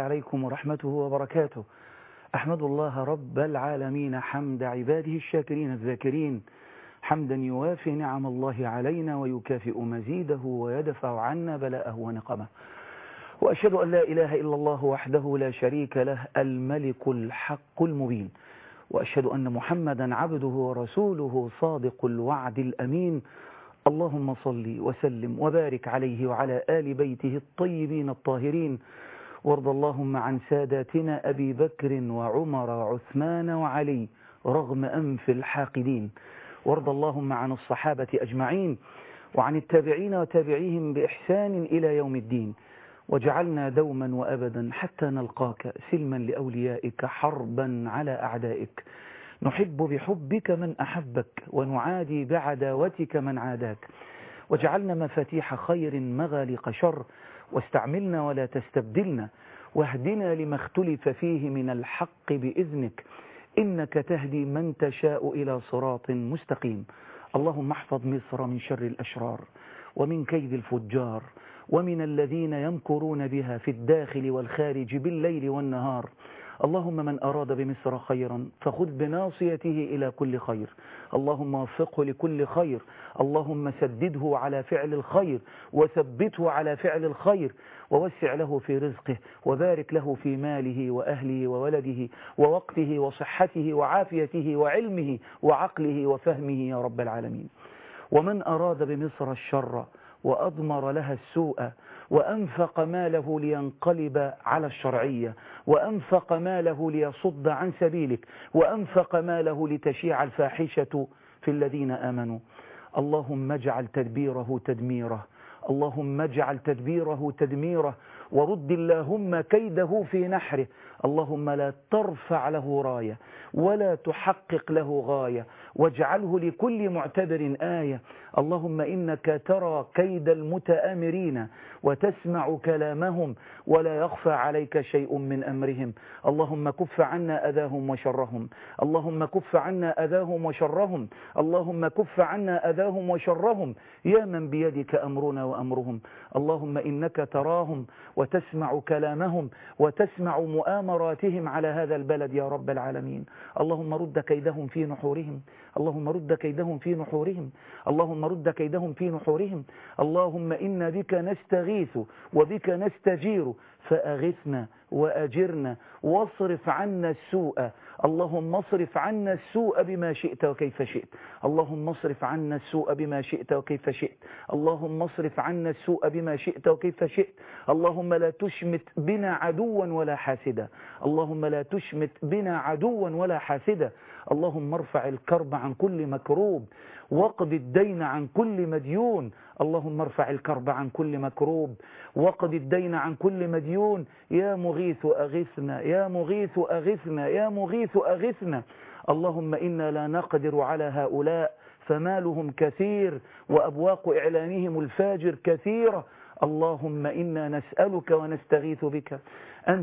عليكم ورحمته وبركاته. أحمد الله رب العالمين حمد عباده الشاكرين الذاكرين، حمدا يوافي نعم الله علينا ويكافئ مزيده ويدفع عنا بلاءه ونقمه. وأشهد أن لا إله إلا الله وحده لا شريك له الملك الحق المبين، وأشهد أن محمدا عبده ورسوله صادق الوعد الأمين. اللهم صل وسلم وبارك عليه وعلى آل بيته الطيبين الطاهرين، وارض اللهم عن ساداتنا أبي بكر وعمر وعثمان وعلي رغم أنف الحاقدين، وارض اللهم عن الصحابة أجمعين وعن التابعين وتابعيهم بإحسان إلى يوم الدين، وجعلنا دوما وأبدا حتى نلقاك سلما لأوليائك حربا على أعدائك. نحب بحبك من أحبك ونعادي بعداوتك من عاداك، وجعلنا مفاتيح خير مغالق شر، واستعملنا ولا تستبدلنا، واهدنا لما اختلف فيه من الحق بإذنك، إنك تهدي من تشاء إلى صراط مستقيم. اللهم احفظ مصر من شر الأشرار ومن كيد الفجار ومن الذين يمكرون بها في الداخل والخارج بالليل والنهار. اللهم من أراد بمصر خيرا فخذ بناصيته إلى كل خير، اللهم وفقه لكل خير، اللهم سدده على فعل الخير وثبته على فعل الخير، ووسع له في رزقه، وبارك له في ماله وأهله وولده ووقته وصحته وعافيته وعلمه وعقله وفهمه يا رب العالمين. ومن أراد بمصر الشر وأضمر لها السوء وأنفق ماله لينقلب على الشرعية، وأنفق ماله ليصد عن سبيلك، وأنفق ماله لتشيع الفاحشة في الذين آمنوا، اللهم اجعل تدبيره تدميره، اللهم اجعل تدبيره تدميره، ورد اللهم كيده في نحره. اللهم لا ترفع له راية ولا تحقق له غاية، واجعله لكل معتبر آية. اللهم إنك ترى كيد المتآمرين وتسمع كلامهم ولا يخفى عليك شيء من أمرهم. اللهم كف عنا أذاهم وشرهم، اللهم كف عنا أذاهم وشرهم، اللهم كف عنا أذاهم وشرهم يا من بيدك أمرنا وأمرهم. اللهم إنك تراهم وتسمع كلامهم وتسمع مؤامراتهم على هذا البلد يا رب العالمين. اللهم رد كيدهم في نحورهم، اللهم رد كيدهم في نحورهم، اللهم رد كيدهم في نحورهم. اللهم إنا بك نستغيث وبك نستجير، فأغثنا وأجرنا واصرف عنا السوء. اللهم اصرف عنا السوء بما شئت وكيف شئت، اللهم اصرف عنا السوء بما شئت وكيف شئت، اللهم اصرف عنا السوء بما شئت وكيف شئت. اللهم لا تشمت بنا عدوا ولا حاسدا، اللهم لا تشمت بنا عدوا ولا حاسدا. اللهم ارفع الكرب عن كل مكروب، واقض الدين عن كل مديون. اللهم ارفع الكرب عن كل مكروب، واقض الدين عن كل مديون. يا مغيث أغثنا، يا مغيث أغثنا، يا مغيث أغثنا. اللهم إنا لا نقدر على هؤلاء، فمالهم كثير وأبواق إعلانهم الفاجر كثيرة. اللهم إنا نسألك ونستغيث بك أن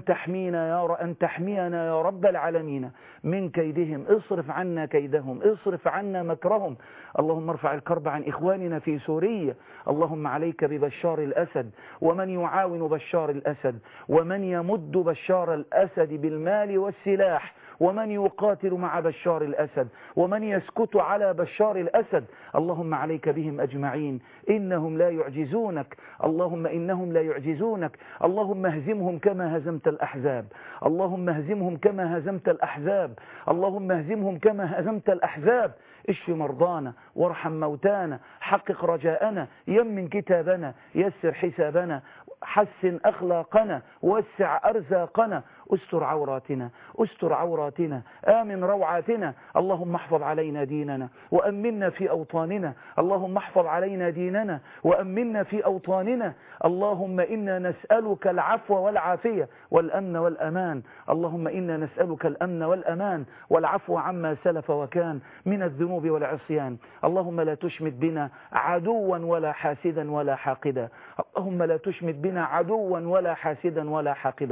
تحمينا يا رب العالمين من كيدهم. اصرف عنا كيدهم، اصرف عنا مكرهم. اللهم ارفع الكرب عن إخواننا في سوريا. اللهم عليك ببشار الأسد ومن يعاون بشار الأسد، ومن يمد بشار الأسد بالمال والسلاح، ومن يقاتل مع بشار الأسد، ومن يسكت على بشار الأسد. اللهم عليك بهم أجمعين، إنهم لا يعجزونك، اللهم إنهم لا يعجزونك. اللهم اهزمهم كما هزمت الأحزاب، اللهم اهزمهم كما هزمت الأحزاب، اللهم اهزمهم كما هزمت الأحزاب. اشف مرضانا وارحم موتانا، حقق رجاءنا، يمن كتابنا، يسر حسابنا، حسن أخلاقنا، وسع أرزاقنا، استر عوراتنا، استر عوراتنا، آمن روعاتنا. اللهم احفظ علينا ديننا وأمنا في أوطاننا، اللهم احفظ علينا ديننا وأمنا في أوطاننا. اللهم إنا نسألك العفو والعافية والأمن والأمان، اللهم إنا نسألك الأمن والأمان والعفو عما سلف وكان من الذنوب والعصيان. اللهم لا تشمت بنا عدوا ولا حاسدا ولا حاقدا، اللهم لا تشمت بنا عدوا ولا حاسدا ولا حاقدا.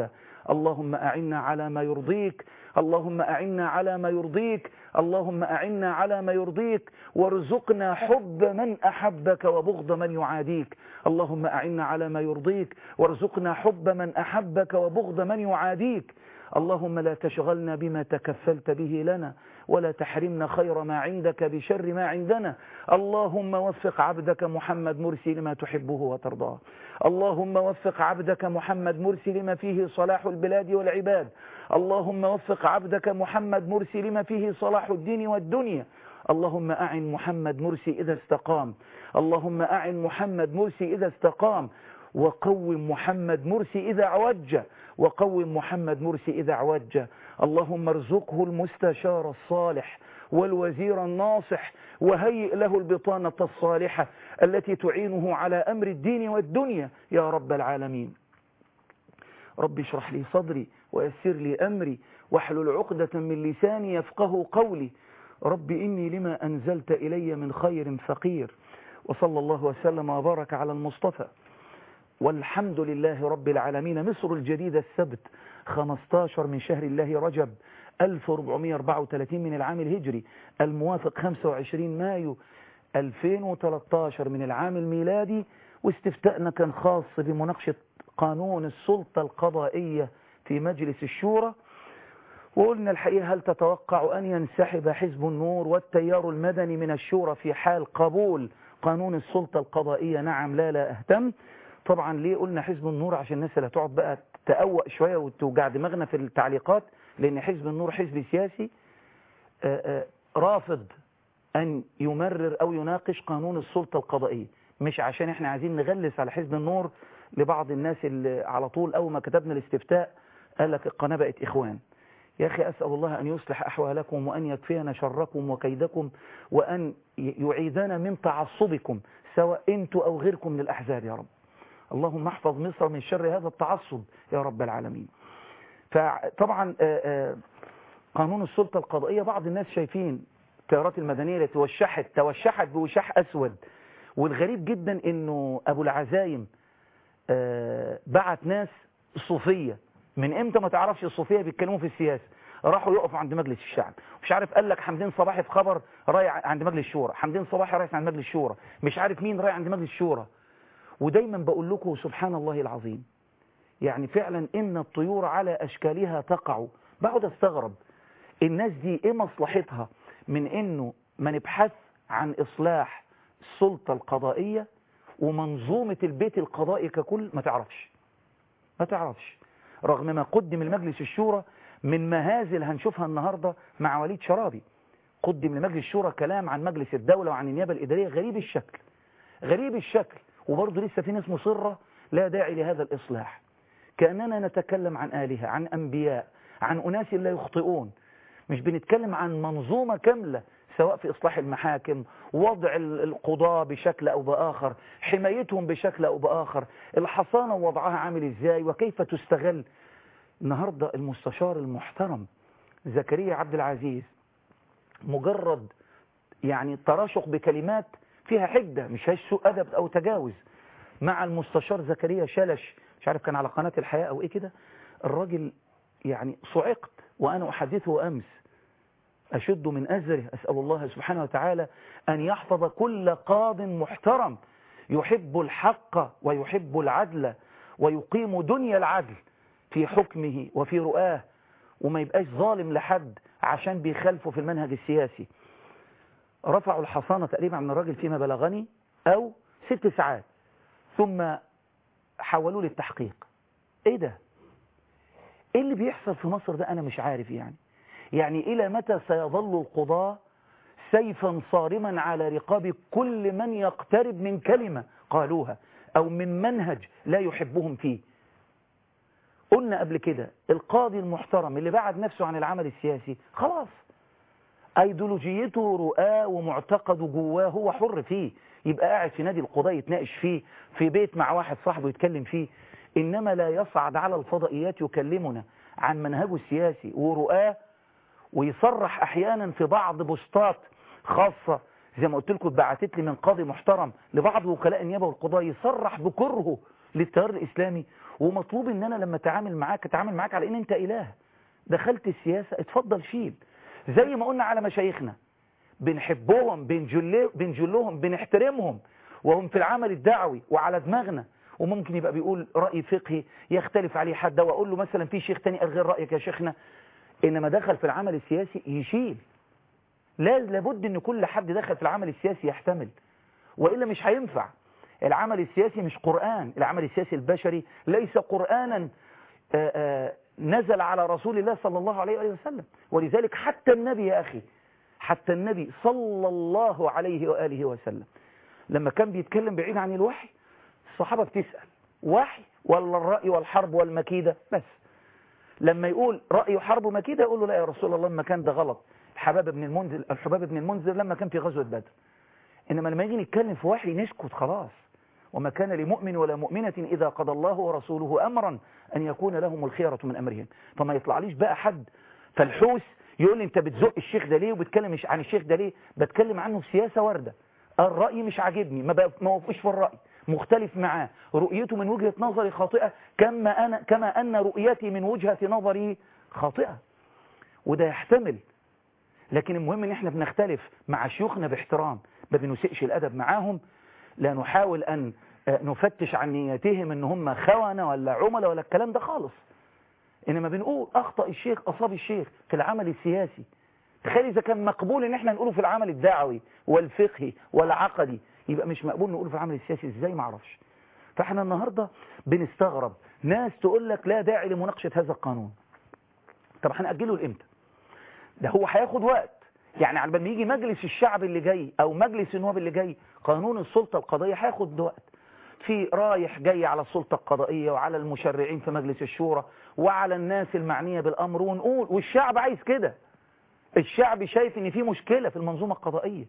اللهم أعنا على ما يرضيك، اللهم أعنا على ما يرضيك، اللهم أعنا على ما يرضيك، وارزقنا حب من أحبك وبغض من يعاديك. اللهم أعنا على ما يرضيك، وارزقنا حب من أحبك وبغض من يعاديك. اللهم لا تشغلنا بما تكفلت به لنا، ولا تحرمنا خير ما عندك بشر ما عندنا. اللهم وفق عبدك محمد مرسي لما تحبه وترضاه. اللهم وفق عبدك محمد مرسي لما فيه صلاح البلاد والعباد. اللهم وفق عبدك محمد مرسي لما فيه صلاح الدين والدنيا. اللهم أعن محمد مرسي إذا استقام، اللهم أعن محمد مرسي إذا استقام، وقوم محمد مرسي إذا عوج، وقوم محمد مرسي إذا عوج. اللهم ارزقه المستشار الصالح والوزير الناصح، وهيئ له البطانة الصالحة التي تعينه على أمر الدين والدنيا يا رب العالمين. رب اشرح لي صدري ويسر لي أمري واحلل عقدة من لساني يفقه قولي. رب إني لما أنزلت إلي من خير فقير. وصلى الله وسلم وبارك على المصطفى، والحمد لله رب العالمين. مصر الجديدة السبت 15 من شهر الله رجب 1434 من العام الهجري، الموافق 25 مايو 2013 من العام الميلادي. واستفتاءنا كان خاص بمناقشة قانون السلطة القضائية في مجلس الشورى، وقلنا الحقيقة هل تتوقع أن ينسحب حزب النور والتيار المدني من الشورى في حال قبول قانون السلطة القضائية؟ نعم، لا أهتم. طبعا ليه قلنا حزب النور؟ عشان الناس اللي هتقعد بقى تقوق شوية وتوجع دماغنا في التعليقات، لأن حزب النور حزب سياسي رافض أن يمرر أو يناقش قانون السلطة القضائية، مش عشان احنا عايزين نغلس على حزب النور. لبعض الناس اللي على طول أول ما كتبنا الاستفتاء قال لك القناة بقت إخوان. يا أخي أسأل الله أن يصلح أحوالكم، وأن يكفينا شركم وكيدكم، وأن يعيدنا من تعصبكم سواء أنتوا أو غيركم من الأحزاب يا رب. اللهم احفظ مصر من شر هذا التعصب يا رب العالمين. فطبعا قانون السلطة القضائية بعض الناس شايفين التيارات المدنية اللي توشحت بوشاح أسود. والغريب جدا أنه أبو العزايم بعت ناس صوفية. من امتى ما تعرفش الصوفية بيتكلموا في السياسة؟ راحوا يقفوا عند مجلس الشعب. مش عارف قال لك حمدين صباحي في خبر رايح عند مجلس الشورى، حمدين صباحي رايح عند مجلس الشورى، مش عارف مين رايح عند مجلس الشورى. ودايما بقول لكم سبحان الله العظيم، يعني فعلا إن الطيور على أشكالها تقع. بقعد استغرب الناس دي إيه مصلحتها من إنه ما نبحث عن إصلاح السلطة القضائية ومنظومة البيت القضائي ككل؟ ما تعرفش رغم ما قدم لمجلس الشورى من مهازل هنشوفها النهاردة مع وليد شرابي. قدم لمجلس الشورى كلام عن مجلس الدولة وعن النيابة الإدارية غريب الشكل، وبرضه لسه في ناس مصرة لا داعي لهذا الإصلاح. كأننا نتكلم عن آلهة، عن أنبياء، عن أناس لا يخطئون. مش بنتكلم عن منظومة كاملة، سواء في إصلاح المحاكم، وضع القضاة بشكل أو بآخر، حمايتهم بشكل أو بآخر، الحصانة وضعها عامل إزاي وكيف تستغل. النهاردة المستشار المحترم زكريا عبد العزيز مجرد يعني تراشق بكلمات فيها حدة، مش هاش سوء أدب أو تجاوز، مع المستشار زكريا شلش، مش عارف كان على قناة الحياة أو إيه كده. الراجل يعني صعقت وأنا أحدثه أمس، أشد من أزره. أسأل الله سبحانه وتعالى أن يحفظ كل قاض محترم يحب الحق ويحب العدل ويقيم دنيا العدل في حكمه وفي رؤاه، وما يبقاش ظالم لحد عشان بيخالفه في المنهج السياسي. رفعوا الحصانة تقريبا عن الراجل فيما بلغني أو 6 ساعات، ثم حولوا للتحقيق. إيه ده؟ إيه اللي بيحصل في مصر ده؟ أنا مش عارف يعني إلى متى سيظل القضاة سيفا صارما على رقاب كل من يقترب من كلمة قالوها أو من منهج لا يحبهم فيه؟ قلنا قبل كده القاضي المحترم اللي بعد نفسه عن العمل السياسي خلاص، ايديولوجيته رؤاه ومعتقده جواه هو حر فيه، يبقى قاعد في نادي القضاء يتناقش فيه، في بيت مع واحد صاحبه يتكلم فيه، إنما لا يصعد على الفضائيات يكلمنا عن منهجه السياسي ورؤاه، ويصرح أحيانا في بعض بوستات خاصة زي ما قلت لكم اتبعتت لي من قاضي محترم لبعض وكلاء النيابة والقضاء، يصرح بكرهه للتيار الإسلامي، ومطلوب ان انا لما اتعامل معاك على ان انت إله. دخلت السياسة اتفضل شيل، زي ما قلنا على مشايخنا، بنحبهم، بنجلهم، بنحترمهم وهم في العمل الدعوي وعلى دماغنا، وممكن يبقى بيقول رأي فقهي يختلف عليه حد، واقول له مثلا في شيخ تاني غير رأيك يا شيخنا، انما دخل في العمل السياسي يشيل. لابد ان كل حد دخل في العمل السياسي يحتمل، وإلا مش هينفع. العمل السياسي مش قرآن، العمل السياسي البشري ليس قرآنا نزل على رسول الله صلى الله عليه وسلم. ولذلك حتى النبي يا أخي، حتى النبي صلى الله عليه وآله وسلم لما كان بيتكلم بعيد عن الوحي، الصحابة بتسأل وحي ولا الرأي والحرب والمكيدة بس. لما يقول رأي وحرب ومكيدة يقول له لا يا رسول الله المكان ده غلط. الحباب بن المنذر لما كان في غزوة بدر. إنما لما يجي نتكلم في وحي نسكت خلاص. وما كان لمؤمن ولا مؤمنة إذا قضى الله ورسوله أمرا أن يكون لهم الخيرة من أمرهم. فما يطلعليش بقى حد فالحوس يقول لي أنت بتزق الشيخ ده ليه وبتكلم عن الشيخ ده ليه. بتكلم عنه في سياسة واردة، الرأي مش عاجبني، ما وافقش في الرأي، مختلف معاه، رؤيته من وجهة نظري خاطئة كما أن رؤيتي من وجهة نظري خاطئة، وده يحتمل. لكن المهم ان احنا بنختلف مع شيوخنا باحترام، ما بنسئش الأدب معاهم، لا نحاول أن نفتش عن نياتهم ان هم خونة ولا عملاء ولا الكلام ده خالص. إنما بنقول أخطأ الشيخ أصاب الشيخ في العمل السياسي. تخيل إذا كان مقبول ان احنا نقوله في العمل الدعوي والفقهي والعقدي، يبقى مش مقبول نقوله في العمل السياسي ازاي؟ معرفش. فاحنا النهاردة بنستغرب ناس تقول لك لا داعي لمناقشة هذا القانون. طب هنأجله لإمتى؟ ده هو هياخد وقت، يعني على ما يجي مجلس الشعب اللي جاي او مجلس النواب اللي جاي قانون السلطة القضائية هياخد وقت. في رايح جاي على السلطة القضائية وعلى المشرعين في مجلس الشورى وعلى الناس المعنية بالأمر، ونقول والشعب عايز كده. الشعب شايف ان في مشكلة في المنظومة القضائية.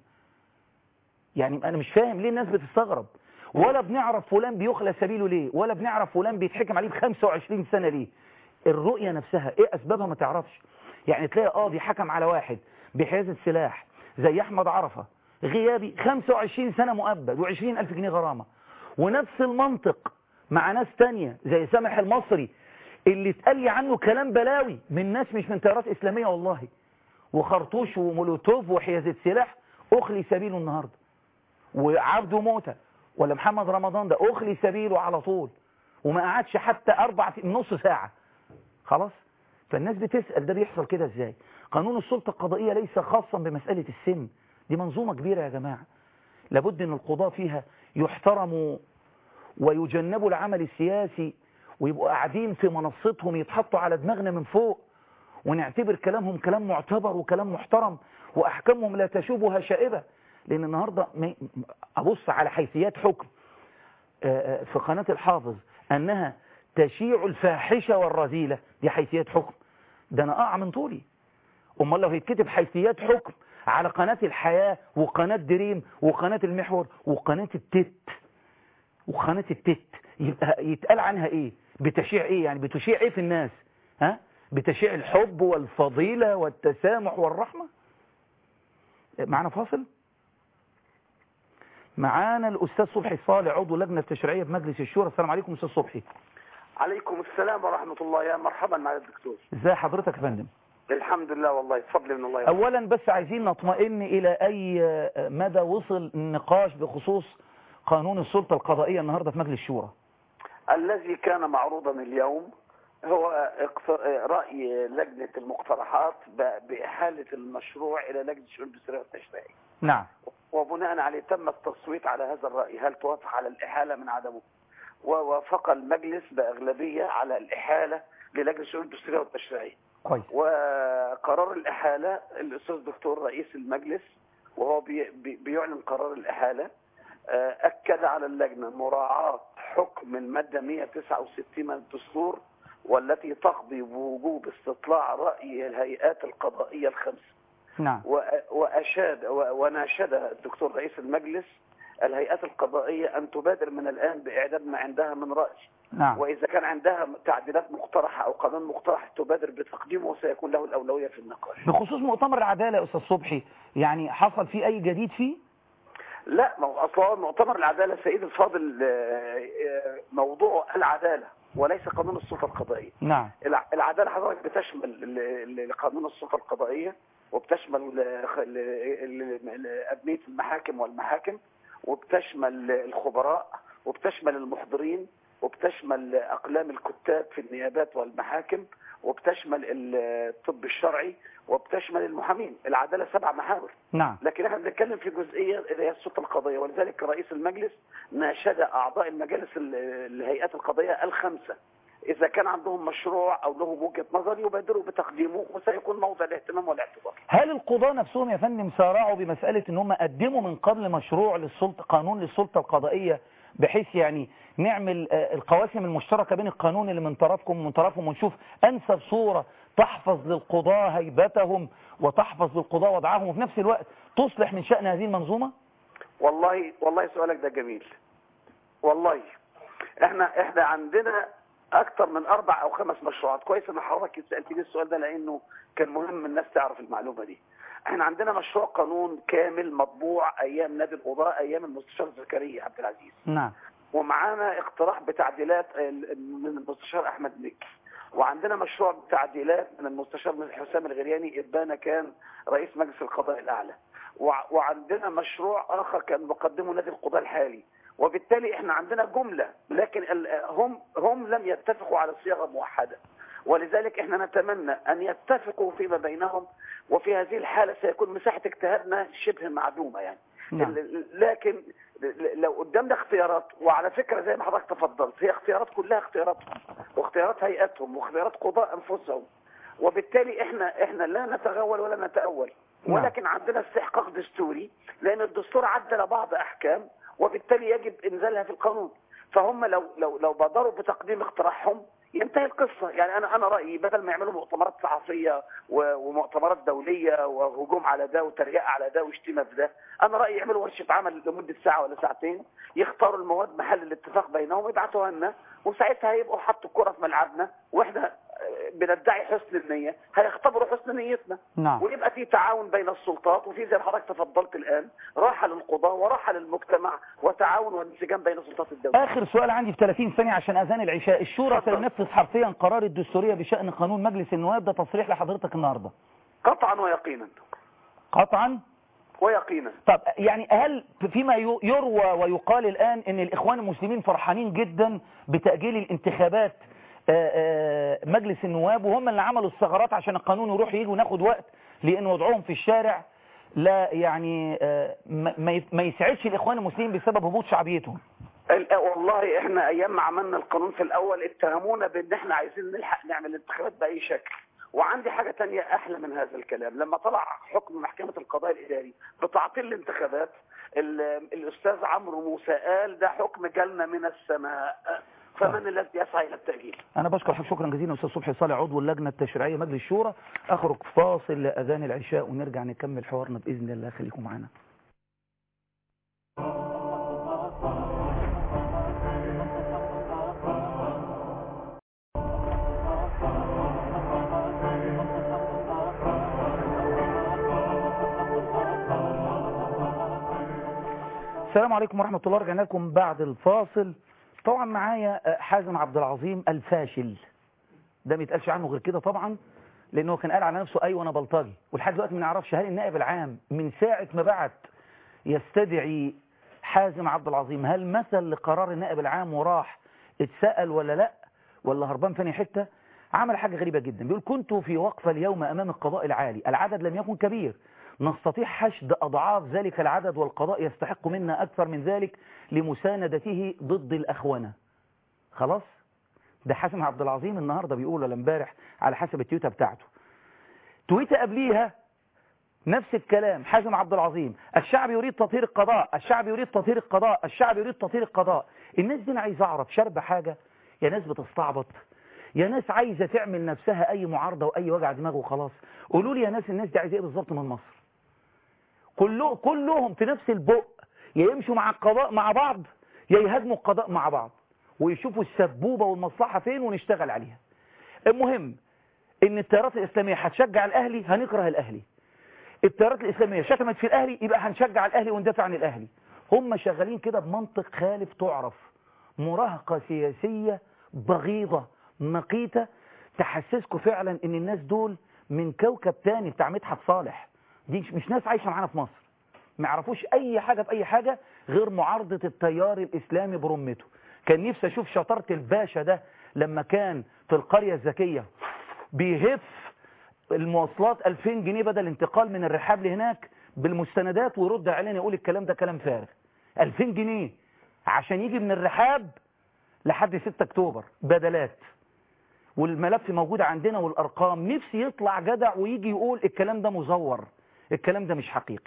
يعني انا مش فاهم ليه الناس بتستغرب، ولا بنعرف فلان بيخلى سبيله ليه، ولا بنعرف فلان بيتحكم عليه ب25 سنة ليه. الرؤية نفسها ايه اسبابها ما تعرفش. يعني تلاقي قاضي حكم على واحد بحيازة سلاح زي احمد عرفة غيابي 25 سنة مؤبد و20,000 جنيه غرامة، ونفس المنطق مع ناس تانية زي سامح المصري اللي اتقال لي عنه كلام بلاوي من ناس مش من تيارات اسلامية والله، وخرطوش ومولوتوف وحيازة سلاح، اخلي سبيله النهاردة. وعبده موتى ولا محمد رمضان ده اخلي سبيله على طول، وما قعدش حتى نص ساعة خلاص. فالناس بتسأل ده بيحصل كده ازاي؟ قانون السلطة القضائية ليس خاصا بمسألة السن، دي منظومة كبيرة يا جماعة. لابد ان القضاة فيها يحترموا ويجنبوا العمل السياسي، ويبقوا قاعدين في منصتهم يتحطوا على دماغنا من فوق، ونعتبر كلامهم كلام معتبر وكلام محترم، واحكامهم لا تشوبها شائبة. لان النهاردة ابص على حيثيات حكم في قناة الحافظ انها تشيع الفاحشة والرذيلة، دي حيثيات حكم، ده انا اقع من طولي. امال لو هيتكتب حيثيات حكم على قناة الحياة وقناة دريم وقناة المحور وقناة التت يبقى يتقال عنها ايه؟ بتشيع ايه؟ يعني بتشيع ايه في الناس؟ ها؟ بتشيع الحب والفضيلة والتسامح والرحمة. معنا فاصل؟ معانا الأستاذ صبحي صالح عضو لجنة تشريعية بمجلس الشورى. السلام عليكم أستاذ صبحي. عليكم السلام ورحمة الله. يا مرحبا مع الدكتور. ازي حضرتك يا فندم؟ الحمد لله والله، بفضل من الله. أولا بس عايزين نطمئن إلى أي مدى وصل النقاش بخصوص قانون السلطة القضائية النهاردة في مجلس الشورى. الذي كان معروضا اليوم هو رأي لجنة المقترحات بإحالة المشروع إلى لجنة الشؤون الدستورية والتشريعية. نعم. وبناء عليه تم التصويت على هذا الرأي، هل توافق على الإحالة من عدمه؟ ووافق المجلس بأغلبية على الإحالة للجنة الشؤون الدستورية والتشريعية. كويس. وقرار الإحالة الأستاذ الدكتور رئيس المجلس وهو بيعلن قرار الإحالة أكد على اللجنة مراعاة حكم المادة 169 من الدستور والتي تقضي بوجوب استطلاع رأي الهيئات القضائية الخمس. نعم. وناشد الدكتور رئيس المجلس الهيئات القضائية أن تبادر من الآن بإعداد ما عندها من رأي. نعم. وإذا كان عندها تعديلات مقترحة أو قانون مقترح تبادر بتقديمه وسيكون له الأولوية في النقاش. بخصوص مؤتمر العدالة يا أستاذ صبحي، يعني حصل فيه أي جديد فيه؟ لا، ما هو اصلا مؤتمر العداله سيد الفاضل موضوع العداله وليس قانون السلطه القضائيه. نعم. العداله حضرتك بتشمل قانون السلطه القضائيه، وبتشمل ابنيه المحاكم والمحاكم، وبتشمل الخبراء، وبتشمل المحضرين، وبتشمل اقلام الكتاب في النيابات والمحاكم، وبتشمل الطب الشرعي، وبتشمل المحامين. العداله 7 محاور. نعم. لكن احنا بنتكلم في جزئيه اللي هي السلطه القضائيه، ولذلك رئيس المجلس ناشد اعضاء المجالس الهيئات القضائيه ال5 اذا كان عندهم مشروع او لهم وجهه نظر يبادروا بتقديمه، وسيكون موضع الاهتمام والاعتبار. هل القضاة نفسهم يا فندم سارعوا بمسألة ان هم قدموا من قبل مشروع للسلطة، قانون للسلطة القضائية، بحيث يعني نعمل القواسم المشتركة بين القانون اللي من طرفكم ومن طرفهم، ونشوف انسب صورة تحفظ للقضاة هيبتهم وتحفظ للقضاة وضعهم، وفي نفس الوقت تصلح من شأن هذه المنظومة؟ والله سؤالك ده جميل. والله احنا عندنا اكتر من 4 أو 5 مشروعات. كويس ان حضرتك سألتني السؤال ده لانه كان مهم الناس تعرف المعلومة دي. احنا عندنا مشروع قانون كامل مطبوع ايام نادي القضاء ايام المستشار زكريا عبد العزيز. نعم. ومعانا اقتراح بتعديلات من المستشار احمد مكي، وعندنا مشروع تعديلات من المستشار حسام الغرياني ابانا كان رئيس مجلس القضاء الاعلى، وعندنا مشروع اخر كان مقدمه نادي القضاء الحالي. وبالتالي احنا عندنا جملة، لكن هم لم يتفقوا على صياغة موحدة، ولذلك احنا نتمنى ان يتفقوا فيما بينهم، وفي هذه الحالة سيكون مساحة اجتهادنا شبه معدومة يعني. نعم. لكن لو قدامنا اختيارات، وعلى فكرة زي ما حضرتك تفضلت هي اختيارات كلها اختياراتهم واختيارات هيئتهم واختيارات قضاء انفسهم، وبالتالي احنا لا نتغول ولا نتأول، ولكن عندنا استحقاق دستوري لان الدستور عدل بعض احكام، وبالتالي يجب انزالها في القانون. فهم لو بادروا بتقديم اقتراحهم ينتهي القصة. يعني انا رأيي بدل ما يعملوا مؤتمرات صحفية ومؤتمرات دولية وهجوم على ده وتريقة على ده واشتمة في ده، انا رأيي يعملوا ورشة عمل لمدة ساعة ولا ساعتين، يختاروا المواد محل الاتفاق بينهم ويبعتوها لنا، وساعتها هيبقوا حطوا الكرة في ملعبنا، واحنا بندعي حسن النية هيختبروا حسن نيتنا. نعم. ويبقى في تعاون بين السلطات، وفي زي ما حضرتك تفضلت الآن راحة للقضاء وراحة للمجتمع وتعاون وانسجام بين سلطات الدولة. آخر سؤال عندي في 30 ثانية عشان أذان العشاء. الشورى سينفذ حرفيا قرار الدستورية بشأن قانون مجلس النواب، ده تصريح لحضرتك النهاردة؟ قطعا ويقينا. قطعا ويقينا. طب يعني هل فيما يروى ويقال الآن ان الإخوان المسلمين فرحانين جدا بتأجيل الانتخابات مجلس النواب، وهم اللي عملوا الثغرات عشان القانون يروح يجي وناخد وقت، لأن وضعهم في الشارع لا يعني ما يسعدش الإخوان المسلمين بسبب هبوط شعبيتهم؟ والله احنا ايام ما عملنا القانون في الاول اتهمونا بان احنا عايزين نلحق نعمل الانتخابات باي شكل. وعندي حاجة تانية احلى من هذا الكلام. لما طلع حكم محكمة القضاء الاداري بتعطيل الانتخابات، الاستاذ عمرو موسى قال ده حكم جالنا من السماء، فمن الذي يسعى الى التأجيل؟ انا بشكر حضرتك شكرا جزيلا استاذ صبحي صالح عضو اللجنة التشريعية مجلس الشورى. اخرج فاصل لاذان العشاء ونرجع نكمل حوارنا باذن الله. خليكم معنا. السلام عليكم ورحمة الله. رجعنا لكم بعد الفاصل. طبعا معايا حازم عبد العظيم الفاشل، ده ما يتقالش عنه غير كده طبعا، لانه كان قال على نفسه ايوه انا بلطجي، ولحد دلوقتي ما نعرفش هل النائب العام من ساعة ما بعت يستدعي حازم عبد العظيم هل مثل لقرار النائب العام وراح اتسأل ولا لا، ولا هربان ثاني حتة. عمل حاجة غريبة جدا، بيقول كنت في وقفة اليوم امام القضاء العالي، العدد لم يكن كبير، نستطيع حشد أضعاف ذلك العدد، والقضاء يستحق منا أكثر من ذلك لمساندته ضد الأخونة. خلاص، ده حازم عبد العظيم النهاردة بيقول ولا امبارح على حسب التويتة بتاعته. تويتة قبليها نفس الكلام، حازم عبد العظيم الشعب يريد تطهير القضاء، الشعب يريد تطهير القضاء، الشعب يريد تطهير القضاء. الناس دي أنا عايز أعرف شرب حاجة، يا ناس بتستعبط، يا ناس عايزة تعمل نفسها أي معارضة وأي وجع دماغ وخلاص. قولوا لي يا ناس، الناس دي عايزة إيه بالظبط من مصر؟ كلهم في نفس البق، يا يمشوا مع القضاء مع بعض، يا يهاجموا القضاء مع بعض، ويشوفوا السبوبة والمصلحة فين ونشتغل عليها. المهم ان التيارات الإسلامية هتشجع الأهلي، هنكره الأهلي. التيارات الإسلامية شتمت في الأهلي، يبقى هنشجع الأهلي وندافع عن الأهلي. هم شغالين كده بمنطق خالف تعرف، مراهقة سياسية بغيضة مقيتة تحسسكم فعلا ان الناس دول من كوكب تاني بتاع مدحت صالح. دي مش ناس عايشة معانا في مصر، ما يعرفوش اي حاجة بأي حاجة غير معارضة التيار الاسلامي برمته. كان نفسي اشوف شطارة الباشا ده لما كان في القرية الذكية بيهف المواصلات 2000 جنيه بدل انتقال من الرحاب لهناك بالمستندات، ويرد علينا يقول الكلام ده كلام فارغ. 2000 جنيه عشان يجي من الرحاب لحد 6 اكتوبر بدلات، والملف موجود عندنا والارقام. نفسي يطلع جدع ويجي يقول الكلام ده مزور، الكلام ده مش حقيقي.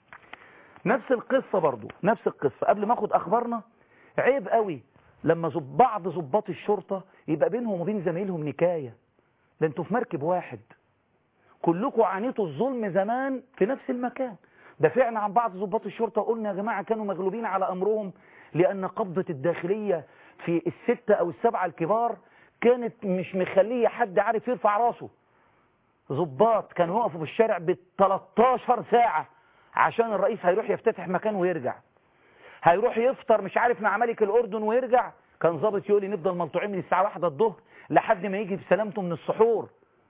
نفس القصة برضو، نفس القصة. قبل ما اخد اخبارنا، عيب قوي لما بعض ضباط الشرطة يبقى بينهم وبين زمايلهم نكاية. ده انتوا في مركب واحد، كلكم عانيتوا الظلم زمان في نفس المكان. دافعنا عن بعض ضباط الشرطة وقلنا يا جماعة كانوا مغلوبين على أمرهم، لأن قبضة الداخلية في ال6 أو ال7 الكبار كانت مش مخليه حد عارف يرفع راسه. ضباط كانوا يقفوا في الشارع ب13 ساعة عشان الرئيس هيروح يفتتح مكان ويرجع، هيروح يفطر مش عارف مع ملك الأردن ويرجع. كان ضابط يقول لي نفضل ملطوعين من الساعة 1 الظهر لحد ما يجي بسلامته من السحور.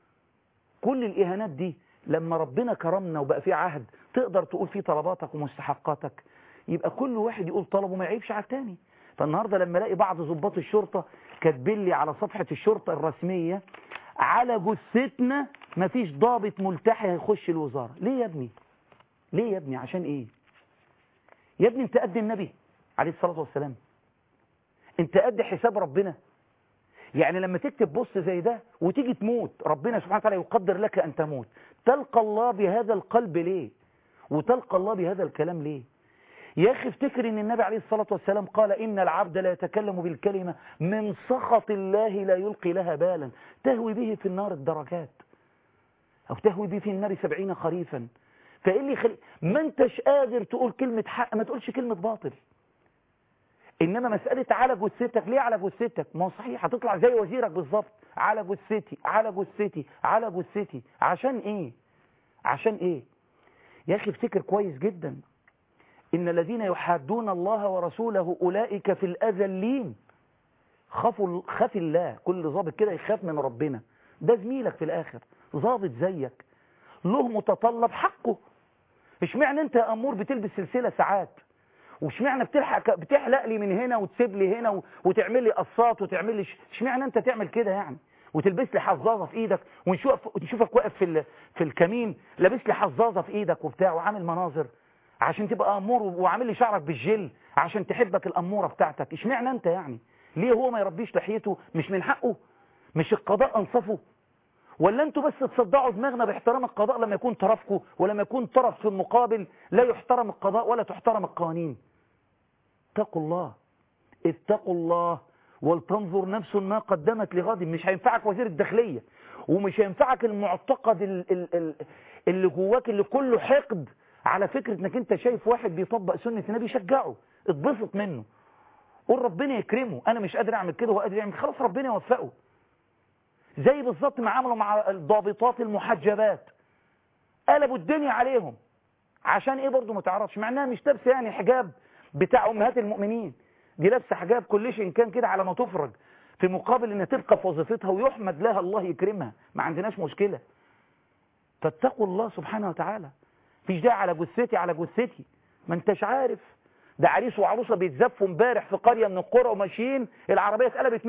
كل الإهانات دي لما ربنا كرمنا وبقى فيه عهد تقدر تقول فيه طلباتك ومستحقاتك، يبقى كل واحد يقول طلبه ما يعيبش على التاني. فالنهاردة لما الاقي بعض ضباط الشرطة كاتبين لي على صفحة الشرطة الرسمية على جثتنا مفيش ضابط ملتحي هيخش الوزارة. ليه يا ابني؟ ليه يا ابني؟ عشان ايه يا ابني؟ انت قد النبي عليه الصلاة والسلام؟ انت قد حساب ربنا؟ يعني لما تكتب بص زي ده وتيجي تموت، ربنا سبحانه وتعالى يقدر لك أن تموت، تلقى الله بهذا القلب ليه؟ وتلقى الله بهذا الكلام ليه؟ يا أخي افتكر أن النبي عليه الصلاة والسلام قال إن العبد لا يتكلم بالكلمة من سخط الله لا يلقي لها بالا تهوي به في النار الدرجات، أو تهوي به في النار 70 خريفا. فإيه اللي ما انتش قادر تقول كلمة حق، ما تقولش كلمة باطل. إنما مسألة على جثتك، ليه على جثتك؟ ما هو صحيح هتطلع زي وزيرك بالظبط، على جثتي على جثتي على جثتي. عشان إيه؟ عشان إيه؟ يا أخي افتكر كويس جدا إن الذين يحادون الله ورسوله أولئك في الأذلين. خاف الله. كل ضابط كده يخاف من ربنا، ده زميلك في الآخر، ضابط زيك له متطلب حقه. اشمعنى أنت يا أمور بتلبس سلسلة ساعات؟ واشمعنى بتحلق لي من هنا وتسيب لي هنا وتعمل لي قصات وتعمل لي اشمعنى انت تعمل كده يعني؟ وتلبس لي حظاظه في ايدك ونشوفك واقف في الكمين لابس لي حظاظه في ايدك وبتاع وعامل مناظر عشان تبقى امور، وعامل لي شعرك بالجل عشان تحبك الاموره بتاعتك. اشمعنى انت يعني؟ ليه هو ما يربيش لحيته؟ مش من حقه؟ مش القضاء انصفه؟ ولا انتوا بس تصدعوا دماغنا باحترام القضاء لما يكون طرفكم، ولما يكون طرف في المقابل لا يحترم القضاء ولا تحترم القوانين؟ اتقوا الله، اتقوا الله ولتنظر نفس ما قدمت لغد. مش هينفعك وزير الداخلية، ومش هينفعك المعتقد اللي جواك اللي كله حقد على فكرة انك انت شايف واحد بيطبق سنة النبي، شجعه، اتبسط منه، قول ربنا يكرمه. انا مش قادر اعمل كده وهو قادر يعمل، خلاص ربنا يوفقه. زي بالظبط ما عملوا مع الضابطات المحجبات، قلبوا الدنيا عليهم. عشان ايه برضو ما تعرفش؟ مع انها مش لابسه يعني حجاب بتاع امهات المؤمنين، دي لابسه حجاب كلش ان كان كده على ما تفرج، في مقابل انها تبقى في وظيفتها ويحمد لها الله يكرمها، ما عندناش مشكله. فاتقوا الله سبحانه وتعالى. فيش داعي على جثتي على جثتي، ما انتش عارف ده عريس وعروسه بيتزفوا امبارح في قريه من القرى وماشيين العربيه اتقلبت،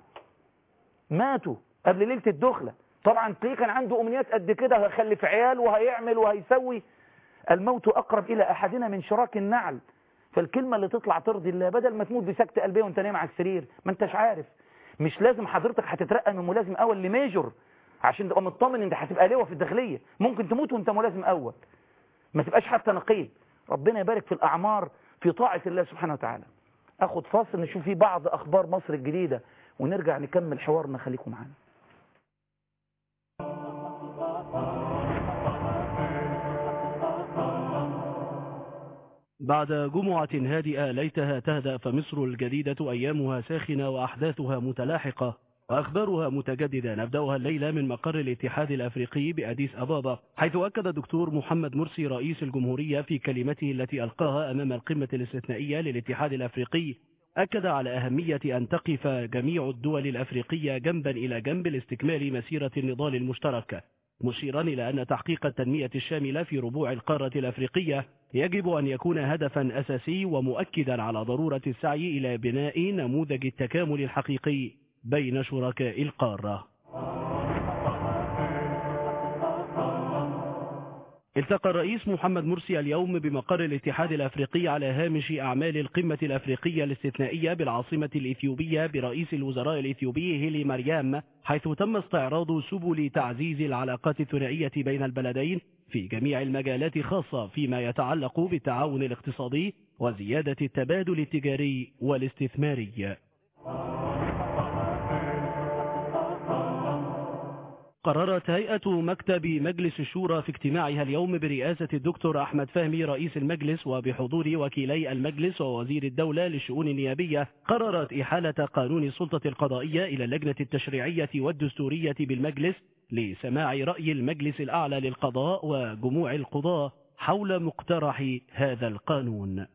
ماتوا قبل ليله الدخله. طبعا تلاقيه كان عنده امنيات قد كده، هيخلف عيال وهيعمل وهيسوي. الموت اقرب الى احدنا من شراك النعل. فالكلمة اللي تطلع ترضي الله، بدل ما تموت بسكتة قلبية وانت نايم على السرير، ما انتش عارف. مش لازم حضرتك هتترقى من ملازم اول لميجور عشان تبقى مطمن انت هتبقى لواء في الداخلية. ممكن تموت وانت ملازم اول، ما تبقاش حتى نقيب. ربنا يبارك في الاعمار في طاعة الله سبحانه وتعالى. اخد فاصل نشوف فيه بعض اخبار مصر الجديدة ونرجع نكمل حوارنا. خليكم معانا. بعد جمعة هادئة ليتها تهدأ، فمصر الجديدة أيامها ساخنة وأحداثها متلاحقة. وأخبارها متجددة نبدأها الليلة من مقر الاتحاد الأفريقي بأديس أبابا، حيث أكد الدكتور محمد مرسي رئيس الجمهورية في كلمته التي ألقاها أمام القمة الاستثنائية للاتحاد الأفريقي، أكد على أهمية أن تقف جميع الدول الأفريقية جنبا إلى جنب لاستكمال مسيرة النضال المشترك، مشيرا إلى أن تحقيق التنمية الشاملة في ربوع القارة الأفريقية يجب أن يكون هدفا أساسي، ومؤكدا على ضرورة السعي إلى بناء نموذج التكامل الحقيقي بين شركاء القارة. التقى الرئيس محمد مرسي اليوم بمقر الاتحاد الأفريقي على هامش أعمال القمة الأفريقية الاستثنائية بالعاصمة الإثيوبية برئيس الوزراء الإثيوبي هيلي مريام، حيث تم استعراض سبل تعزيز العلاقات الثنائية بين البلدين في جميع المجالات، خاصة فيما يتعلق بالتعاون الاقتصادي وزيادة التبادل التجاري والاستثماري. قررت هيئة مكتب مجلس الشورى في اجتماعها اليوم برئاسة الدكتور أحمد فهمي رئيس المجلس وبحضور وكيلي المجلس ووزير الدولة للشؤون النيابية، قررت إحالة قانون السلطة القضائية إلى اللجنة التشريعية والدستورية بالمجلس لسماع رأي المجلس الأعلى للقضاء وجموع القضاة حول مقترح هذا القانون.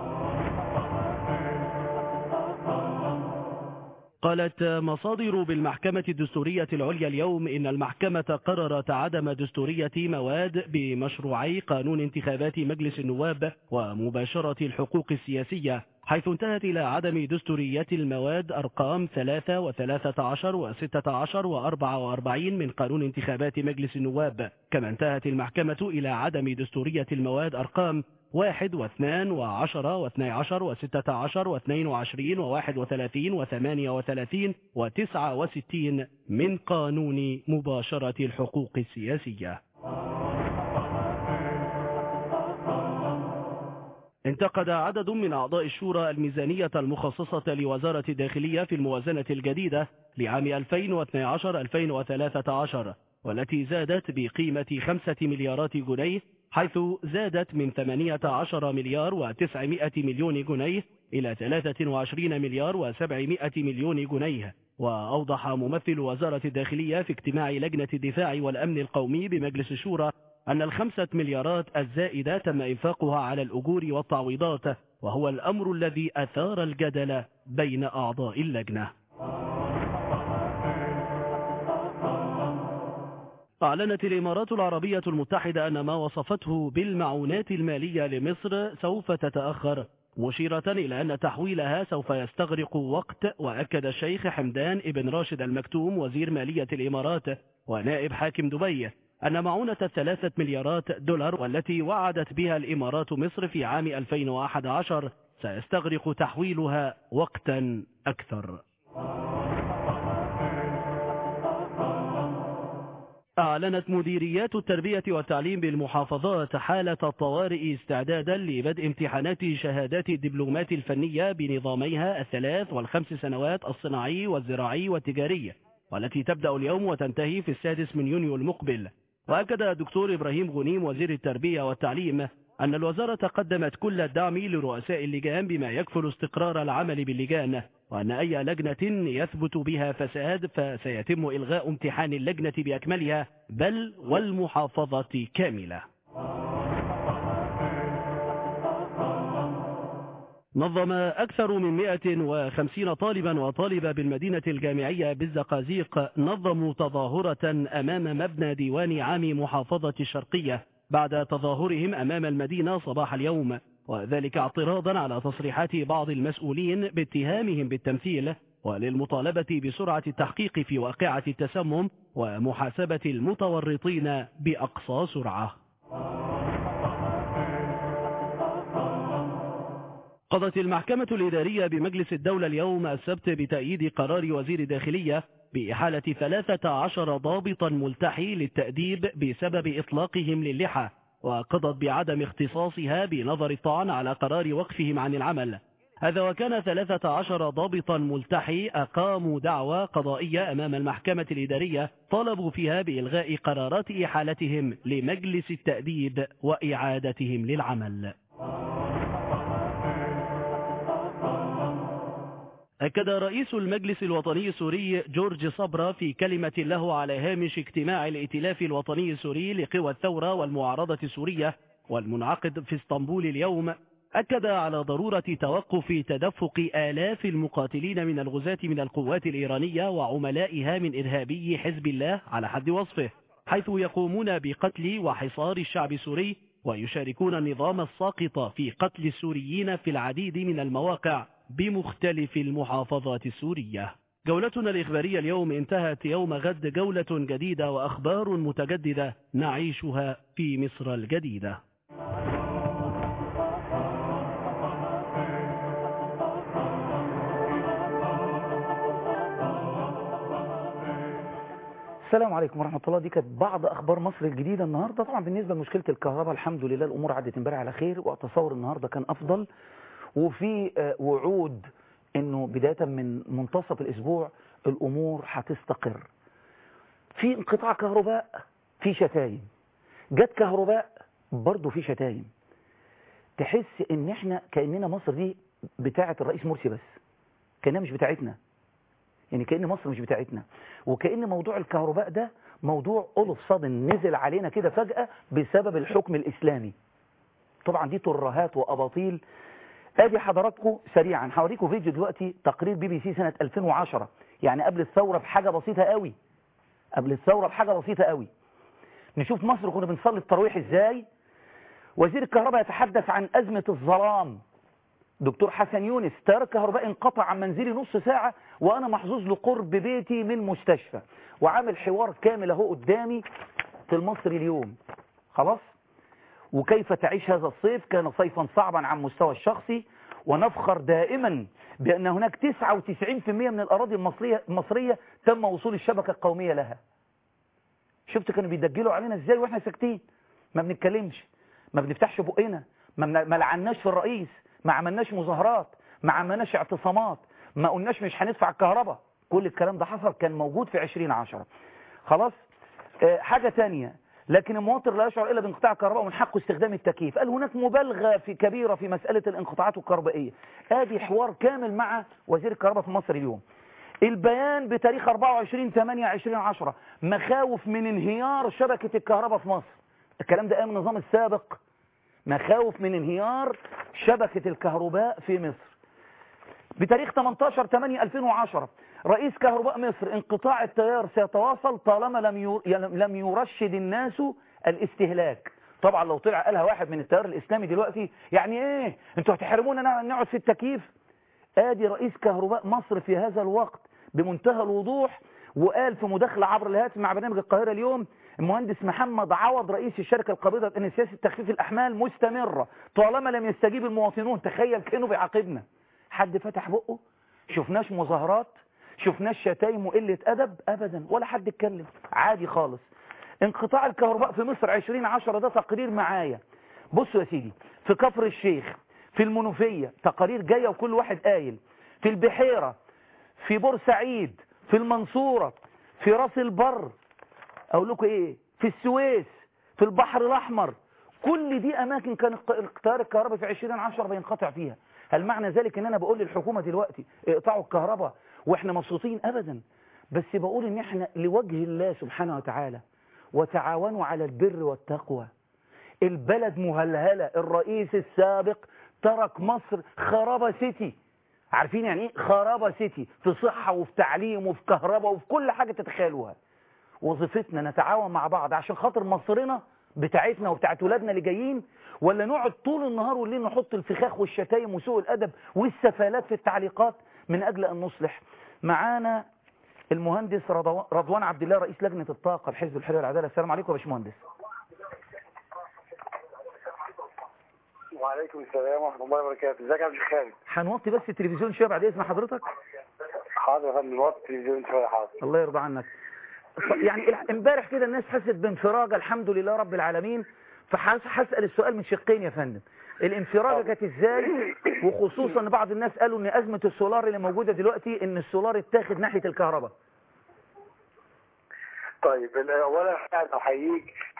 قالت مصادر بالمحكمة الدستورية العليا اليوم إن المحكمة قررت عدم دستورية مواد بمشروعي قانون انتخابات مجلس النواب ومباشرة الحقوق السياسية، حيث انتهت إلى عدم دستورية المواد أرقام 3 و13 و16 و44 من قانون انتخابات مجلس النواب. كما انتهت المحكمة إلى عدم دستورية المواد أرقام 1 و2 و10 و12 و16 و22 و31 و38 و69 من قانون مباشرة الحقوق السياسية. انتقد عدد من أعضاء الشورى الميزانية المخصصة لوزارة الداخلية في الموازنة الجديدة لعام 2012-2013، والتي زادت بقيمة 5 مليارات جنيه، حيث زادت من 18 مليار و900 مليون جنيه إلى 23 مليار و700 مليون جنيه. وأوضح ممثل وزارة الداخلية في اجتماع لجنة الدفاع والأمن القومي بمجلس الشورى أن ال5 مليارات الزائدة تم إنفاقها على الأجور والتعويضات، وهو الأمر الذي أثار الجدل بين أعضاء اللجنة. أعلنت الإمارات العربية المتحدة أن ما وصفته بالمعونات المالية لمصر سوف تتأخر، مشيرة إلى أن تحويلها سوف يستغرق وقت. وأكد الشيخ حمدان ابن راشد المكتوم وزير مالية الإمارات ونائب حاكم دبي أن معونة 3 مليارات دولار والتي وعدت بها الإمارات مصر في عام 2011 سيستغرق تحويلها وقتا أكثر. أعلنت مديريات التربية والتعليم بالمحافظات حالة الطوارئ استعدادا لبدء امتحانات شهادات الدبلومات الفنية بنظاميها 3 و5 سنوات الصناعي والزراعي والتجاري، والتي تبدأ اليوم وتنتهي في 6 يونيو المقبل. وأكد الدكتور إبراهيم غنيم وزير التربية والتعليم أن الوزارة قدمت كل الدعم لرؤساء اللجان بما يكفل استقرار العمل باللجان، وأن أي لجنة يثبت بها فساد فسيتم إلغاء امتحان اللجنة بأكملها بل والمحافظة كاملة. نظم أكثر من 150 طالبا وطالبة بالمدينة الجامعية بالزقازيق نظموا تظاهرة أمام مبنى ديوان عام محافظة الشرقية بعد تظاهرهم أمام المدينة صباح اليوم، وذلك اعتراضا على تصريحات بعض المسؤولين باتهامهم بالتمثيل، وللمطالبة بسرعة التحقيق في واقعة التسمم ومحاسبة المتورطين بأقصى سرعة. قضت المحكمة الإدارية بمجلس الدولة اليوم السبت بتأييد قرار وزير الداخلية بإحالة 13 ضابطا ملتحي للتأديب بسبب إطلاقهم للحى، وقضت بعدم اختصاصها بنظر الطعن على قرار وقفهم عن العمل. هذا وكان 13 ضابطا ملتحي أقاموا دعوى قضائية أمام المحكمة الإدارية طالبوا فيها بإلغاء قرارات إحالتهم لمجلس التأديب وإعادتهم للعمل. أكد رئيس المجلس الوطني السوري جورج صبرا في كلمة له على هامش اجتماع الائتلاف الوطني السوري لقوى الثورة والمعارضة السورية والمنعقد في اسطنبول اليوم، أكد على ضرورة توقف تدفق آلاف المقاتلين من الغزاة من القوات الإيرانية وعملائها من إرهابي حزب الله على حد وصفه، حيث يقومون بقتل وحصار الشعب السوري ويشاركون النظام الساقط في قتل السوريين في العديد من المواقع بمختلف المحافظات السورية. جولتنا الإخبارية اليوم انتهت، يوم غد جولة جديدة وأخبار متجددة نعيشها في مصر الجديدة. السلام عليكم ورحمة الله. دي كانت بعض أخبار مصر الجديدة النهاردة. طبعا بالنسبة لمشكلة الكهرباء الحمد لله الأمور عدت امبارح على خير، وأتصور النهاردة كان أفضل، وفي وعود أنه بداية من منتصف الأسبوع الأمور هتستقر. في انقطاع كهرباء، في شتايم، جت كهرباء برضو في شتايم. تحس ان احنا كأننا مصر دي بتاعة الرئيس مرسي بس، كأنها مش بتاعتنا، يعني كأن مصر مش بتاعتنا، وكأن موضوع الكهرباء ده موضوع ألف صدن نزل علينا كده فجأة بسبب الحكم الإسلامي. طبعا دي ترهات وأباطيل. ادي حضراتكم سريعا هوريكم فيديو دلوقتي، تقرير BBC سنة 2010، يعني قبل الثورة بحاجة بسيطة قوي، قبل الثورة بحاجة بسيطة قوي. نشوف مصر كنا بنصلي التراويح ازاي. وزير الكهرباء يتحدث عن أزمة الظلام. دكتور حسن يونس: تيار الكهرباء انقطع عن منزلي نص ساعة وأنا محظوظ لقرب بيتي من مستشفى. وعامل حوار كامل اهو قدامي في المصري اليوم. خلاص. وكيف تعيش هذا الصيف؟ كان صيفا صعبا عن مستوى الشخصي، ونفخر دائما بأن هناك 99% من الأراضي المصرية تم وصول الشبكة القومية لها. شفت كانوا بيدجلوا علينا ازاي واحنا ساكتين، ما بنتكلمش، ما بنفتحش بقنا، ما لعناش في الرئيس، ما عملناش مظاهرات، ما عملناش اعتصامات، ما قلناش مش هندفع الكهرباء. كل الكلام ده حصل، كان موجود في 2010. خلاص. حاجة تانية، لكن المواطن لا يشعر إلا بانقطاع الكهرباء ومن حقه استخدام التكييف. قال هناك مبالغة كبيرة في مسألة الانقطاعات الكهربائية. ادي حوار كامل مع وزير الكهرباء في مصر اليوم. البيان بتاريخ 24/8/2010: مخاوف من انهيار شبكة الكهرباء في مصر. الكلام ده قام من النظام السابق. مخاوف من انهيار شبكة الكهرباء في مصر. بتاريخ 18/8/2010: رئيس كهرباء مصر: انقطاع التيار سيتواصل طالما لم يرشد الناس الاستهلاك. طبعا لو طلع قالها واحد من التيار الإسلامي دلوقتي، يعني ايه انتوا هتحرمونا نقعد في التكييف؟ ادي رئيس كهرباء مصر في هذا الوقت بمنتهى الوضوح، وقال في مداخلة عبر الهاتف مع برنامج القاهرة اليوم: المهندس محمد عوض رئيس الشركة القابضة ان سياسة تخفيف الأحمال مستمرة طالما لم يستجيب المواطنون. تخيل كانوا بيعاقبنا. حد فتح بقه؟ شفناش مظاهرات، شفناش شتايم وقلة أدب أبدا، ولا حد اتكلم، عادي خالص. انقطاع الكهرباء في مصر 2010 ده تقرير معايا. بصوا يا سيدي، في كفر الشيخ، في المنوفية، تقارير جاية وكل واحد قايل، في البحيرة، في بورسعيد، في المنصورة، في راس البر، أقول لكم إيه، في السويس، في البحر الأحمر. كل دي أماكن كان تيار الكهرباء في 2010 بينقطع فيها. هل معنى ذلك ان انا بقول للحكومة دلوقتي اقطعوا الكهرباء واحنا مبسوطين؟ ابدا. بس بقول ان احنا لوجه الله سبحانه وتعالى وتعاونوا على البر والتقوى. البلد مهلهلة. الرئيس السابق ترك مصر خرابة سيتي. عارفين يعني ايه خرابة سيتي؟ في صحة وفي تعليم وفي كهرباء وفي كل حاجة تتخيلوها. وظيفتنا نتعاون مع بعض عشان خاطر مصرنا بتاعتنا وبتاعت ولادنا اللي جايين، ولا نقعد طول النهار والليل نحط الفخاخ والشتايم وسوء الأدب والسفالات في التعليقات من أجل أن نصلح؟ معانا المهندس رضوان عبد الله رئيس لجنة الطاقة بحزب الحرية والعدالة. السلام عليكم يا باشمهندس. وعليكم السلام ورحمة الله وبركاته. ازيك يا عبد الخالد؟ هنوطي بس التلفزيون شويه بعد اذن حضرتك. حاضر يا فندم، نوطي التلفزيون شويه. حاضر. الله يرضى عنك. يعني امبارح كده الناس حست بانفراجه الحمد لله رب العالمين، فهسأل السؤال من شقين يا فندم. الانفراجه كانت ازاي؟ وخصوصا ان بعض الناس قالوا ان ازمه السولار اللي موجوده دلوقتي ان السولار اتاخد ناحيه الكهرباء. طيب اولا انا احييك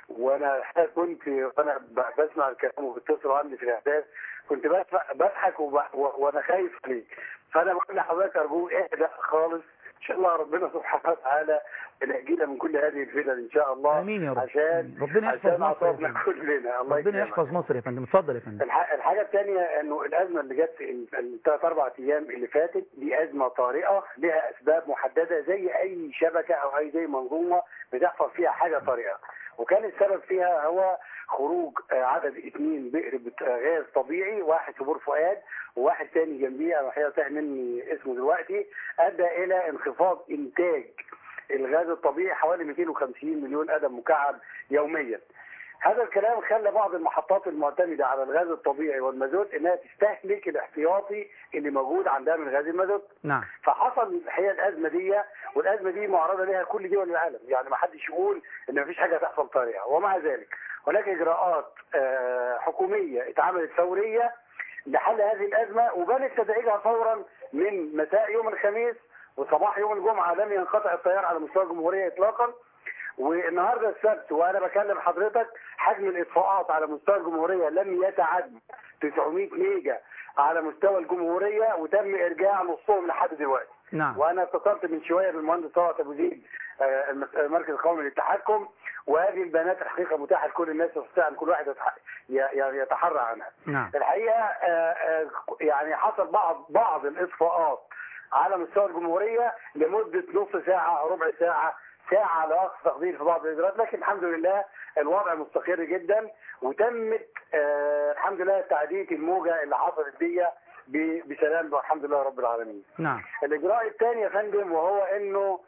وانا وانا بسمع الكلام وبتصلوا عني في الاحداث كنت بضحك وانا خايف عليك. فانا بقول لحضرتك ارجوك اهدأ خالص، ان شاء الله ربنا سبحانه وتعالى ينجينا من كل هذه الفتن ان شاء الله. امين يا رب. عشان ربنا يحفظ مصر عطانا كلنا. الله ربنا يحفظ مصر يا فندم. اتفضل يا فندم. الحاجه الثانيه انه الازمه اللي جت الثلاث اربع ايام اللي فاتت دي ازمه طارئه لها اسباب محدده زي اي شبكه او اي زي منظومه بتحصل فيها حاجه طارئه، وكان السبب فيها هو خروج عدد 2 بئر غاز طبيعي، واحد في بور فؤاد وواحد ثاني جنبيه انا الحقيقه تاه مني اسمه دلوقتي، ادى الى انخفاض انتاج الغاز الطبيعي حوالي 250 مليون قدم مكعب يوميا. هذا الكلام خلى بعض المحطات المعتمده على الغاز الطبيعي والمازوت انها تستهلك الاحتياطي اللي موجود عندها من غاز المازوت. نعم. فحصل الحقيقه الازمه دي، والازمه دي معرضه لها كل دول العالم، يعني ما حدش يقول ان مفيش حاجه تحصل طارئه، ومع ذلك هناك اجراءات حكوميه اتعملت فوريه لحل هذه الازمه، وبدات تدعيجها فورا من مساء يوم الخميس وصباح يوم الجمعه لم ينقطع التيار على مستوى الجمهوريه اطلاقا. والنهارده السبت وانا بكلم حضرتك حجم الاطفاءات على مستوى الجمهوريه لم يتعدى 900 ميجا على مستوى الجمهوريه، وتم ارجاع نصهم لحد دلوقتي. نعم. وانا اتصلت من شويه بالمهندس طارق ابو زيد المركز القومي للتحكم، وهذه البيانات الحقيقه متاحه لكل الناس يستطيع ان كل واحد يتحرى عنها. نعم. الحقيقه يعني حصل بعض الاطفاءات على مستوى الجمهوريه لمده نص ساعه ربع ساعه على اقصى تقدير في بعض الادارات، لكن الحمد لله الوضع مستقر جدا، وتمت الحمد لله تعديل الموجه اللي حصلت دي بسلام والحمد لله رب العالمين. نعم. الاجراء الثاني يا فندم وهو انه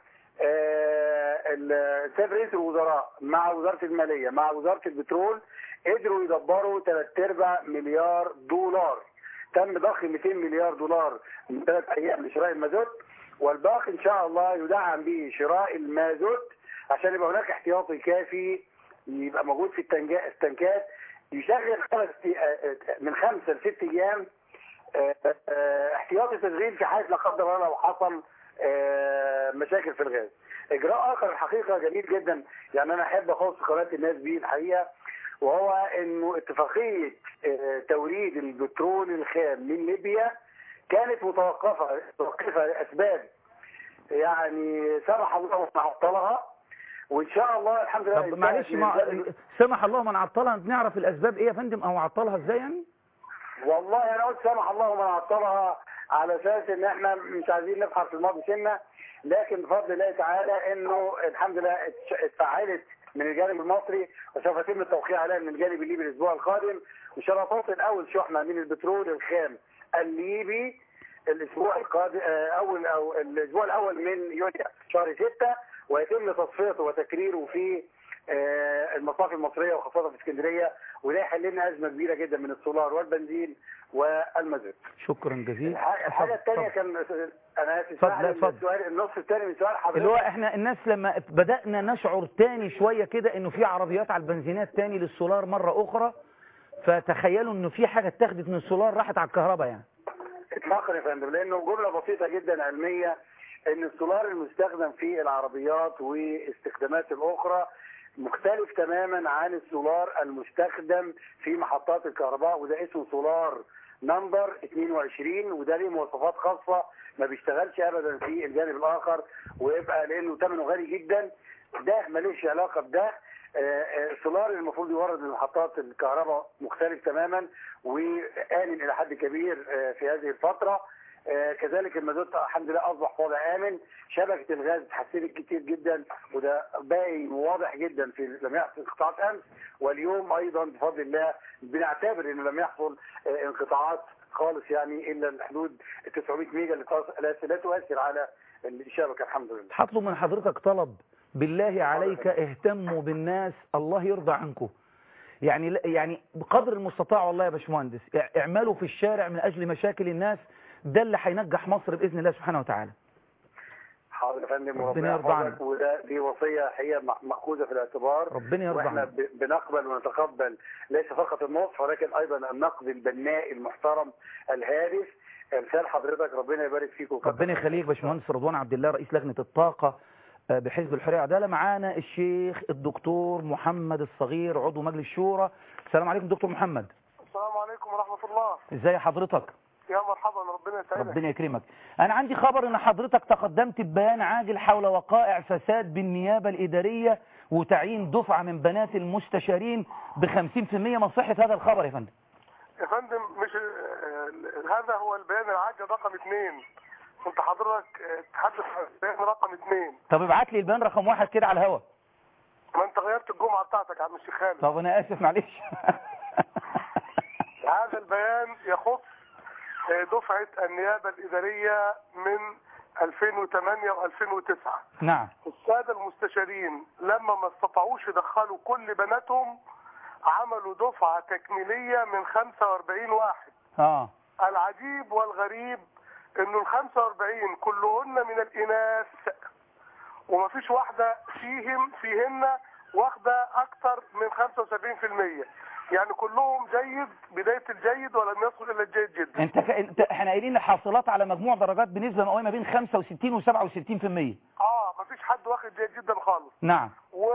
السيد رئيس الوزراء مع وزاره الماليه مع وزاره البترول قدروا يدبروا 3/4 مليار دولار. تم ضخ 200 مليار دولار من 3 ايام لشراء المازوت، والباقي ان شاء الله يدعم به شراء المازوت عشان يبقى هناك احتياطي كافي يبقى موجود في التنكات يشغل من 5 ل 6 ايام احتياطي تشغيل في حاله لا قدر الله لو حصل مشاكل في الغاز. اجراء اخر الحقيقه جميل جدا، يعني انا احب اخص قناه الناس بيه الحقيقه، وهو انه اتفاقيه توريد البترول الخام من ليبيا كانت متوقفه لاسباب يعني سمح الله من عطلها، وان شاء الله الحمد لله. طب معلش سمح الله من عطلها، نعرف الاسباب ايه يا فندم او عطلها ازاي يعني؟ والله انا قلت سمح الله من عطلها على اساس ان احنا مش عايزين نبحر في الماضي سنه، لكن بفضل الله تعالى انه الحمد لله اتفعلت من الجانب المصري وسوف يتم التوقيع عليها من الجانب الليبي الاسبوع القادم، وشرطات الاول شحنه من البترول الخام الليبي الاسبوع القادم الاسبوع الاول من يونيو شهر 6، ويتم تصفيته وتكريره في المصافي المصريه وخاصه في اسكندريه، وده يحل لنا ازمه كبيره جدا من السولار والبنزين والمازوت. شكرا جزيلا. الحاجه الثانيه كان انا اسف السؤال النص الثاني من سؤال حضرتك اللي هو احنا الناس لما بدانا نشعر تاني شويه كده انه في عربيات على البنزينات تاني للسولار مره اخرى، فتخيلوا انه في حاجه اتاخدت من السولار راحت على الكهرباء يعني. اطلاقا يا فندم، لانه جمله بسيطه جدا علميه ان السولار المستخدم في العربيات واستخدامات الاخرى مختلف تماما عن السولار المستخدم في محطات الكهرباء، وده اسمه سولار نمبر 22، وده ليه مواصفات خاصه ما بيشتغلش ابدا في الجانب الاخر، ويبقى لانه ثمنه غالي جدا. ده ملوش علاقه بده. السولار المفروض يورد لمحطات الكهرباء مختلف تماما وآمن الى حد كبير في هذه الفتره. كذلك المازوت الحمد لله اصبح في وضع امن، شبكه الغاز اتحسنت كتير جدا، وده باقي واضح جدا في لم يحصل انقطاعات امس، واليوم ايضا بفضل الله بنعتبر انه لم يحصل انقطاعات خالص يعني الا الحدود 900 ميجا اللي لا تؤثر على الشبكه الحمد لله. هطلب من حضرتك طلب بالله عليك، اهتموا بالناس الله يرضى عنكم. يعني بقدر المستطاع والله يا باشمهندس اعملوا في الشارع من اجل مشاكل الناس، ده اللي هينجح مصر باذن الله سبحانه وتعالى. حاضر يا فندم، ربنا يرضى عنك، وده دي وصيه هي ماخوذه في الاعتبار، ربنا يرضى عنك. واحنا بنقبل ونتقبل ليس فقط النصح ولكن ايضا النقد البناء المحترم الهادف. امثال حضرتك ربنا يبارك فيكم. ربنا يخليك باشمهندس رضوان عبد الله رئيس لجنه الطاقه بحزب الحرية والعدالة. معانا الشيخ الدكتور محمد الصغير عضو مجلس الشورى. السلام عليكم دكتور محمد. السلام عليكم ورحمة الله. ازي حضرتك؟ يا مرحبا، ربنا يسعدك. ربنا يكرمك. انا عندي خبر ان حضرتك تقدمت ببيان عاجل حول وقائع فساد بالنيابة الإدارية وتعيين دفعة من بنات المستشارين ب50%. ما صحة هذا الخبر يا فندم؟ يا فندم مش هذا هو البيان العاجل رقم 2. كنت حضرتك تحدث عن البيان رقم 2. طب ابعت لي البيان رقم 1 كده على الهواء. ما انت غيرت الجمعة بتاعتك يا عم الشيخ خالد. طب انا اسف معلش. هذا البيان يخص دفعة النيابة الإدارية من 2008 و2009. نعم. السادة المستشارين لما ما استطاعوش يدخلوا كل بناتهم عملوا دفعة تكميلية من 45 واحد. العجيب والغريب انه ال45 كلهن من الإناث، ومفيش واحدة فيهن واخدة أكثر من 75%. يعني كلهم جيد، بداية الجيد ولم يصل إلى الجيد جدا. احنا قايلين الحاصلات على مجموع درجات بنسبة مئوية ما بين 65 و67%. مفيش حد واخد جيد جدا خالص. نعم.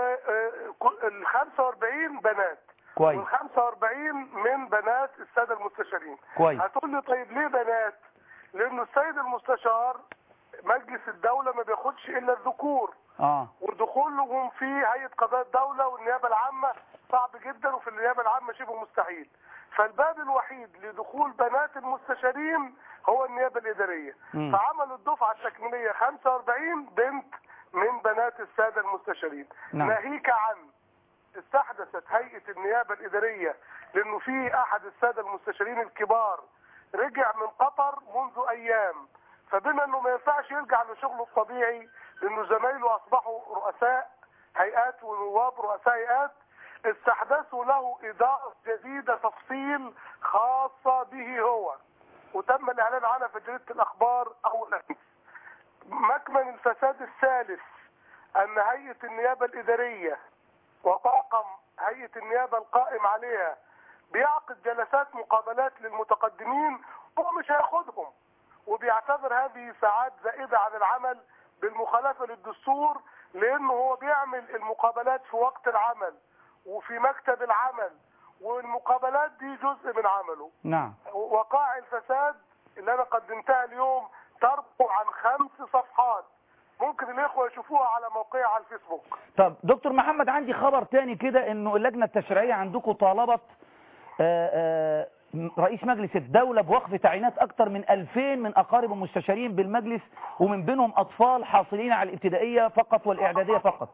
وال45 بنات. كويس. وال45 من بنات السادة المستشارين. كويس. هتقول لي طيب ليه بنات؟ لأنه السيد المستشار مجلس الدولة ما بياخدش إلا الذكور. ودخولهم في هيئة قضاء الدولة والنيابة العامة صعب جدا، وفي النيابة العامة شبه مستحيل. فالباب الوحيد لدخول بنات المستشارين هو النيابة الإدارية. فعملوا الدفعة التكميلية 45 بنت من بنات السادة المستشارين. ناهيك عن استحدثت هيئة النيابة الإدارية، لأنه في أحد السادة المستشارين الكبار رجع من قطر منذ أيام، فبما أنه ما ينفعش يرجع لشغله الطبيعي لأنه زمايله أصبحوا رؤساء هيئات ونواب رؤساء هيئات، استحدثوا له إدارة جديدة تفصيل خاصة به هو، وتم الإعلان عنها في جريدة الأخبار أول أمس. مكمن الفساد الثالث أن هيئة النيابة الإدارية وطاقم هيئة النيابة القائم عليها بيعقد جلسات مقابلات للمتقدمين، هو مش هياخدهم، وبيعتبر هذه ساعات زائدة عن العمل بالمخالفة للدستور، لأنه هو بيعمل المقابلات في وقت العمل وفي مكتب العمل، والمقابلات دي جزء من عمله. نعم. وقائع الفساد اللي أنا قدمتها اليوم تربو عن 5 صفحات، ممكن الإخوة يشوفوها على موقعي على الفيسبوك. طب دكتور محمد، عندي خبر تاني كده، إنه اللجنة التشريعية عندكم طالبت رئيس مجلس الدولة بوقف تعيينات أكثر من 2000 من أقارب المستشارين بالمجلس، ومن بينهم أطفال حاصلين على الابتدائية فقط والإعدادية فقط.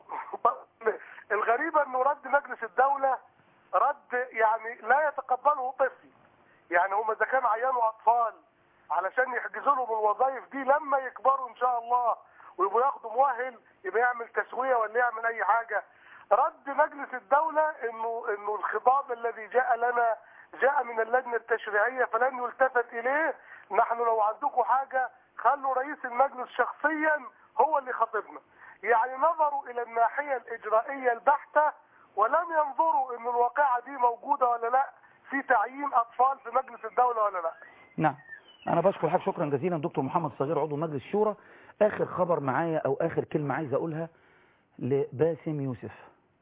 الغريبة أنه رد مجلس الدولة رد يعني لا يتقبله طفل. يعني هم إذا كانوا عينوا أطفال علشان يحجزوا لهم الوظائف دي لما يكبروا إن شاء الله ويبقوا ياخدوا مؤهل يبقى يعمل تسوية ولا يعمل أي حاجة، رد مجلس الدولة إنه الخطاب الذي جاء لنا جاء من اللجنة التشريعية فلن يلتفت إليه. نحن لو عندكم حاجة خلوا رئيس المجلس شخصيا هو اللي خطبنا. يعني نظروا إلى الناحية الإجرائية البحتة ولم ينظروا إن الواقعة دي موجودة ولا لا في تعيين أطفال في مجلس الدولة ولا لا. نعم. أنا بشكر حضرتك شكرا جزيلا دكتور محمد صغير عضو مجلس الشورى. آخر خبر معايا أو آخر كلمة عايز أقولها لباسم يوسف.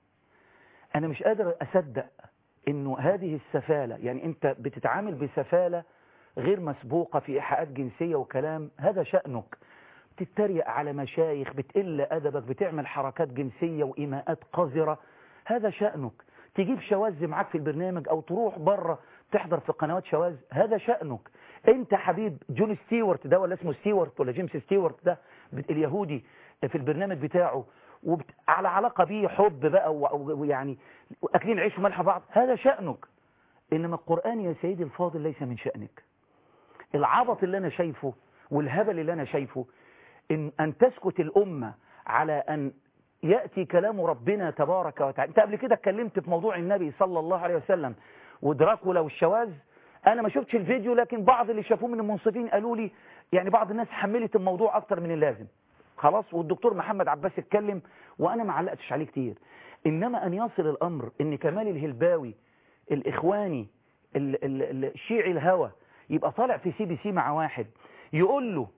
أنا مش قادر أصدق إنه هذه السفالة، يعني أنت بتتعامل بسفالة غير مسبوقة في إيحاءات جنسية وكلام، هذا شأنك. بتتريق على مشايخ، بتقل أدبك، بتعمل حركات جنسية وإيماءات قذرة، هذا شأنك. تجيب شواذ معاك في البرنامج أو تروح بره تحضر في قنوات شواذ، هذا شأنك. أنت حبيب جون ستيوارت ده ولا اسمه ستيوارت ولا جيمس ستيوارت ده اليهودي في البرنامج بتاعه على علاقة بيه حب بقى ويعني أكلين عيش وملح بعض، هذا شأنك. إنما القرآن يا سيدي الفاضل ليس من شأنك. العبط اللي أنا شايفه والهبل اللي أنا شايفه أن تسكت الأمة على أن يأتي كلام ربنا تبارك وتعالى. أنت قبل كده اتكلمت في موضوع النبي صلى الله عليه وسلم ودراكولا والشواذ. أنا ما شفتش الفيديو، لكن بعض اللي شافوه من المنصفين قالوا لي يعني بعض الناس حملت الموضوع أكتر من اللازم. خلاص، والدكتور محمد عباس اتكلم وأنا ما علقتش عليه كتير. إنما أن يصل الأمر إن كمال الهلباوي الإخواني الشيعي الهوى يبقى طالع في CBC مع واحد يقول له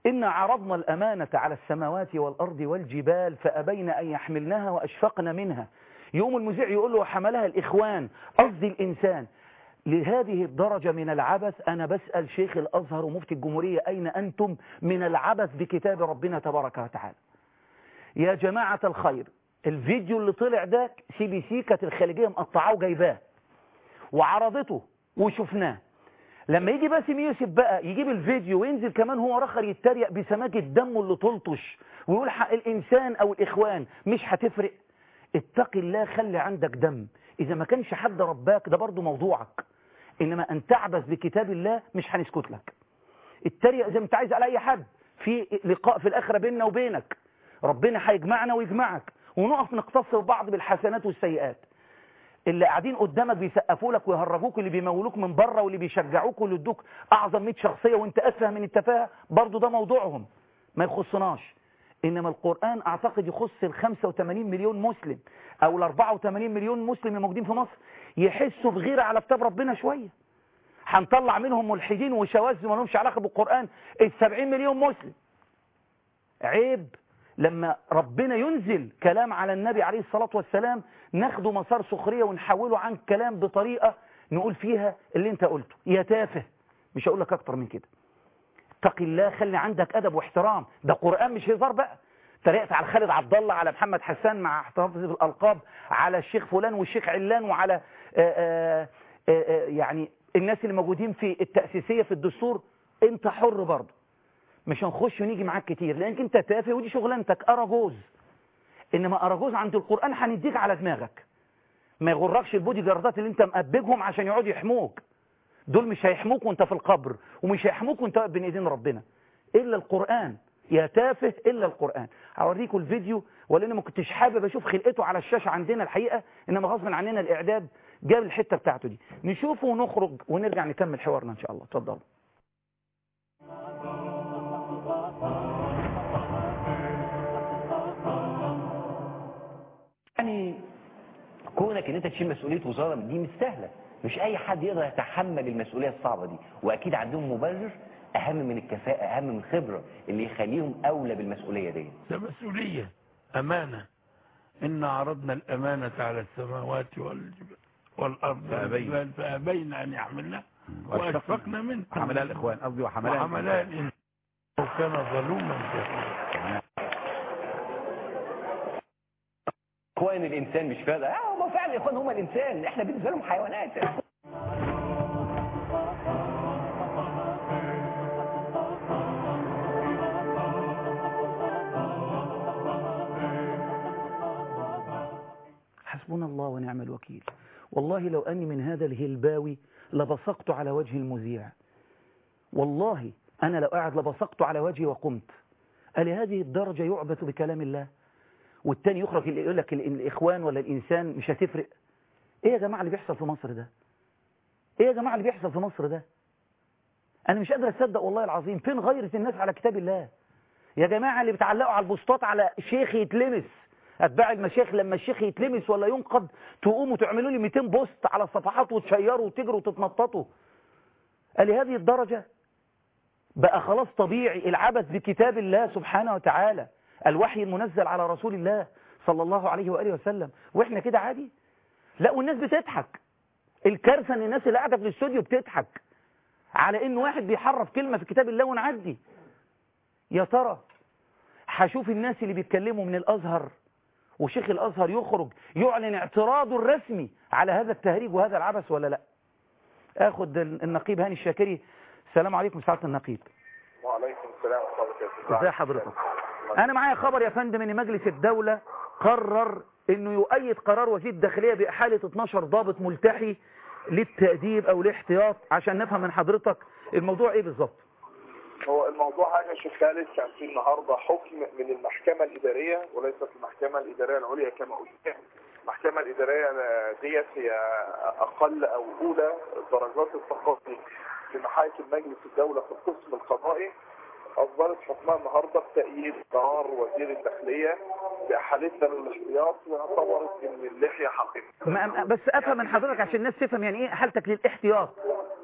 إنا عرضنا الأمانة على السماوات والأرض والجبال فأبين أن يحملنها وأشفقن منها. يوم المذيع يقول له وحملها الإخوان، قصدي الإنسان. لهذه الدرجة من العبث أنا بسأل شيخ الأزهر ومفتي الجمهورية أين أنتم من العبث بكتاب ربنا تبارك وتعالى؟ يا جماعة الخير، الفيديو اللي طلع ده CBC كانت الخارجية مقطعاه وجايباه وعرضته وشفناه. لما يجي باسم يوسف بقى يجيب الفيديو وينزل كمان هو رخر يتريق بسماجة دمه اللي تلطش ويقول حق الإنسان أو الإخوان مش هتفرق. اتق الله، خلي عندك دم. إذا ما كانش حد رباك ده برضو موضوعك، إنما أن تعبث بكتاب الله مش هنسكت لك. التريق زي ما انت عايز على أي حد، في لقاء في الآخرة بيننا وبينك، ربنا هيجمعنا ويجمعك ونقف نقتصر بعض بالحسنات والسيئات. اللي قاعدين قدامك بيسقفوا لك ويهرجوك، اللي بيمولوك من بره واللي بيشجعوك واللي يدوك اعظم 100 شخصيه وانت اسفه من التفاهه، برضه ده موضوعهم ما يخصناش. انما القران اعتقد يخص ال 85 مليون مسلم او ال 84 مليون مسلم الموجودين في مصر، يحسوا بغيره على كتاب ربنا شويه. هنطلع منهم ملحدين وشواذ ما لهمش علاقه بالقران ال 70 مليون مسلم. عيب لما ربنا ينزل كلام على النبي عليه الصلاة والسلام ناخده مسار سخرية ونحوله عن كلام بطريقة نقول فيها اللي انت قلته. يا تافه، مش هقول لك اكتر من كده. اتق الله، خلي عندك ادب واحترام، ده قرآن مش هزار بقى. تريقت على خالد عبد الله، على محمد حسان مع احتفاظ بالالقاب، على الشيخ فلان والشيخ علان، وعلى يعني الناس اللي موجودين في التأسيسية في الدستور. انت حر برضه، مش هنخش ونيجي معاك كتير لانك انت تافه ودي شغلانتك اراجوز. انما اراجوز عند القرآن هنديك على دماغك. ما يغركش البودي جاردات اللي انت مقبجهم عشان يقعدوا يحموك، دول مش هيحموك وانت في القبر ومش هيحموك وانت بين ايدين ربنا الا القرآن. يا تافه الا القرآن. هوريكم الفيديو ولاني ما كنتش حابب اشوف خلقته على الشاشة عندنا الحقيقة، انما غصب عننا الاعداد جاب الحتة بتاعته دي. نشوفه ونخرج ونرجع نكمل حوارنا ان شاء الله. اتفضلوا. يعني كونك ان انت تشيل مسؤوليه وزاره دي مش سهله، مش اي حد يقدر يتحمل المسؤوليه الصعبه دي، واكيد عندهم مبرر اهم من الكفاءه، اهم من الخبره اللي يخليهم اولى بالمسؤوليه دي. ده مسؤوليه، امانه. ان عرضنا الامانه على السماوات والارض فابين ان يحملنها واشفقنا منها. حملها الاخوان قصدي وحملها الانسان وكان ظلوما جهولا. اخوان الانسان مش فاهم، هم فعلا اخوان، هم الانسان، احنا بالنسبه لهم حيوانات. حسبنا الله ونعم الوكيل. والله لو أني من هذا الهلباوي لبصقت على وجه المذيع، والله أنا لو قاعد لبصقت على وجهي وقمت. ألهذه الدرجة يعبث بكلام الله؟ والتاني يخرج يقول لك الإخوان ولا الإنسان مش هتفرق. إيه يا جماعة اللي بيحصل في مصر ده؟ إيه يا جماعة اللي بيحصل في مصر ده؟ أنا مش قادر أصدق والله العظيم. فين غيرة الناس على كتاب الله يا جماعة؟ اللي بتعلقوا على البوستات على شيخ يتلمس، أتباع المشايخ لما الشيخ يتلمس ولا ينقض تقوموا تعملوا لي 200 بوست على الصفحات وتشيروا وتجروا وتتنططوا. لهذه الدرجة بقى خلاص طبيعي العبث بكتاب الله سبحانه وتعالى، الوحي المنزل على رسول الله صلى الله عليه وآله وسلم، وإحنا كده عادي؟ لا، والناس بتضحك. الكارثة ان الناس اللي قاعدة في الاستوديو بتضحك على ان واحد بيحرف كلمة في كتاب الله ونعدي. يا ترى هشوف الناس اللي بيتكلموا من الأزهر وشيخ الأزهر يخرج يعلن اعتراضه الرسمي على هذا التهريج وهذا العبث ولا لا؟ اخد النقيب هاني الشاكري. السلام عليكم سعادة النقيب. وعليكم السلام ورحمة الله وبركاته. ازي حضرتك؟ انا معايا خبر يا فندم ان مجلس الدولة قرر انه يؤيد قرار وزير الداخلية بإحالة 12 ضابط ملتحي للتأديب او الاحتياط. عشان نفهم من حضرتك الموضوع ايه بالظبط؟ هو الموضوع حاجة شيخ خالد، كان في النهاردة حكم من المحكمة الإدارية وليست المحكمة الإدارية العليا كما قلت. المحكمة الإدارية ديت هي أقل أو أولى درجات التقاضي في محاكم مجلس الدولة في القسم القضائي. أصدرت حكمها النهاردة بتأييد قرار وزير الداخلية بإحالتنا للاحتياط، واعتبرت إن اللحية حقيقة. بس أفهم من حضرتك عشان الناس تفهم يعني إيه إحالتك للاحتياط.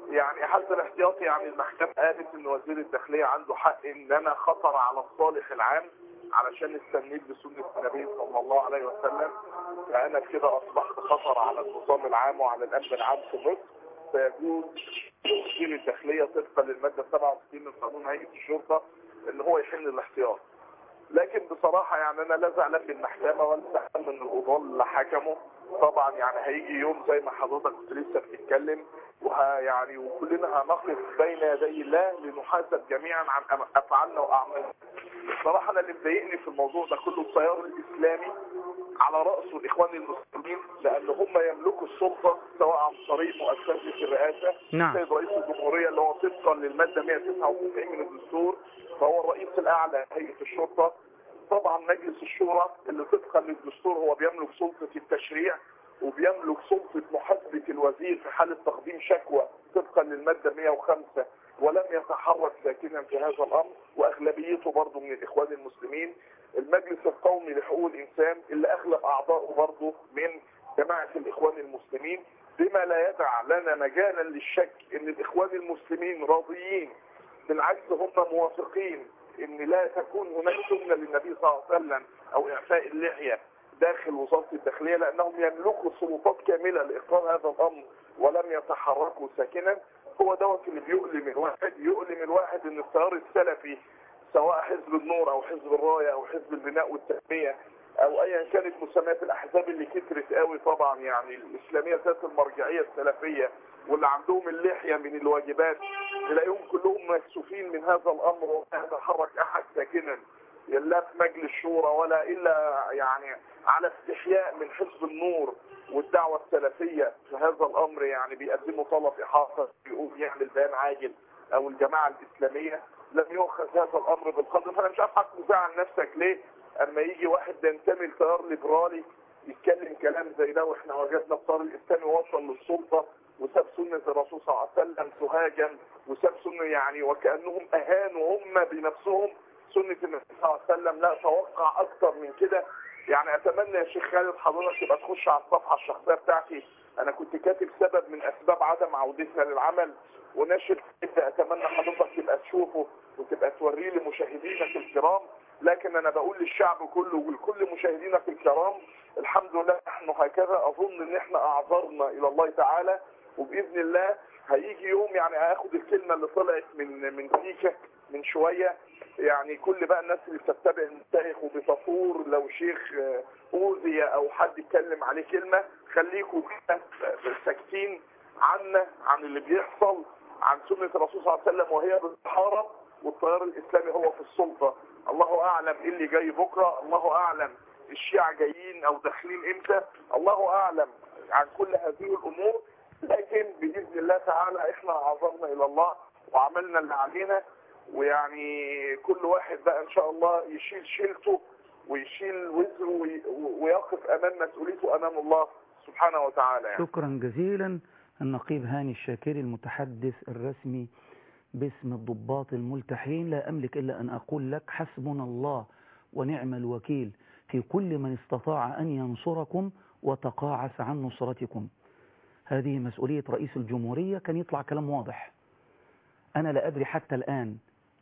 يعني حتى الاحتياطي يعني المحكمة قالت ان وزير الداخلية عنده حق ان انا خطر على الصالح العام علشان استنيت بسنة النبي صلى الله عليه وسلم، فانا كده اصبحت خطر على النظام العام وعلى الامن العام في مصر، فيجوز وزير الداخلية طبقا للمادة 67 من قانون هيئة الشرطة ان هو يحل الاحتياط. لكن بصراحة يعني انا لا زعلان من المحكمة ولا زعلان من القضاة اللي حكموا. طبعا يعني هيجي يوم زي ما حضرتك كنت لسه بتتكلم يعني وكلنا هنقف بين يدي الله لنحاسب جميعا عن افعالنا واعمالنا. بصراحة انا اللي مضايقني في الموضوع ده كله التيار الاسلامي على رأسه الاخوان المسلمين، لان هم يملكوا السلطة سواء عن طريق مؤسسة الرئاسة. نعم. سيد رئيس الجمهورية اللي هو طبقا للمادة 199 من الدستور فهو الرئيس الاعلى هيئة الشرطة. طبعا مجلس الشورى اللي طبقا للدستور هو بيملك سلطة التشريع وبيملك سلطة محاسبة الوزير في حالة تقديم شكوى طبقا للمادة 105 ولم يتحرك ساكنا في هذا الامر، واغلبيته برضه من الاخوان المسلمين. المجلس القومي لحقوق الانسان اللي اغلب اعضائه برضه من جماعة الاخوان المسلمين، بما لا يدع لنا مجالا للشك ان الاخوان المسلمين راضيين، بالعكس هم موافقين ان لا تكون هناك سنة للنبي صلى الله عليه وسلم او اعفاء اللحية داخل وزارة الداخلية، لانهم يملكوا سلطات كاملة لاقرار هذا الامر ولم يتحركوا ساكنا. هو دوت اللي بيؤلم الواحد ان التيار السلفي سواء حزب النور او حزب الراية او حزب البناء والتنمية او ايا كانت مسميات الاحزاب اللي كترت قوي طبعا يعني الاسلامية ذات المرجعية السلفية واللي عندهم اللحية من الواجبات، تلاقيهم كلهم مكسوفين من هذا الامر ولا يتحرك احد ساكنا لا في مجلس شورى ولا الا يعني على استحياء من حزب النور والدعوة السلفية في هذا الامر، يعني بيقدموا طلب احاطة بيقول يعمل بيان عاجل او الجماعة الاسلامية لم يؤخذ هذا الامر بالقدر. فانا مش عارف حضرتك مزعل نفسك ليه اما يجي واحد ينتمي لتيار ليبرالي يتكلم كلام زي ده، واحنا وجدنا التيار الاسلامي وصل للسلطة وساب سنة الرسول صلى الله عليه وسلم تهاجم وساب سنة يعني وكأنهم اهانوا هم بنفسهم سنة النبي صلى الله عليه وسلم. لا اتوقع اكتر من كده. يعني اتمنى يا شيخ خالد حضرتك تبقى تخش على الصفحة الشخصية بتاعتي، انا كنت كاتب سبب من اسباب عدم عودتنا للعمل وناشر كده، اتمنى حضرتك تبقى تشوفه وتبقى توريه لمشاهدينك الكرام. لكن انا بقول للشعب كله ولكل مشاهدينك الكرام الحمد لله نحن هكذا. اظن ان احنا اعذرنا الى الله تعالى، وباذن الله هيجي يوم يعني هاخد الكلمة اللي طلعت من سيكا من شوية، يعني كل بقى الناس اللي بتتبع المشايخ وبتفور لو شيخ اوذي او حد يتكلم عليه كلمة خليكم ساكتين عنا عن اللي بيحصل عن سنة الرسول صلى الله عليه وسلم وهي بالطهارة والتيار الاسلامي هو في السلطة. الله اعلم ايه اللي جاي بكرة، الله اعلم الشيعة جايين او داخلين امتى، الله اعلم عن كل هذه الامور. لكن باذن الله تعالى احنا عذرنا الى الله وعملنا اللي علينا، ويعني كل واحد بقى ان شاء الله يشيل شيلته ويشيل وزره ويقف امام مسؤوليته امام الله سبحانه وتعالى يعني. شكرا جزيلا النقيب هاني الشاكري المتحدث الرسمي باسم الضباط الملتحين. لا أملك إلا أن أقول لك حسبنا الله ونعم الوكيل في كل من استطاع أن ينصركم وتقاعس عن نصرتكم. هذه مسؤولية رئيس الجمهورية. كان يطلع كلام واضح. أنا لا أدري حتى الآن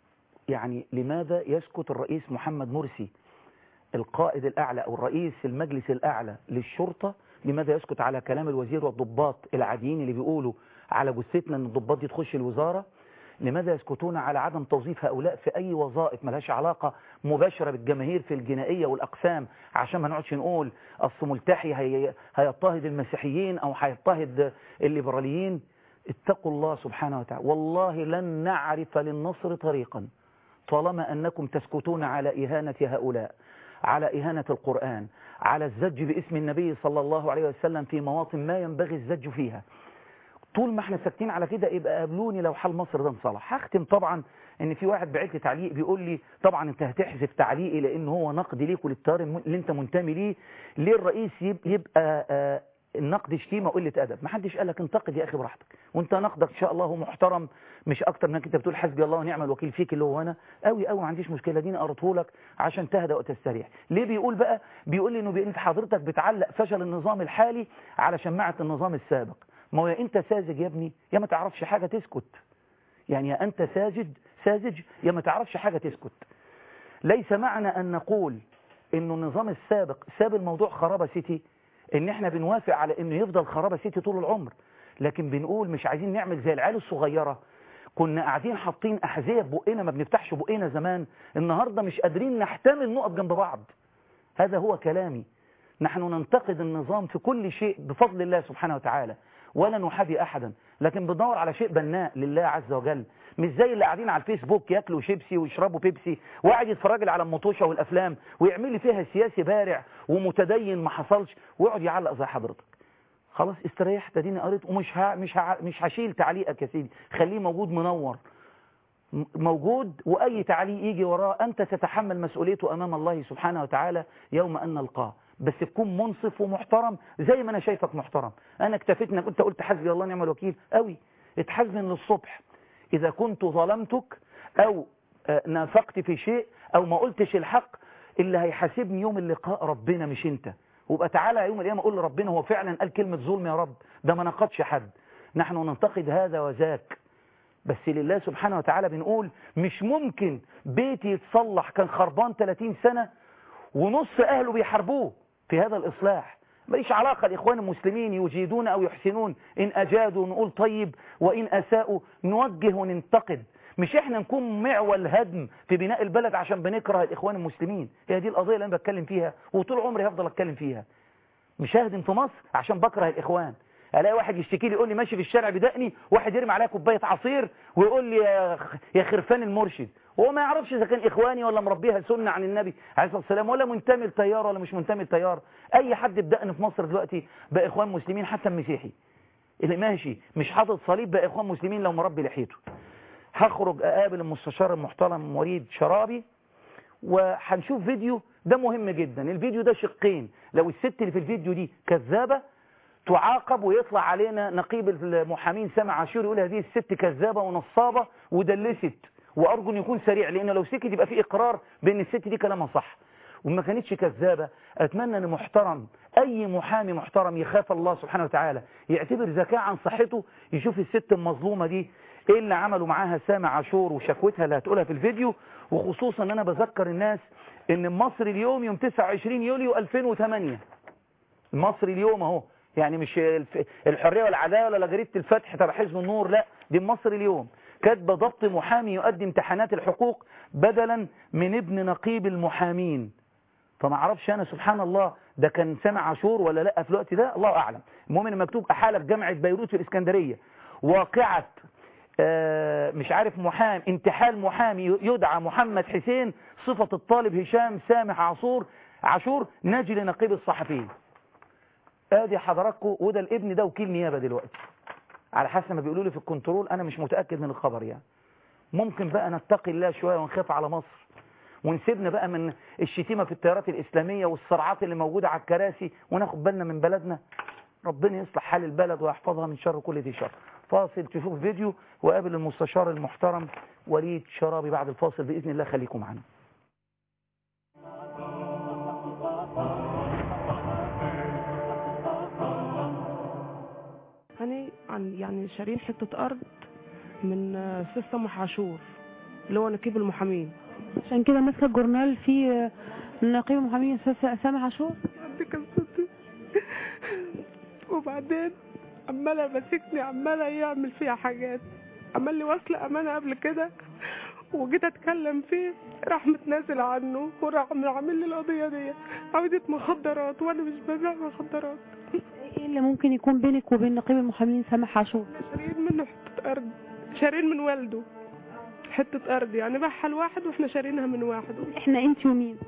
يعني لماذا يسكت الرئيس محمد مرسي القائد الأعلى أو الرئيس المجلس الأعلى للشرطة، لماذا يسكت على كلام الوزير والضباط العاديين اللي بيقولوا على جثتنا أن الضباط دي تخش الوزارة؟ لماذا يسكتون على عدم توظيف هؤلاء في أي وظائف ملهاش علاقة مباشرة بالجماهير في الجنائية والأقسام، عشان ما نقعدش نقول أصل ملتحي هيضطهد المسيحيين أو هيضطهد الليبراليين؟ اتقوا الله سبحانه وتعالى. والله لن نعرف للنصر طريقا طالما أنكم تسكتون على إهانة هؤلاء، على إهانة القرآن، على الزج باسم النبي صلى الله عليه وسلم في مواطن ما ينبغي الزج فيها. طول ما احنا ساكتين على كده يبقى قابلوني لو حال مصر ده انصلح. هختم طبعا ان في واحد بعت لي تعليق بيقول لي طبعا انت هتحذف تعليقي لان هو نقد ليك وللتيار اللي انت منتمي ليه. ليه الرئيس يبقى النقد شتيمه وقله ادب؟ ما حدش قال لك انتقد يا اخي براحتك، وانت نقدك ان شاء الله هو محترم مش اكتر من انك انت بتقول حسبي الله ونعم الوكيل فيك اللي هو انا قوي قوي ما عنديش مشكله. دي قرته لك عشان تهدى وتستريح. ليه بيقول بقى؟ بيقول لي انه حضرتك بتعلق فشل النظام الحالي على شماعه النظام السابق. ما هو يا انت ساذج يا ابني يا ما تعرفش حاجة تسكت. يعني يا انت ساذج يا ما تعرفش حاجة تسكت. ليس معنى ان نقول انه النظام السابق ساب الموضوع خرابة سيتي ان احنا بنوافق على انه يفضل خرابة سيتي طول العمر، لكن بنقول مش عايزين نعمل زي العيال الصغيرة كنا قاعدين حاطين احذية بقنا ما بنفتحش بقنا زمان، النهاردة مش قادرين نحتمل نقف جنب بعض. هذا هو كلامي. نحن ننتقد النظام في كل شيء بفضل الله سبحانه وتعالى ولا نحابي أحدا، لكن بدور على شيء بناء لله عز وجل، مش زي اللي قاعدين على الفيسبوك ياكلوا شيبسي ويشربوا بيبسي وقاعد يتفرج على المطوشة والأفلام ويعمل لي فيها سياسي بارع ومتدين ما حصلش ويقعد يعلق زي حضرتك. خلاص استريحت اديني قريت ومش مش هشيل تعليقك يا سيدي، خليه موجود منور موجود، وأي تعليق يجي وراه أنت تتحمل مسؤوليته أمام الله سبحانه وتعالى يوم أن نلقاه، بس تكون منصف ومحترم زي ما أنا شايفك محترم. أنا اكتفيت انك أنت قلت حسبي الله ونعم الوكيل قوي، اتحزن للصبح. إذا كنت ظلمتك أو نافقت في شيء أو ما قلتش الحق، اللي هيحاسبني يوم اللقاء ربنا مش أنت. وبقى تعالى يوم القيامة أقول لربنا هو فعلا قال كلمة ظلم يا رب، ده ما نقدش حد. نحن ننتقد هذا وذاك، بس لله سبحانه وتعالى بنقول مش ممكن بيتي يتصلح كان خربان 30 سنة ونص أهله بيحاربوه في هذا الإصلاح. ماليش علاقة الإخوان المسلمين يجيدون أو يحسنون، إن أجادوا نقول طيب وإن أساءوا نوجه وننتقد، مش إحنا نكون معول هدم في بناء البلد عشان بنكره الإخوان المسلمين. هي دي القضية اللي أنا بتكلم فيها وطول عمري هفضل أتكلم فيها. مش ههدم في مصر عشان بكره الإخوان. الاقي واحد يشتكي لي يقول لي ماشي في الشارع بدقني، واحد يرمي عليا كوبايه عصير ويقول لي يا خرفان المرشد، وهو ما يعرفش اذا كان اخواني ولا مربيها سنه عن النبي عليه الصلاه والسلام ولا منتمي لتيار ولا مش منتمي لتيار. اي حد بدقن في مصر دلوقتي بقى اخوان مسلمين، حتى المسيحي اللي ماشي مش حاطط صليب بقى اخوان مسلمين لو مربي لحيته. هخرج اقابل المستشار المحترم وليد شرابي وهنشوف فيديو ده مهم جدا. الفيديو ده شقين، لو الست اللي في الفيديو دي كذابه تعاقب ويطلع علينا نقيب المحامين سامع عاشور يقول هذه الست كذابة ونصابة ودلست، وأرجو أن يكون سريع، لأنه لو سكت يبقى في إقرار بأن الست دي كلامها صح وما كانتش كذابة. أتمنى أن محترم أي محامي محترم يخاف الله سبحانه وتعالى يعتبر ذكاء عن صحته يشوف الست المظلومة دي إيه اللي عملوا معاها سامع عاشور وشكوتها اللي هتقولها في الفيديو. وخصوصا أن أنا بذكر الناس أن مصر اليوم يوم 29 يوليو 2008 مصر اليوم أهو، يعني مش الحرية والعدالة ولا جريدة الفتح تبع حزب النور، لا دي مصر اليوم كاتبه ضبط محامي يؤدي امتحانات الحقوق بدلا من ابن نقيب المحامين. فما اعرفش انا سبحان الله ده كان سامع عاشور ولا لا في الوقت ده، الله اعلم. المهم ان مكتوب احاله في جامعه بيروت في الاسكندريه واقعه مش عارف محامي انتحال محامي يدعى محمد حسين صفه الطالب هشام سامح عاشور ناجي لنقيب الصحفيين. ادي حضراتكم، وده الابن ده وكيل نيابه دلوقتي على حسب ما بيقولوا لي في الكنترول، انا مش متاكد من الخبر يعني. ممكن بقى نتقي الله شويه ونخاف على مصر ونسيبنا بقى من الشتيمه في التيارات الاسلاميه والصراعات اللي موجوده على الكراسي وناخد بالنا من بلدنا. ربنا يصلح حال البلد ويحفظها من شر كل ذي شر. فاصل تشوف فيديو وقابل المستشار المحترم وليد شرابي بعد الفاصل باذن الله. خليكم معنا. يعني شارين حتة أرض من أستاذ سامح عاشور اللي هو نقيب المحامين، عشان كده ماسكة الجورنال فيه نقيب المحامين أستاذ سامح عاشور. دي قصتي. وبعدين عمالة ماسكني عمالة يعمل فيها حاجات، عمل لي وصل أمانة قبل كده وجيت أتكلم فيه راح متنازل عنه وراح عامل لي القضية دي عودة مخدرات وأنا مش ببيع مخدرات. ايه اللي ممكن يكون بينك وبين نقيب المحامين سامح عاشور؟ شارين منه حتة أرض، شارين من والده حتة أرض يعني باعها لواحد واحنا شارينها من واحد. احنا انت ومين؟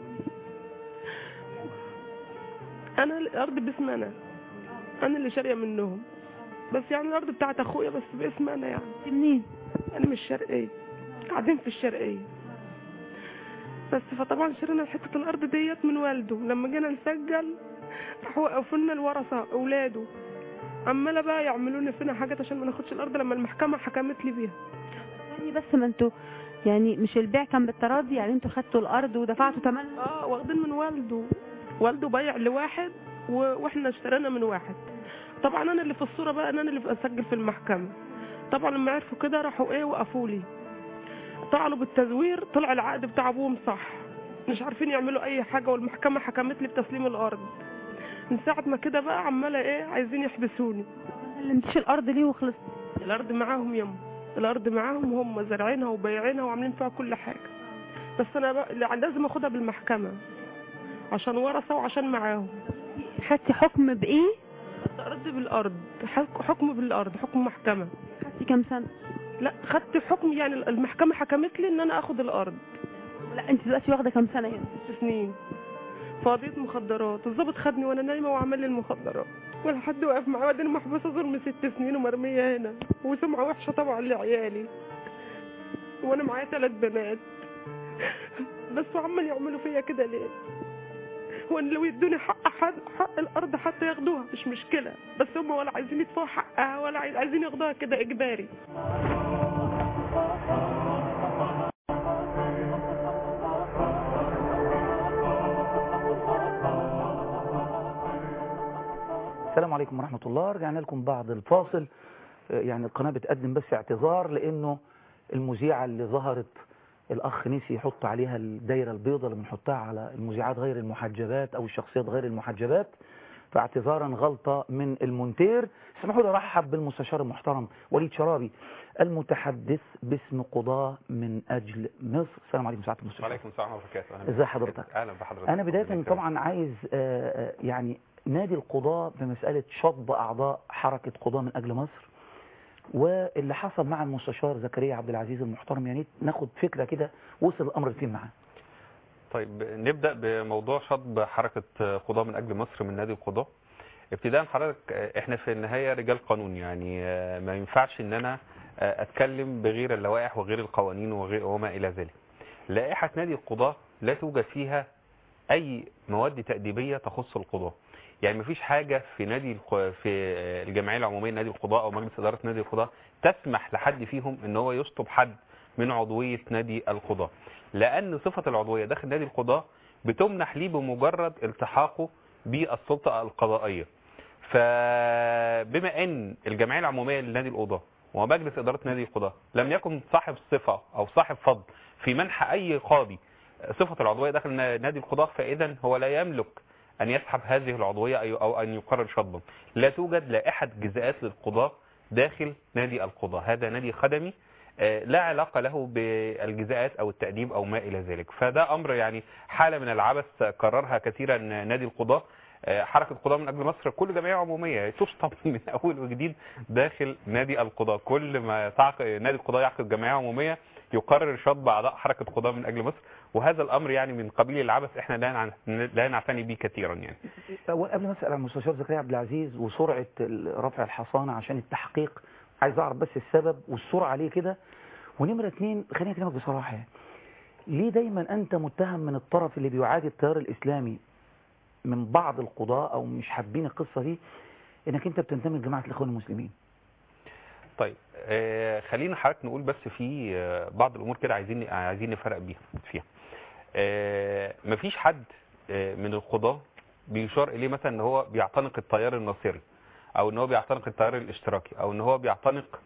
أنا الأرض باسم أنا اللي شارية منهم، بس يعني الأرض بتاعت أخويا بس باسم أنا. يعني منين؟ أنا من الشرقية، قاعدين في الشرقية بس. فطبعا شرينا حتة الأرض ديت من والده. لما جينا نسجل راحوا وقفوا لنا الورثة أولاده عمالة بقى يعملون فينا حاجات عشان ما ناخدش الأرض لما المحكمة حكمت لي بيها. يعني بس ما انتوا يعني مش البيع كان بالتراضي، يعني انتوا خدتوا الأرض ودفعتوا ثمنها؟ واخدين من والده بايع لواحد واحنا اشترينا من واحد. طبعا انا اللي في الصوره بقى، انا اللي بسجل في المحكمه. طبعا لما عرفوا كده راحوا وقفوا لي، طعنوا بالتزوير. طلع العقد بتاع ابوهم صح، مش عارفين يعملوا اي حاجه، والمحكمه حكمت لي بتسليم الارض. من ساعه ما كده بقى عماله عايزين يحبسوني. ما سلمتيش الارض ليه وخلصت؟ الارض معاهم يما، الارض معاهم، هم زارعينها وبايعينها وعاملين فيها كل حاجه، بس انا بقى لازم اخدها بالمحكمه عشان ورثه وعشان معاهم. خدتي حكم بايه؟ الارض بالارض، حكم بالارض، حكم محكمه. خدتي كام سنه؟ لا خدت حكم، يعني المحكمه حكمت لي ان انا اخد الارض. لا انت دلوقتي واخده كام سنه هنا؟ 6 سنين في قضيه مخدرات. الضابط خدني وانا نايمه وعمل لي المخدرات، ولا حد وقف معايا، وبعدين محبوسه ظلم 6 سنين ومرميه هنا، وسمعه وحشه طبعا لعيالي، وانا معايا 3 بنات بس وعمال يعملوا فيا كده ليه؟ هو لو يدوني حق الارض حتى ياخدوها مش مشكله، بس هم ولا عايزين يدفعوا حقها ولا عايزين ياخدوها كده اجباري. السلام عليكم ورحمة الله. رجعنا لكم بعد الفاصل. يعني القناة بتقدم بس اعتذار لأنه المذيعة اللي ظهرت الأخ نسي يحط عليها الدايرة البيضاء اللي بنحطها على المذيعات غير المحجبات أو الشخصيات غير المحجبات، فاعتذارا غلطة من المونتير. اسمحوا لي أرحب بالمستشار المحترم وليد شرابي المتحدث باسم قضاة من أجل مصر. السلام عليكم سعادة المستشار. وعليكم السلام ورحمة الله وبركاته. ازي حضرتك؟ أهلا بحضرتك. أنا بداية طبعا عايز يعني نادي القضاة بمسألة شطب أعضاء حركة قضاة من أجل مصر واللي حصل مع المستشار زكريا عبد العزيز المحترم، يعني ناخد فكرة كده وصل الأمر فين معاه. طيب نبدأ بموضوع شطب حركة قضاة من أجل مصر من نادي القضاة. ابتداء حضرتك احنا في النهاية رجال قانون، يعني ما ينفعش ان انا اتكلم بغير اللوائح وغير القوانين وما الى ذلك. لائحة نادي القضاة لا توجد فيها اي مواد تأديبية تخص القضاة، يعني مفيش حاجة في الجمعية العمومية نادي القضاء او مجلس ادارة نادي القضاء تسمح لحد فيهم ان هو يشطب حد من عضوية نادي القضاء، لان صفة العضوية داخل نادي القضاء بتمنح ليه بمجرد التحاقه بالسلطة القضائية. فبما ان الجمعية العمومية لنادي القضاء ومجلس ادارة نادي القضاء لم يكن صاحب صفة او صاحب فضل في منح اي قاضي صفة العضوية داخل نادي القضاء، فاذا هو لا يملك أن يسحب هذه العضوية أو أن يقرر شطبا. لا توجد لائحة جزاءات للقضاء داخل نادي القضاء، هذا نادي خدمي لا علاقة له بالجزاءات أو التأديب أو ما إلى ذلك. فده أمر يعني حالة من العبث قررها كثيرا نادي القضاء. حركة قضاء من أجل مصر كل جمعية عمومية تشطب من أول وجديد داخل نادي القضاء، كل ما نادي القضاء يعقد جمعية عمومية يقرر شطب أعضاء حركة قضاء من أجل مصر، وهذا الأمر يعني من قبيل العبث احنا لا نعتني به كثيرا. يعني قبل ما أسأل عن المستشار زكريا عبد العزيز وسرعة رفع الحصانة عشان التحقيق، عايز أعرف بس السبب والسرعة ليه كده. ونمرة 2 خليني أكلمك بصراحة، يعني ليه دايما أنت متهم من الطرف اللي بيعادي التيار الإسلامي من بعض القضاء أو مش حابين القصة دي إنك أنت بتنتمي لجماعة الإخوان المسلمين؟ طيب خلينا حضرتك نقول بس في بعض الأمور كده عايزين نفرق بيها فيها. مفيش حد من القضاة بيشار إليه مثلا ان هو بيعتنق التيار الناصري او ان هو بيعتنق التيار الاشتراكي او ان هو بيعتنق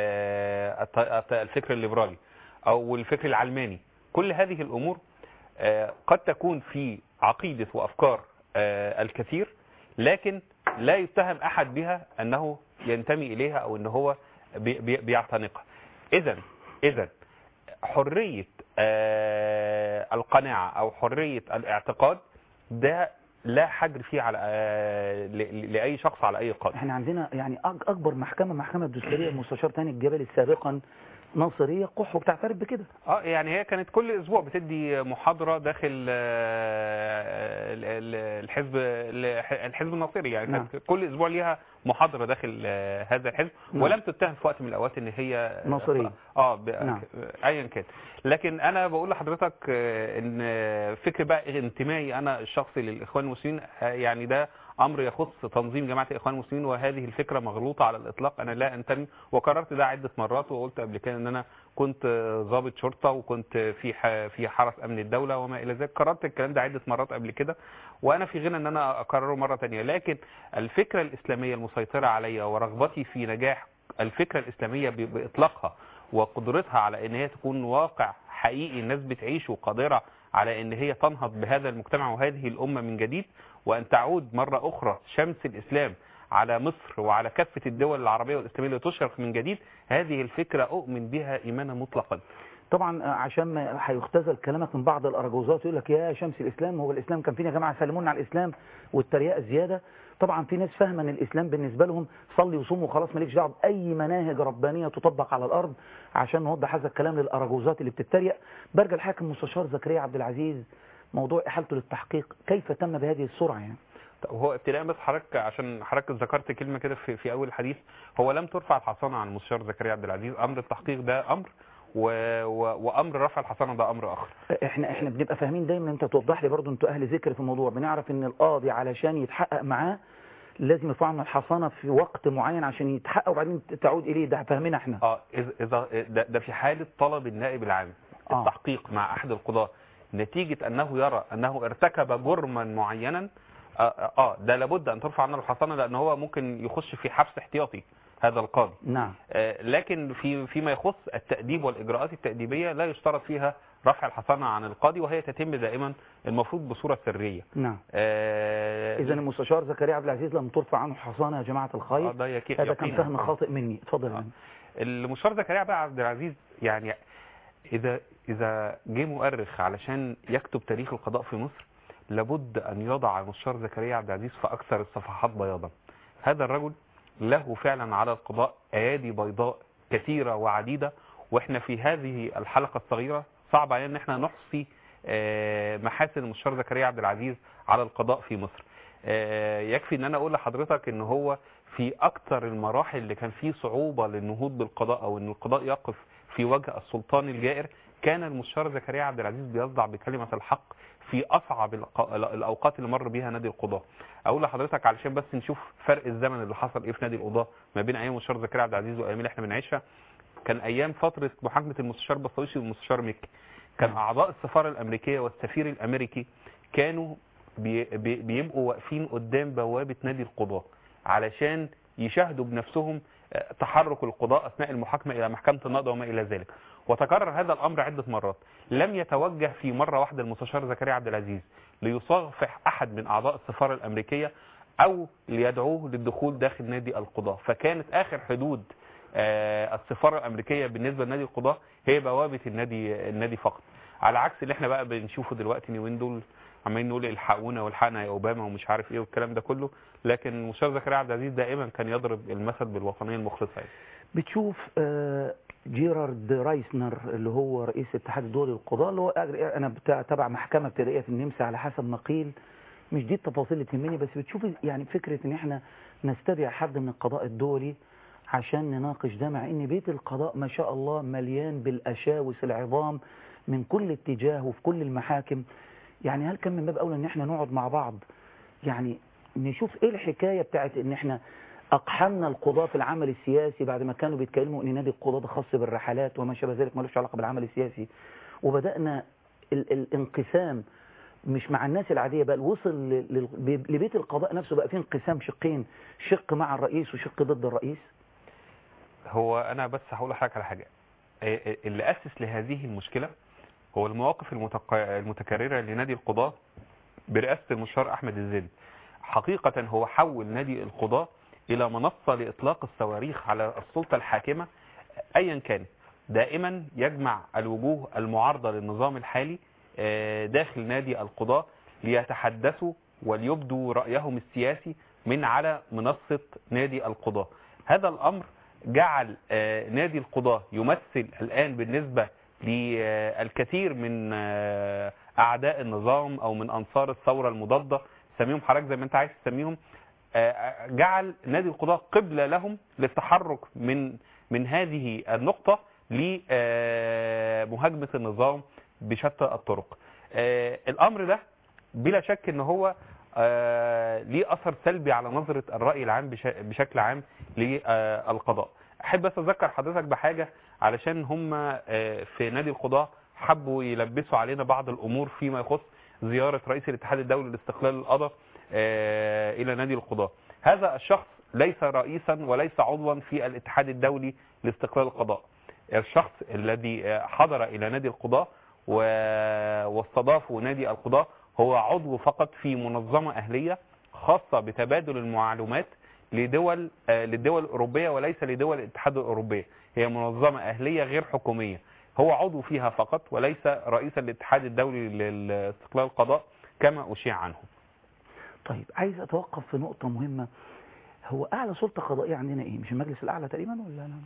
الفكر الليبرالي او الفكر العلماني. كل هذه الامور قد تكون في عقيدة وافكار الكثير، لكن لا يتهم احد بها انه ينتمي اليها او ان هو بيعتنقها. اذا حرية القناعة او حرية الاعتقاد ده لا حجر فيه على لأي شخص على أي قاضي. احنا عندنا يعني أكبر محكمة دستورية المستشار تاني الجبلي سابقا ناصرية قح وبتعترف بكده. يعني هي كانت كل أسبوع بتدي محاضرة داخل الحزب الناصري، يعني كانت كل أسبوع ليها محاضرة داخل هذا الحزب، ولم تتهم في وقت من الأوقات إن هي ناصرية. أيا كان. لكن أنا بقول لحضرتك إن فكر بقى انتمائي أنا الشخصي للإخوان المسلمين يعني ده امر يخص تنظيم جماعه الاخوان المسلمين، وهذه الفكره مغلوطه على الاطلاق. انا لا انتمي، وقررت ده عده مرات، وقلت قبل كده ان انا كنت ضابط شرطه وكنت في حرس امن الدوله وما الى ذلك. قررت الكلام ده عده مرات قبل كده، وانا في غنى ان انا اكرره مره ثانيه. لكن الفكره الاسلاميه المسيطره عليا ورغبتي في نجاح الفكره الاسلاميه باطلاقها وقدرتها على ان هي تكون واقع حقيقي الناس بتعيشه، وقادره على ان هي تنهض بهذا المجتمع وهذه الامه من جديد، وان تعود مره اخرى شمس الاسلام على مصر وعلى كافه الدول العربيه والاسلاميه لتشرق من جديد. هذه الفكره اؤمن بها ايمانا مطلقا. طبعا عشان ما هيختزل كلامك من بعض الأراجوزات يقول لك يا شمس الإسلام، هو الإسلام كان فين يا جماعة؟ سلمونا على الإسلام والتريقة الزيادة. طبعا في ناس فاهمه ان الإسلام بالنسبة لهم صلي وصوم وخلاص، مالكش دعوه بأي مناهج ربانية تطبق على الأرض. عشان نوضح هذا الكلام للأراجوزات اللي بتتريق، برجع الحاكم مستشار زكريا عبد العزيز موضوع إحالته للتحقيق كيف تم بهذه السرعة يعني؟ هو ابتداء بس حضرتك عشان حضرتك ذكرت كلمة كده في أول الحديث، هو لم ترفع الحصانة عن المستشار زكريا عبد العزيز. أمر التحقيق ده أمر وامر رفع الحصانه ده امر اخر. احنا بنبقى فاهمين دايما، انت توضح لي برضو، انتوا اهل ذكر في الموضوع، بنعرف ان القاضي علشان يتحقق معاه لازم يرفع عنه الحصانه في وقت معين عشان يتحقق وبعدين تعود اليه. ده فاهمينها احنا. اذا ده في حاله طلب النائب العام التحقيق مع احد القضاه نتيجه انه يرى انه ارتكب جرما معينا، ده لابد ان ترفع عنه الحصانه، لان هو ممكن يخش في حبس احتياطي هذا القاضي. نعم. لكن فيما يخص التأديب والإجراءات التأديبية لا يشترط فيها رفع الحصانة عن القاضي، وهي تتم دائما المفروض بصورة سرية. نعم. إذا المستشار زكريا عبد العزيز لم ترفع عنه حصانة يا جماعة الخير. هذا كان فهم خاطئ مني. اتفضل. المستشار زكريا عبد العزيز يعني إذا جه مؤرخ علشان يكتب تاريخ القضاء في مصر لابد أن يضع المستشار زكريا عبد العزيز في أكثر الصفحات بياضا. هذا الرجل له فعلا على القضاء أيادي بيضاء كثيرة وعديدة، وإحنا في هذه الحلقة الصغيرة صعب علينا أن احنا نحصي محاسن المستشار زكريا عبد العزيز على القضاء في مصر. يكفي أن أنا أقول لحضرتك أن هو في أكثر المراحل اللي كان فيه صعوبة للنهوض بالقضاء أو أن القضاء يقف في وجه السلطان الجائر، كان المستشار زكريا عبد العزيز بيصدع بكلمة الحق في أصعب الأوقات اللي مر بها نادي القضاء. أقول لحضرتك علشان بس نشوف فرق الزمن اللي حصل إيه في نادي القضاء ما بين أيام المستشار زكريا عبد العزيز وأيام اللي إحنا بنعيشها. كان أيام فترة محاكمة المستشار بسطويشي والمستشار مكي، كان أعضاء السفارة الأمريكية والسفير الأمريكي كانوا بيبقوا واقفين قدام بوابة نادي القضاء علشان يشاهدوا بنفسهم تحرك القضاء أثناء المحاكمة إلى محكمة النقض وما إلى ذلك. وتكرر هذا الأمر عدة مرات. لم يتوجه في مرة واحدة المستشار زكريا عبد العزيز ليصافح أحد من أعضاء السفارة الأمريكية أو ليدعوه للدخول داخل نادي القضاء. فكانت آخر حدود السفارة الأمريكية بالنسبة لنادي القضاء هي بوابة النادي فقط، على عكس اللي احنا بقى بنشوفه دلوقتي اليومين دول عمالين نقول الحقونا والحقنا يا أوباما ومش عارف ايه والكلام ده كله. لكن المستشار زكريا عبد العزيز دائما كان يضرب المثل بالوطنية المخلصة. بتشوف جيرارد رايسنر اللي هو رئيس الاتحاد الدولي للقضاء، اللي هو انا تبع محكمة ابتدائية في النمسا على حسب ما قيل، مش دي التفاصيل اللي تهمني، بس بتشوف يعني فكرة ان احنا نستدعي حد من القضاء الدولي عشان نناقش ده، مع ان بيت القضاء ما شاء الله مليان بالاشاوس العظام من كل اتجاه وفي كل المحاكم. يعني هل كان من باب اولى ان احنا نقعد مع بعض يعني نشوف ايه الحكاية بتاعت ان احنا اقحمنا القضاة في العمل السياسي بعد ما كانوا بيتكلموا ان نادي القضاة ده خاص بالرحلات وما شابه ذلك ملوش علاقة بالعمل السياسي، وبدأنا الانقسام مش مع الناس العادية بقى وصل لبيت القضاء نفسه بقى فيه انقسام شقين، شق مع الرئيس وشق ضد الرئيس. هو انا بس هقول لحضرتك على حاجة، اللي أسس لهذه المشكلة هو المواقف المتكررة لنادي القضاء برئاسة المستشار أحمد الزيدي. حقيقة هو حول نادي القضاء إلى منصة لإطلاق الصواريخ على السلطة الحاكمة أيا كان، دائما يجمع الوجوه المعارضة للنظام الحالي داخل نادي القضاء ليتحدثوا وليبدوا رأيهم السياسي من على منصة نادي القضاء. هذا الأمر جعل نادي القضاء يمثل الآن بالنسبة للكثير من أعداء النظام أو من أنصار الثورة المضادة، سميهم حضرتك زي ما أنت عايز تسميهم، جعل نادي القضاء قبلة لهم للتحرك من هذه النقطة لمهاجمة النظام بشتى الطرق. الأمر ده بلا شك ان هو ليه اثر سلبي على نظره الراي العام بشكل عام للقضاء. احب بس اذكر حضرتك بحاجه، علشان هم في نادي القضاء حبوا يلبسوا علينا بعض الامور فيما يخص زياره رئيس الاتحاد الدولي لاستقلال القضاء الى نادي القضاء. هذا الشخص ليس رئيسا وليس عضوا في الاتحاد الدولي لاستقلال القضاء. الشخص الذي حضر الى نادي القضاء واستضافه نادي القضاء هو عضو فقط في منظمة أهلية خاصة بتبادل المعلومات للدول الأوروبية وليس لدول الاتحاد الأوروبية. هي منظمة أهلية غير حكومية، هو عضو فيها فقط وليس رئيس الاتحاد الدولي لاستقلال القضاء كما أشيع عنه. طيب عايز أتوقف في نقطة مهمة. هو أعلى سلطة قضائية عندنا إيه؟ مش المجلس الأعلى تقريبا ولا لا؟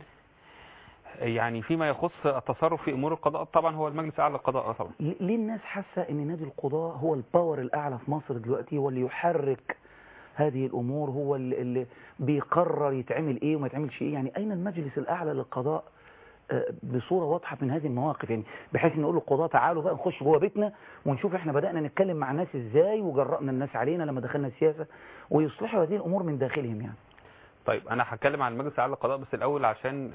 يعني فيما يخص التصرف في امور القضاء طبعا هو المجلس الاعلى للقضاء طبعا. ليه الناس حاسه ان نادي القضاء هو الباور الاعلى في مصر دلوقتي، هو اللي يحرك هذه الامور، هو اللي بيقرر يتعمل ايه وما يتعملش ايه؟ يعني اين المجلس الاعلى للقضاء بصوره واضحه من هذه المواقف؟ يعني بحيث نقول للقضاء تعالوا بقى نخش جوه بيتنا ونشوف احنا بدانا نتكلم مع الناس ازاي وجرأنا الناس علينا لما دخلنا السياسه، ويصلحوا هذه الامور من داخلهم يعني. طيب انا هتكلم عن المجلس الاعلى للقضاء بس الاول عشان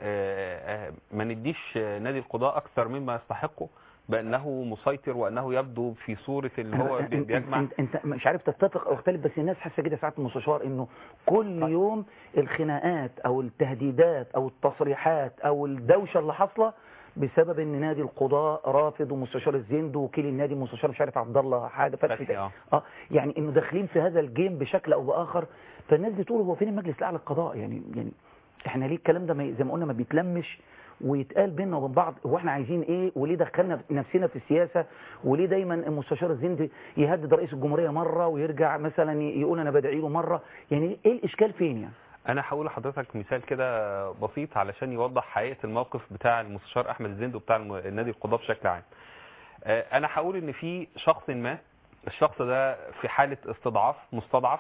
ما نديش نادي القضاء اكثر مما يستحقه بانه مسيطر وانه يبدو في صوره اللي هو بيجمع. انت مش عارف تتفق او تختلف، بس الناس حاسه كده ساعات المستشار انه كل يوم الخناقات او التهديدات او التصريحات او الدوشه اللي حاصله بسبب ان نادي القضاء رافض ومستشار الزند ووكيل النادي مستشار مش عارف عبد الله حاجه فتحي يعني انه داخلين في هذا الجيم بشكل او باخر. فالناس بتقول هو فين المجلس الاعلى للقضاء؟ يعني احنا ليه الكلام ده زي ما قلنا ما بيتلمش ويتقال بيننا وبين بعض؟ هو احنا عايزين ايه؟ وليه دخلنا نفسنا في السياسه؟ وليه دايما المستشار الزند يهدد رئيس الجمهوريه مره ويرجع مثلا يقول انا بدعي له مره؟ يعني ايه الاشكال فين يعني؟ انا هقول لحضرتك مثال كده بسيط علشان يوضح حقيقه الموقف بتاع المستشار احمد الزند وبتاع النادي القضاء بشكل عام. انا هقول ان في شخص ما، الشخص ده في حاله مستضعف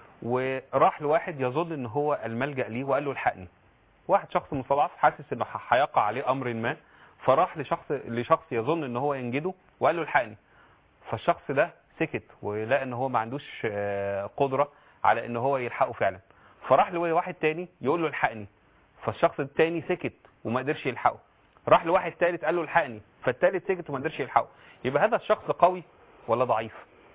وراح لواحد يظن ان هو الملجأ ليه وقال له الحقني. واحد شخص مستضعف حاسس انه هيقع عليه امر ما، فراح لشخص يظن ان هو ينجده وقال له الحقني. فالشخص ده سكت ولقى ان هو ما عندوش قدرة على ان هو يلحقه فعلا، فراح لواحد تاني يقول له الحقني. فالشخص التاني سكت وما قدرش يلحقه، راح لواحد تالت قال له الحقني، فالتالت سكت وما قدرش يلحقه. يبقى هذا الشخص قوي ولا ضعيف؟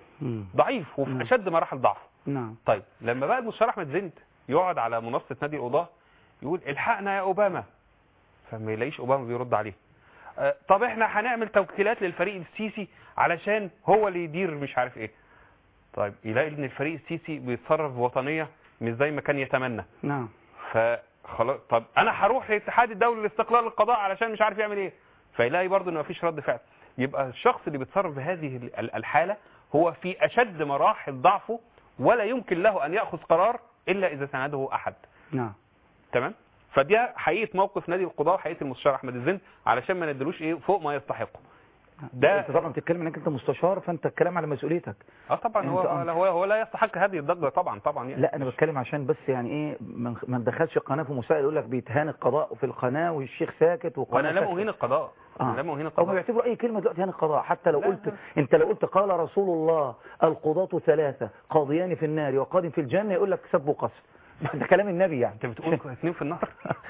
ضعيف وفي اشد مراحل ضعف. نعم. طيب لما بقى المستشار احمد زند يقعد على منصه نادي القضاء يقول الحقنا يا اوباما، فما يلاقيش اوباما بيرد عليه. طب احنا هنعمل توكيلات للفريق السيسي علشان هو اللي يدير مش عارف ايه. طيب يلاقي ان الفريق السيسي بيتصرف بوطنيه مش زي ما كان يتمنى. نعم. فخلاص طب انا هروح للاتحاد الدولي لاستقلال القضاء علشان مش عارف يعمل ايه، فيلاقي برضه ان مفيش رد فعل. يبقى الشخص اللي بيتصرف بهذه الحاله هو في اشد مراحل ضعفه ولا يمكن له ان ياخذ قرار الا اذا سانده احد. نعم. تمام. فدي حقيقه موقف نادي القضاء وحقيقه المستشار احمد الزند علشان ما ندلوش ايه فوق ما يستحقه. ده انت طبعا بتتكلم انك انت مستشار فانت الكلام على مسؤوليتك. طبعا هو لا يستحق هذه الضجه طبعا يعني. لا انا بتكلم عشان بس يعني ايه ما ندخلش القناه في مسائل يقول لك بيتهان القضاء في القناه والشيخ ساكت وانا لم اهين القضاء. انا لم اهين القضاء. هم بيعتبروا اي كلمه دلوقتي هان القضاء، حتى لو قلت انت لو قلت قال رسول الله القضاة 3 قاضيان في النار وقاض في الجنه يقول لك سب وقذف. ده كلام النبي يعني. انت بتقول 2 في النار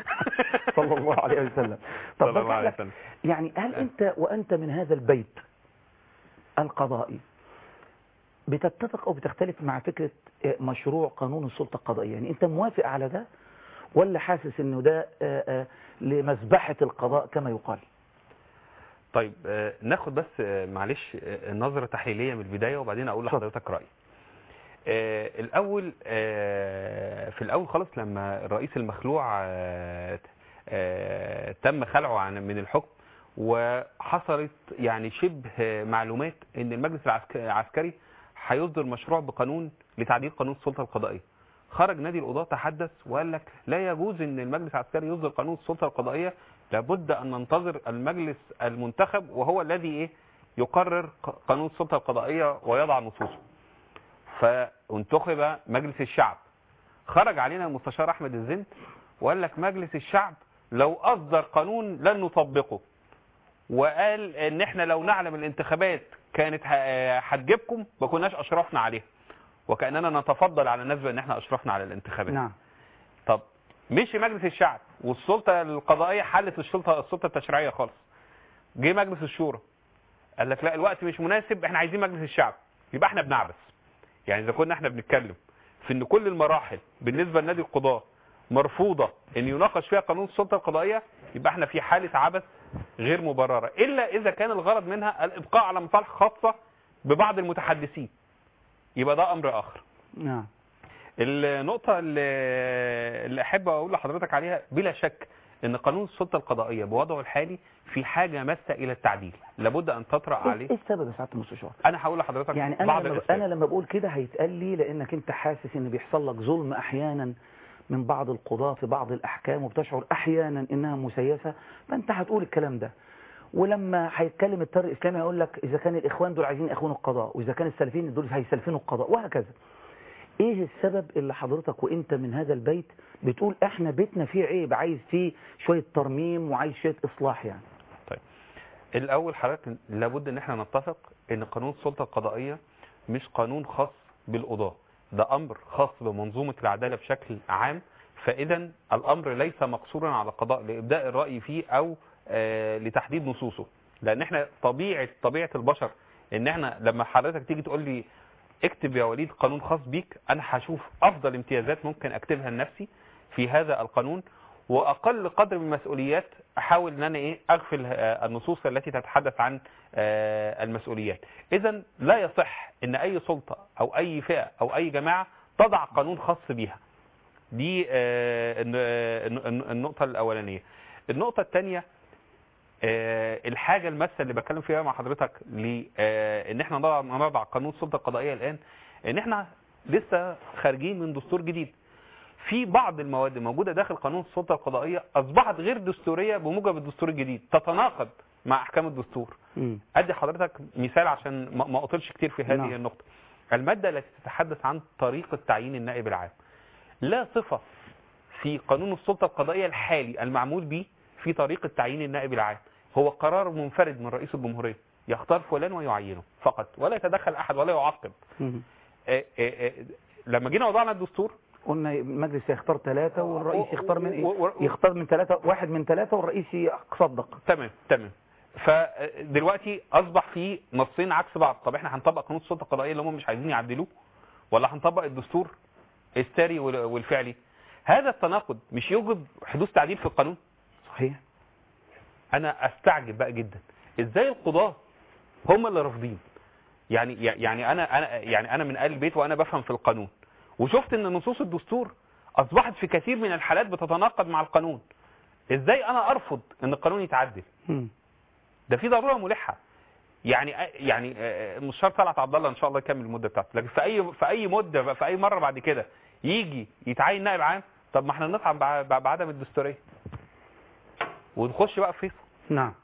صلى الله عليه وسلم. طب صلى الله عليه وسلم. يعني هل انت وانت من هذا البيت القضائي بتتفق او بتختلف مع فكرة مشروع قانون السلطة القضائية؟ يعني انت موافق على ده ولا حاسس انه ده لمذبحة القضاء كما يقال؟ طيب ناخد بس معلش نظرة تحليلية من البداية وبعدين اقول لحضرتك رأيي. الاول في الاول خالص لما الرئيس المخلوع تم خلعه من الحكم وحصلت يعني شبه معلومات ان المجلس العسكري هيصدر مشروع بقانون لتعديل قانون السلطة القضائية، خرج نادي القضاء تحدث وقال لك لا يجوز ان المجلس العسكري يصدر قانون السلطة القضائية، لابد ان ننتظر المجلس المنتخب وهو الذي يقرر قانون السلطة القضائية ويضع نصوصه. فانتخب مجلس الشعب، خرج علينا المستشار احمد الزند وقال لك مجلس الشعب لو اصدر قانون لن نطبقه، وقال ان احنا لو نعلم الانتخابات كانت هتجيبكم ما كناش اشرفنا عليها. وكأننا نتفضل على الناس بأن احنا أشرفنا على الانتخابات. نعم. طب مشي مجلس الشعب والسلطة القضائية حلت السلطة التشريعية خالص. جه مجلس الشورى قال لك لا الوقت مش مناسب، احنا عايزين مجلس الشعب. يبقى احنا بنعبث. يعني إذا كنا احنا بنتكلم في ان كل المراحل بالنسبة لنادي القضاء مرفوضة ان يناقش فيها قانون السلطة القضائية، يبقى احنا في حالة عبث غير مبررة، الا اذا كان الغرض منها الابقاء على مصالح خاصة ببعض المتحدثين، يبقى ده امر اخر. نعم. النقطة اللي احب اقول لحضرتك عليها، بلا شك ان قانون السلطة القضائية بوضعه الحالي في حاجة ماسة الى التعديل، لابد ان تطرأ عليه. ايه السبب يا سعادة المستشار؟ انا هقول لحضرتك يعني انا لما بقول كده هيتقال لي لانك انت حاسس ان بيحصل لك ظلم احيانا من بعض القضاة في بعض الاحكام، وبتشعر احيانا انها مسيسة، فانت هتقول الكلام ده. ولما هيتكلم التيار الاسلامي هيقول لك اذا كان الاخوان دول عايزين يخونوا القضاء، واذا كان السلفيين دول هيسلفينوا القضاء، وهكذا. ايه السبب اللي حضرتك وانت من هذا البيت بتقول احنا بيتنا فيه عيب، عايز فيه شوية ترميم وعايز شوية اصلاح يعني؟ طيب الاول حضرتك لابد ان احنا نتفق ان قانون السلطة القضائية مش قانون خاص بالقضاة، ده امر خاص بمنظومة العدالة بشكل عام. فاذا الامر ليس مقصورا على القضاء لابداء الرأي فيه او لتحديد نصوصه، لان احنا طبيعة البشر ان احنا لما حضرتك تيجي تقول لي اكتب يا وليد قانون خاص بيك، انا هشوف افضل امتيازات ممكن اكتبها لنفسي في هذا القانون، واقل قدر من المسؤوليات احاول ان انا اغفل النصوص التي تتحدث عن المسؤوليات. اذا لا يصح ان اي سلطة او اي فئة او اي جماعة تضع قانون خاص بيها. دي النقطة الاولانية. النقطة الثانية، الحاجة الماسة اللي بتكلم فيها مع حضرتك ان احنا نضع قانون السلطة القضائية الان، ان احنا لسه خارجين من دستور جديد. في بعض المواد موجودة داخل قانون السلطة القضائية اصبحت غير دستورية بموجب الدستور الجديد، تتناقض مع احكام الدستور. ادي حضرتك مثال عشان ما اطلش كتير في هذه النقطة. المادة التي تتحدث عن طريقة تعيين النائب العام، لا صفة في قانون السلطة القضائية الحالي المعمول به في طريقة تعيين النائب العام. هو قرار منفرد من رئيس الجمهورية، يختار فلان ويعينه فقط، ولا يتدخل احد ولا يعقب. لما جينا وضعنا الدستور قلنا المجلس يختار 3 والرئيس يختار يختار من 3، واحد من 3 والرئيس يصدق. تمام. فدلوقتي اصبح في نصين عكس بعض. طب احنا هنطبق قانون السلطة القضائية اللي هم مش عايزين يعدلوه، ولا هنطبق الدستور الساري والفعلي؟ هذا التناقض مش يوجب حدوث تعديل في القانون؟ صحيح. انا استعجب بقى جدا ازاي القضاة هم اللي رافضين. يعني انا من آل البيت وانا بفهم في القانون، وشفت ان نصوص الدستور اصبحت في كثير من الحالات بتتناقض مع القانون. ازاي انا ارفض ان القانون يتعدل؟ ده في ضرورة ملحة. يعني المستشار طلعت عبد الله ان شاء الله يكمل المدة بتاعته، لكن في اي مدة في اي مرة بعد كده يجي يتعين نائب عام، طب ما احنا نطعن بعدم الدستورية ونخش بقى في فيصل. نعم.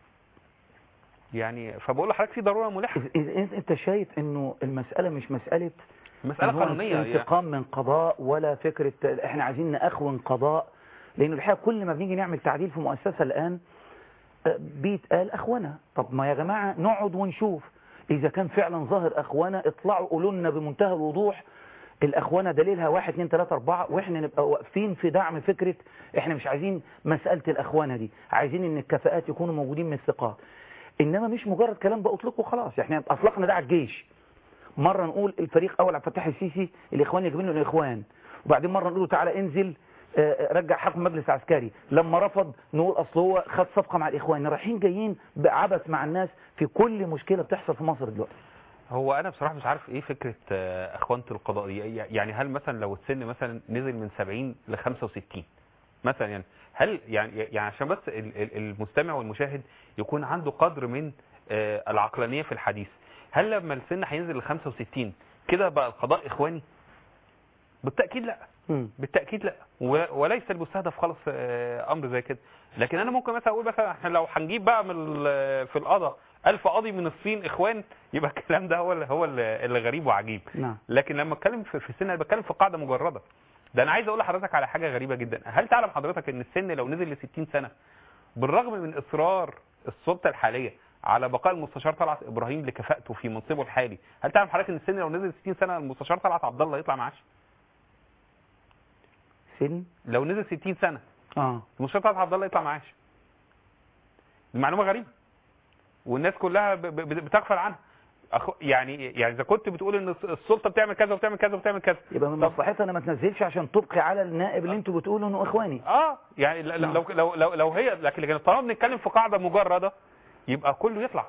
يعني فبقول لحضرتك في ضرورة ملحة. انت شايف انه المسألة مش مسألة قانونية، انتقام من قضاء، ولا فكرة احنا عايزين نأخون قضاء، لانه الحقيقة كل ما بنيجي نعمل تعديل في مؤسسة الان بيتقال اخوانا. طب ما يا جماعة نقعد ونشوف اذا كان فعلا ظاهر اخوانا، اطلعوا قولوا لنا بمنتهى الوضوح الأخوانة دليلها 1 2 3 4، وإحنا نبقى واقفين في دعم فكرة إحنا مش عايزين مسألة الأخوانة دي، عايزين إن الكفاءات يكونوا موجودين من الثقات. إنما مش مجرد كلام بأطلقه خلاص. إحنا أطلقنا ده على الجيش، مرة نقول الفريق أول عبد الفتاح السيسي الإخوان يجب له الإخوان، وبعدين مرة نقول تعالى انزل رجع حكم مجلس عسكري، لما رفض نقول أصل هو خد صفقة مع الإخوان. رايحين جايين بعبث مع الناس في كل مشكلة بتحصل في مصر دلوقتي. هو انا بصراحة مش عارف ايه فكرة اخوانة القضائية. يعني هل مثلا لو السن مثلا نزل من 70 ل 65 مثلا، يعني هل يعني عشان بس المستمع والمشاهد يكون عنده قدر من العقلانية في الحديث، هل لما السن هينزل ل 65 كده بقى القضاء اخواني؟ بالتأكيد لا. بالتأكيد لا، وليس المستهدف خالص امر زي كده. لكن انا ممكن مثلا اقول مثلا احنا لو هنجيب بقى في القضاء 1000 قاضي من الصين اخوان، يبقى الكلام ده هو اللي غريب وعجيب. لكن لما اتكلم في السن انا بتكلم في قاعده مجرده. ده انا عايز اقول لحضرتك على حاجه غريبه جدا. هل تعلم حضرتك ان السن لو نزل ل 60 سنه بالرغم من اصرار السلطه الحاليه على بقاء المستشار طلعت ابراهيم لكفاءته في منصبه الحالي. هل تعلم حضرتك ان السن لو نزل 60 سنه المستشار طلعت عبد الله يطلع معاش؟ سن لو نزل 60 سنه المستشار طلعت عبد الله يطلع معاش. المعلومه غريبه والناس كلها بتغفل عنها. يعني اذا كنت بتقول ان السلطه بتعمل كذا وبتعمل كذا وبتعمل كذا، يبقى من مصلحتها انا ما تنزلش عشان تبقي على النائب اللي انتوا بتقولوا انه اخواني. يعني لو هي، لكن طالما بنتكلم في قاعده مجرده يبقى كله يطلع.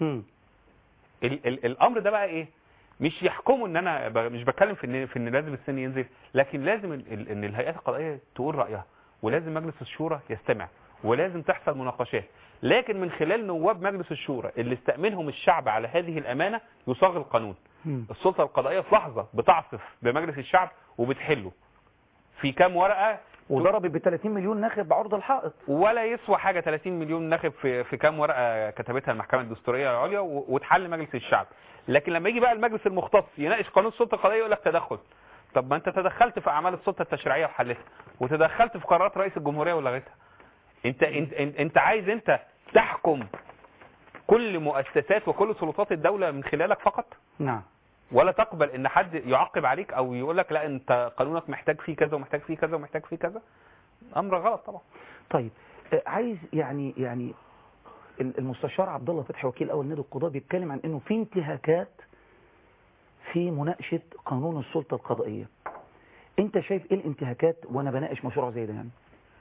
الامر ده بقى ايه؟ مش يحكموا ان انا مش بتكلم في ان لازم السن ينزل، لكن لازم ان الهيئات القضائيه تقول رايها، ولازم مجلس الشورى يستمع، ولازم تحصل مناقشات، لكن من خلال نواب مجلس الشورى اللي استأمنهم الشعب على هذه الامانه يصاغ القانون. السلطه القضائيه في لحظه بتعصف بمجلس الشعب وبتحله في كام ورقه، وضربت ب 30 مليون ناخب بعرض الحائط، ولا يسوى حاجه 30 مليون ناخب في كام ورقه كتبتها المحكمه الدستوريه العليا وتحل مجلس الشعب. لكن لما يجي بقى المجلس المختص يناقش قانون السلطه القضائيه يقول لك تدخل. طب ما انت تدخلت في اعمال السلطه التشريعيه وحلتها، وتدخلت في قرارات رئيس الجمهوريه ولغيتها. انت عايز انت تحكم كل مؤسسات وكل سلطات الدوله من خلالك فقط؟ نعم. ولا تقبل ان حد يعقب عليك او يقول لك لا انت قانونك محتاج فيه كذا ومحتاج فيه كذا ومحتاج فيه كذا؟ امر غلط طبعا. طيب عايز يعني المستشار عبد الله فتحي وكيل اول نادي القضاء بيتكلم عن انه في انتهاكات في مناقشه قانون السلطه القضائيه. انت شايف ايه الانتهاكات وانا بناقش مشروع زي ده؟ يعني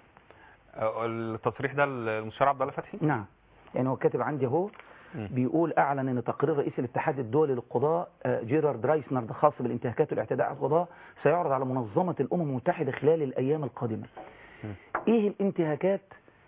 التصريح ده المستشار عبد الله فتحي؟ نعم، يعني هو كاتب عندي اهو بيقول اعلن ان تقرير رئيس الاتحاد الدولي للقضاء جيرارد رايسنر ده خاص بالانتهاكات والاعتداء على القضاء سيعرض على منظمه الامم المتحده خلال الايام القادمه. ايه الانتهاكات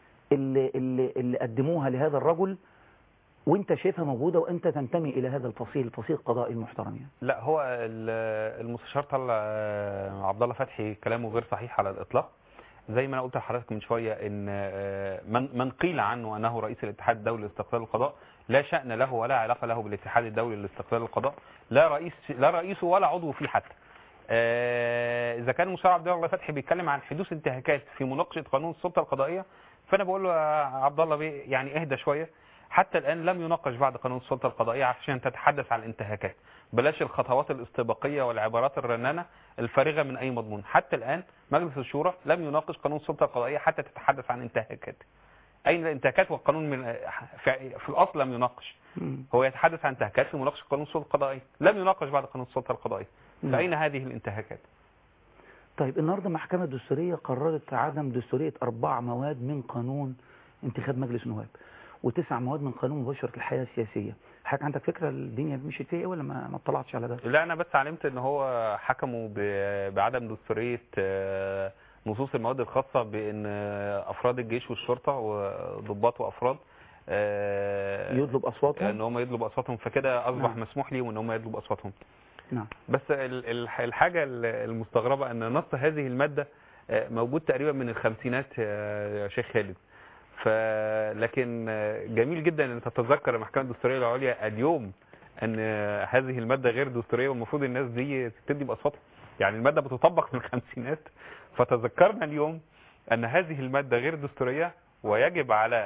اللي قدموها لهذا الرجل وانت شايفها موجوده وانت تنتمي الى هذا الفصيل القضائي المحترم؟ يعني لا، هو المستشار طلع عبد الله فتحي كلامه غير صحيح على الاطلاق. زي ما انا قلت لحضرتك من شويه ان من قيل عنه انه رئيس الاتحاد الدولي لاستقلال القضاء لا شأن له ولا علاقه له بالاتحاد الدولي لاستقلال القضاء، لا رئيسه ولا عضو فيه حتى. اذا كان المستشار عبد الله فتحي بيتكلم عن حدوث انتهاكات في مناقشه قانون السلطه القضائيه، فانا بقول له يا عبد الله يعني اهدى شويه. حتى الان لم يناقش بعد قانون السلطه القضائيه عشان تتحدث عن الانتهاكات. بلاش الخطوات الاستباقيه والعبارات الرنانه الفارغه من اي مضمون. حتى الان مجلس الشورى لم يناقش قانون السلطه القضائيه حتى تتحدث عن انتهاكات. اين الانتهاكات؟ والقانون في الاصل لم يناقش. هو يتحدث عن انتهاكات في مناقشه قانون السلطه القضائيه، لم يناقش بعد قانون السلطه القضائيه. فاين هذه الانتهاكات؟ طيب النهارده المحكمه الدستوريه قررت عدم دستوريه 4 مواد من قانون انتخاب مجلس النواب و9 مواد من قانون مباشره الحياه السياسيه. حضرتك عندك فكره الدنيا مشيت فيها ايه ولا ما اطلعتش على ده؟ لا، انا بس علمت ان هو حكموا بعدم دستوريه نصوص المواد الخاصه بان افراد الجيش والشرطه وضباط وافراد يطلب اصواتهم، ان هم يطلبوا اصواتهم، فكده اصبح مسموح ليهم ان هم يطلبوا اصواتهم. نعم. بس الحاجه المستغربه ان نص هذه الماده موجود تقريبا من الخمسينات يا شيخ خالد. لكن جميل جدا ان تتذكر المحكمه الدستوريه العليا اليوم ان هذه الماده غير دستوريه والمفروض الناس دي تدي باصواتها. يعني الماده بتطبق من الخمسينات، فتذكرنا اليوم ان هذه الماده غير دستوريه ويجب على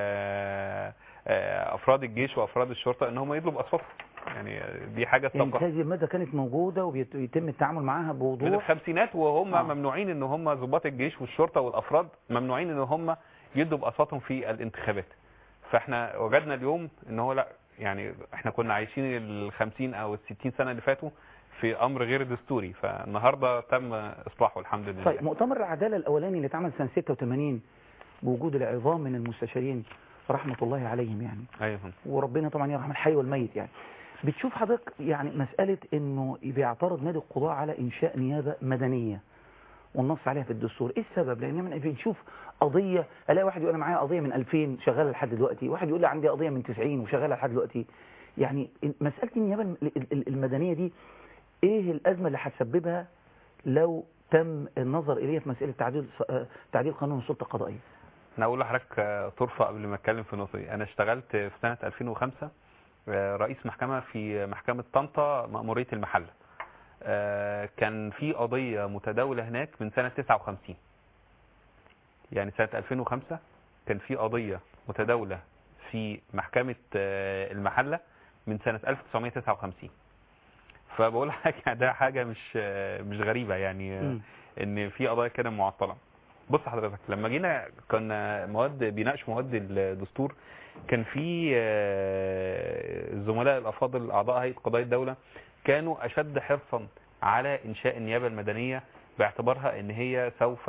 افراد الجيش وافراد الشرطه ان هم يطلبوا اصواتهم. يعني دي حاجه يعني هذه الماده كانت موجوده وبيتم التعامل معاها بوضوح من الخمسينات، وهم ممنوعين ان هم ضباط الجيش والشرطه والافراد ممنوعين ان هم يدوا باصواتهم في الانتخابات. فاحنا وجدنا اليوم ان هو لا، يعني احنا كنا عايشين ال50 او ال60 سنه اللي فاتوا في امر غير دستوري، فالنهارده تم اصلاحه الحمد لله. طيب مؤتمر العداله الاولاني اللي اتعمل سنه 86 بوجود العظام من المستشارين رحمه الله عليهم يعني. ايوه. وربنا طبعا يرحم الحي والميت يعني. بتشوف حضرتك يعني مساله انه بيعترض نادي القضاء على انشاء نيابه مدنيه والنص عليها في الدستور، ايه السبب؟ لان بنشوف قضيه، الاقي واحد يقول انا معايا قضيه من 2000 شغاله لحد دلوقتي، واحد يقول لي عندي قضيه من 90 وشغاله لحد دلوقتي. يعني مساله النيابه المدنيه دي ايه الازمه اللي هتسببها لو تم النظر اليها في مساله تعديل قانون السلطه القضائيه؟ انا اقول لحضرتك طرفه قبل ما اتكلم في النقطه دي. انا اشتغلت في سنه 2005 رئيس محكمه في محكمه طنطا مأموريه المحله. كان في قضيه متداوله هناك من سنه 59. يعني سنه 2005 كان في قضيه متداوله في محكمة المحلة من سنة 1959. فبقول لك ده حاجة مش غريبة يعني ان في قضايا كده معطلة. بص حضرتك لما جينا كنا بيناقشوا مواد الدستور، كان في الزملاء الافاضل اعضاء هيئة قضايا الدولة كانوا اشد حرصا على انشاء النيابة المدنية باعتبارها ان هي سوف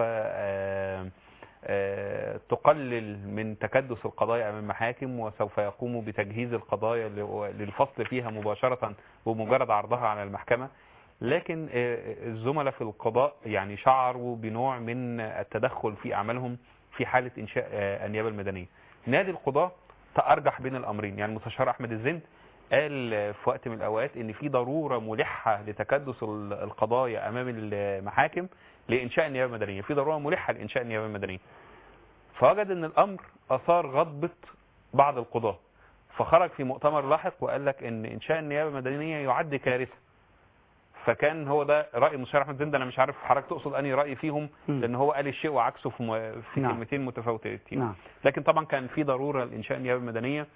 تقلل من تكدس القضايا امام المحاكم، وسوف يقوموا بتجهيز القضايا للفصل فيها مباشرة بمجرد عرضها على المحكمة. لكن الزملاء في القضاء يعني شعروا بنوع من التدخل في اعمالهم في حالة انشاء النيابة المدنية. نادي القضاء تأرجح بين الامرين، يعني المستشار احمد الزند قال في وقت من الاوقات ان في ضرورة ملحة لتكدس القضايا امام المحاكم لانشاء النيابة المدنية، في ضرورة ملحة لانشاء النيابة المدنية. فوجد ان الامر اثار غضبة بعض القضاة، فخرج في مؤتمر لاحق وقال لك ان انشاء النيابة المدنية يعد كارثة. فكان هو ده رأي المستشار احمد زند. انا مش عارف حضرتك تقصد انهي رأي فيهم، لان هو قال الشيء وعكسه في كلمتين متفاوتين. لكن طبعا كان في ضرورة لانشاء النيابة المدنية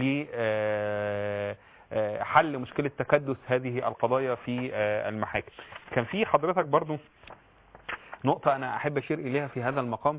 لحل مشكلة تكدس هذه القضايا في المحاكم. كان في حضرتك برضو نقطة انا احب اشير اليها في هذا المقام،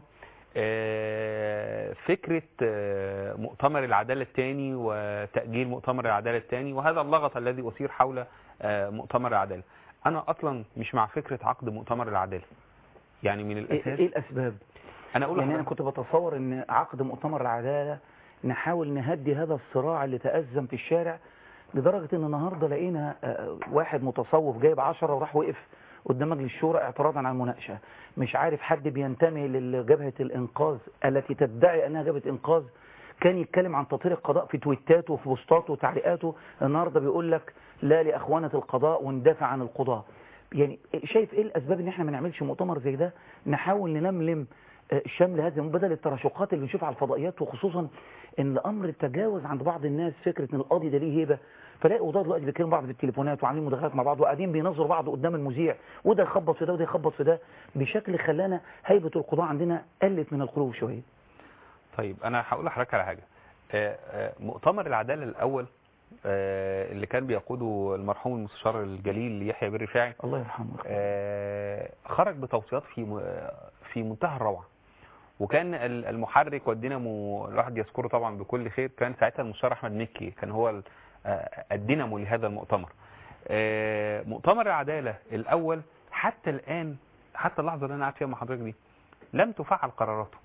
فكرة مؤتمر العدالة الثاني وتأجيل مؤتمر العدالة الثاني، وهذا اللغط الذي أثير حول مؤتمر العدالة. أنا أصلا مش مع فكرة عقد مؤتمر العدالة. يعني من الأساس إيه الأسباب؟ أنا أقول يعني أنا كنت بتصور أن عقد مؤتمر العدالة نحاول نهدي هذا الصراع اللي تأزم في الشارع، لدرجة أن النهاردة لقينا واحد متصوف جايب 10 وراح وقف قدام مجلس الشورى اعتراضا على المناقشة. مش عارف حد بينتمي لجبهة الإنقاذ التي تدعي أنها جبهة إنقاذ كان يتكلم عن تطهير القضاء في تويتاته وفي بوستاته وتعليقاته، النهاردة بيقول لك لا لأخوانة القضاء وندافع عن القضاء. يعني شايف إيه الأسباب إن إحنا ما نعملش مؤتمر زي ده نحاول نلملم شمل هذه بدل التراشقات اللي بنشوفها على الفضائيات، وخصوصا إن الأمر تجاوز عند بعض الناس فكرة إن القاضي ده ليه هيبة، فلاقي قضاة دلوقتي بيتكلموا بعض في التليفونات وعاملين مداخلات مع بعض وقاعدين بينظروا بعض قدام المذيع، وده يخبط في ده وده يخبط في ده، بشكل خلانا هيبة القضاء عندنا قلت من القلوب شوية. طيب أنا هقول لحضرتك على حاجة. مؤتمر العدالة الأول اللي كان بيقوده المرحوم المستشار الجليل يحيى بن رفاعي الله يرحمه خرج بتوصيات في منتهى الروعة، وكان المحرك والدينامو الواحد يذكره طبعا بكل خير كان ساعتها المستشار احمد مكي، كان هو الدينامو لهذا المؤتمر. مؤتمر العدالة الأول حتى الآن، حتى اللحظة اللي أنا قاعد فيها مع حضرتك دي، لم تفعل قراراته.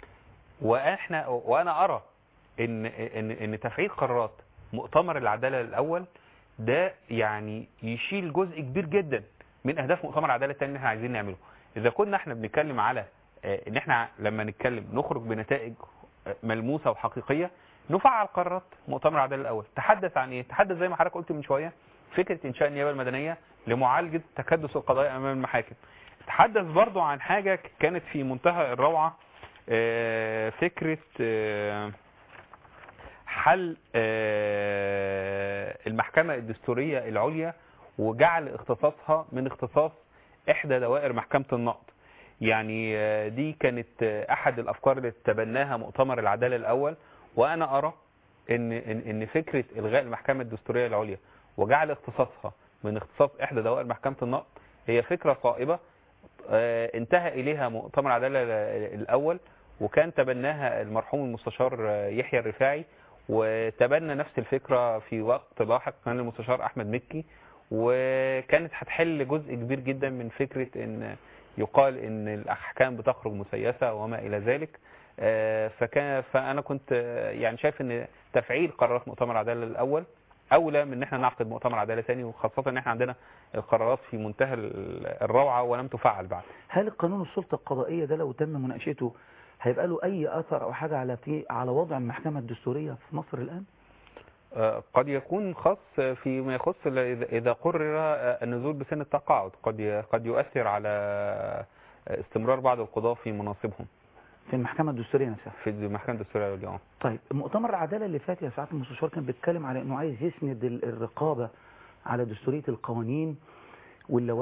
وأنا أرى إن تفعيل قرارات مؤتمر العدالة الأول ده يعني يشيل جزء كبير جدا من أهداف مؤتمر العدالة الثاني اللي احنا عايزين نعمله. إذا كنا احنا بنتكلم على إن احنا لما نتكلم نخرج بنتائج ملموسة وحقيقية، نفعل قرارات مؤتمر العدالة الأول. تحدث عن إيه؟ تحدث زي ما حضرتك قلت من شوية فكرة إنشاء النيابة المدنية لمعالجة تكدس القضايا أمام المحاكم. تحدث برضو عن حاجة كانت في منتهى الروعة، فكرة حل المحكمة الدستورية العليا وجعل اختصاصها من اختصاص إحدى دوائر محكمة النقض. يعني دي كانت أحد الأفكار اللي تبناها مؤتمر العدالة الأول، وأنا أرى إن فكرة إلغاء المحكمة الدستورية العليا وجعل اختصاصها من اختصاص إحدى دوائر محكمة النقض هي فكرة صائبة انتهى إليها مؤتمر العدالة الأول، وكان تبناها المرحوم المستشار يحيى الرفاعي، وتبنى نفس الفكرة في وقت لاحق كان المستشار أحمد مكي، وكانت هتحل جزء كبير جدا من فكرة إن يقال إن الأحكام بتخرج مسيسة وما إلى ذلك. فأنا كنت يعني شايف إن تفعيل قرارات مؤتمر العدالة الأول أولى من إن احنا نعقد مؤتمر عدالة ثاني، وخاصة إن احنا عندنا القرارات في منتهى الروعة ولم تفعل بعد. هل القانون السلطة القضائية ده لو تم مناقشته هيبقى له أي أثر أو حاجة على وضع المحكمة الدستورية في مصر الآن؟ قد يكون خاص فيما يخص إذا قرر النزول بسن التقاعد، قد يؤثر على استمرار بعض القضاة في مناصبهم في المحكمة الدستورية نفسها. في المحكمة الدستورية اليوم. طيب مؤتمر العدالة اللي فات يا سعادة المستشار كان بيتكلم على إنه عايز يسند الرقابة على دستورية القوانين واللوائح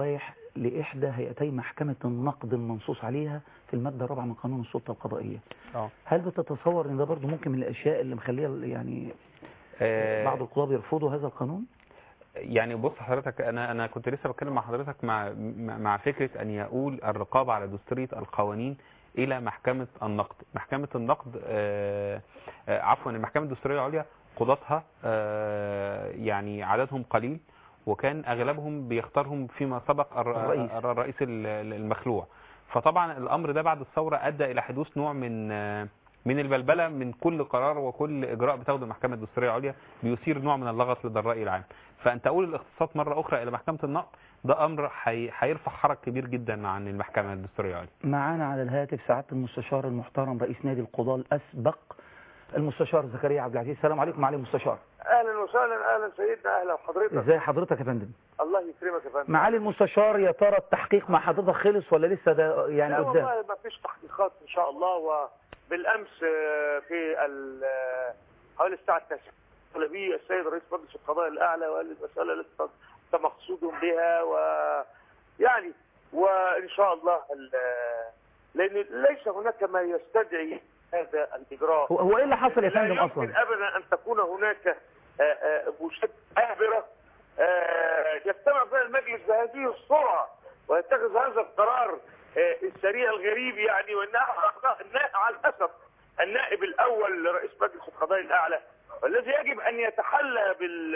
لإحدى هيئتي محكمة النقد المنصوص عليها في المادة 4 من قانون السلطة القضائية. هل بتتصور ان ده برضو ممكن من الأشياء اللي مخليها يعني بعض القضاة بيرفضوا هذا القانون؟ يعني بص حضرتك، انا كنت لسه بتكلم مع حضرتك مع فكرة ان يؤول الرقابة على دستورية القوانين الى محكمة النقد. محكمة النقد عفوا المحكمة الدستورية العليا قضاتها يعني عددهم قليل، وكان اغلبهم بيختارهم فيما سبق الرئيس المخلوع. فطبعا الامر ده بعد الثورة ادى الى حدوث نوع من البلبلة من كل قرار وكل اجراء بتاخده المحكمة الدستورية العليا بيثير نوع من اللغط لدى الرأي العام. فانت اقول الاختصاص مرة اخرى الى محكمة النقد ده امر هيرفع حرج كبير جدا عن المحكمة الدستورية العليا. معانا على الهاتف سعادة المستشار المحترم رئيس نادي القضاة الاسبق المستشار زكريا عبد العزيز. السلام عليكم معالي المستشار. اهلا وسهلا. اهلا سيدنا. اهلا بحضرتك. ازي حضرتك يا فندم؟ الله يكرمك يا فندم. معالي المستشار، يا ترى التحقيق مع حضرتك خلص ولا لسه ده يعني لا قدام؟ والله ما فيش تحقيقات ان شاء الله. وبالامس في حوالي الساعه 9 طلبي السيد رئيس مجلس القضاء الاعلى وقال المساله لسه مقصود بها، ويعني وان شاء الله لان ليس هناك ما يستدعي هذا الاجراء. هو ايه اللي حصل يا فندم اصلا؟ لا يمكن ابدا ان تكون هناك مشكله عابره يجتمع فيها المجلس بهذه السرعه ويتخذ هذا القرار السريع الغريب يعني، وانها على الاسف النائب الاول لرئيس مجلس القضاء الاعلى والذي يجب ان يتحلى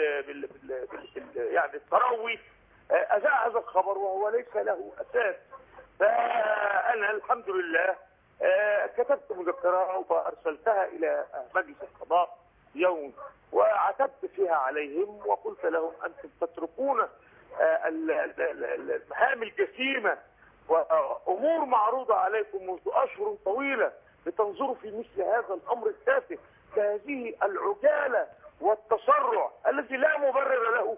يعني التروي اذاع هذا الخبر وهو ليس له اساس. فانا الحمد لله كتبت مذكرة وارسلتها الى مجلس القضاء يوم وعتبت فيها عليهم وقلت لهم انتم تتركون المهام الجسيمة وامور معروضة عليكم منذ اشهر طويلة لتنظروا في مثل هذا الامر التافه كهذه العجالة والتسرع الذي لا مبرر له.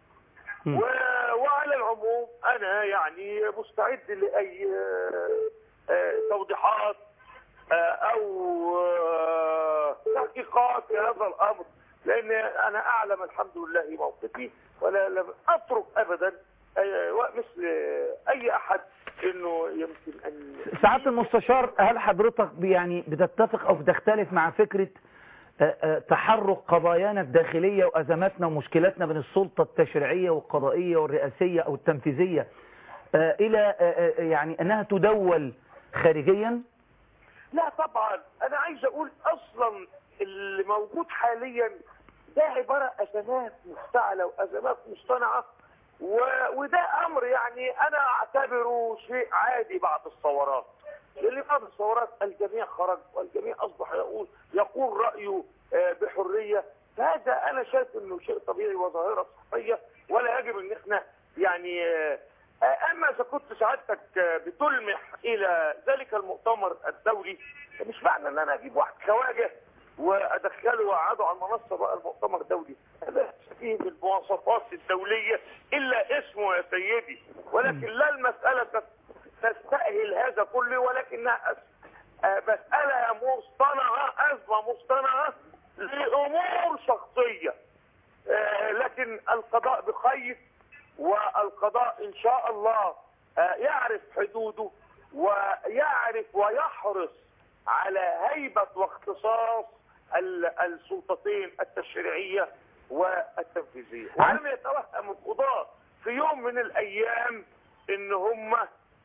وعلى العموم انا يعني مستعد لاي توضيحات او تحقيقات في هذا الامر، لان انا اعلم الحمد لله موقفي ولا لم اترك ابدا مثل اي احد انه يمكن ان. سعادة المستشار، هل حضرتك يعني بتتفق او بتختلف مع فكرة تحرك قضايانا الداخلية وازماتنا ومشكلاتنا بين السلطة التشريعية والقضائية والرئاسية او التنفيذية الى يعني انها تدول خارجيا؟ لا طبعا، انا عايز اقول اصلا اللي موجود حاليا ده عبارة ازمات مفتعلة وازمات مصطنعة، وده امر يعني انا اعتبره شيء عادي بعد الثورات، لان بعد الثورات الجميع خرج والجميع اصبح يقول رايه بحريه. فهذا انا شايف انه شيء طبيعي وظاهره صحيه ولا يجب ان احنا يعني اما اذا كنت سعادتك بتلمح الى ذلك المؤتمر الدولي، مش معنى ان انا اجيب واحد خواجه وادخله واقعده على المنصه بقى المؤتمر الدولي، هذا فيه بالمواصفات الدوليه الا اسمه يا سيدي، ولكن لا المساله تستأهل هذا كله، ولكنها مسألة مصطنعة، أزمة مصطنعة لأمور شخصية. لكن القضاء بخير، والقضاء إن شاء الله يعرف حدوده ويعرف ويحرص على هيبة واختصاص السلطتين التشريعية والتنفيذية. ولم يتوهم القضاء في يوم من الأيام إن هم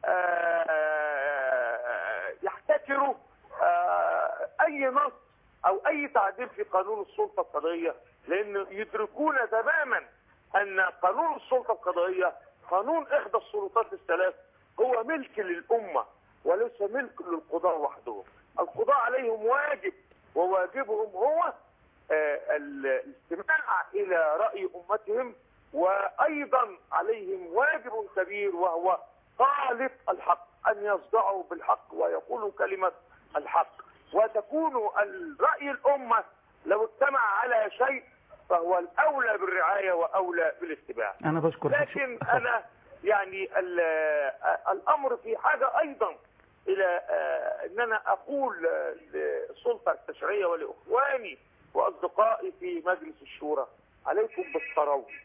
يحتكروا اي نص او اي تعديل في قانون السلطة القضائية، لان يدركون تماما ان قانون السلطة القضائية قانون احدى السلطات الثلاث هو ملك للامة وليس ملك للقضاء وحدهم. القضاء عليهم واجب، وواجبهم هو الاستماع الى رأي امتهم، وايضا عليهم واجب كبير وهو طالب الحق، أن يصدعوا بالحق ويقولوا كلمة الحق، وتكون الرأي الأمة لو اجتمع على شيء فهو الأولى بالرعاية وأولى بالاتباع. أنا بشكر. لكن أنا يعني الأمر في حاجة أيضا إلى أن أنا أقول للسلطة التشريعية ولإخواني وأصدقائي في مجلس الشورى: عليكم بالتروي،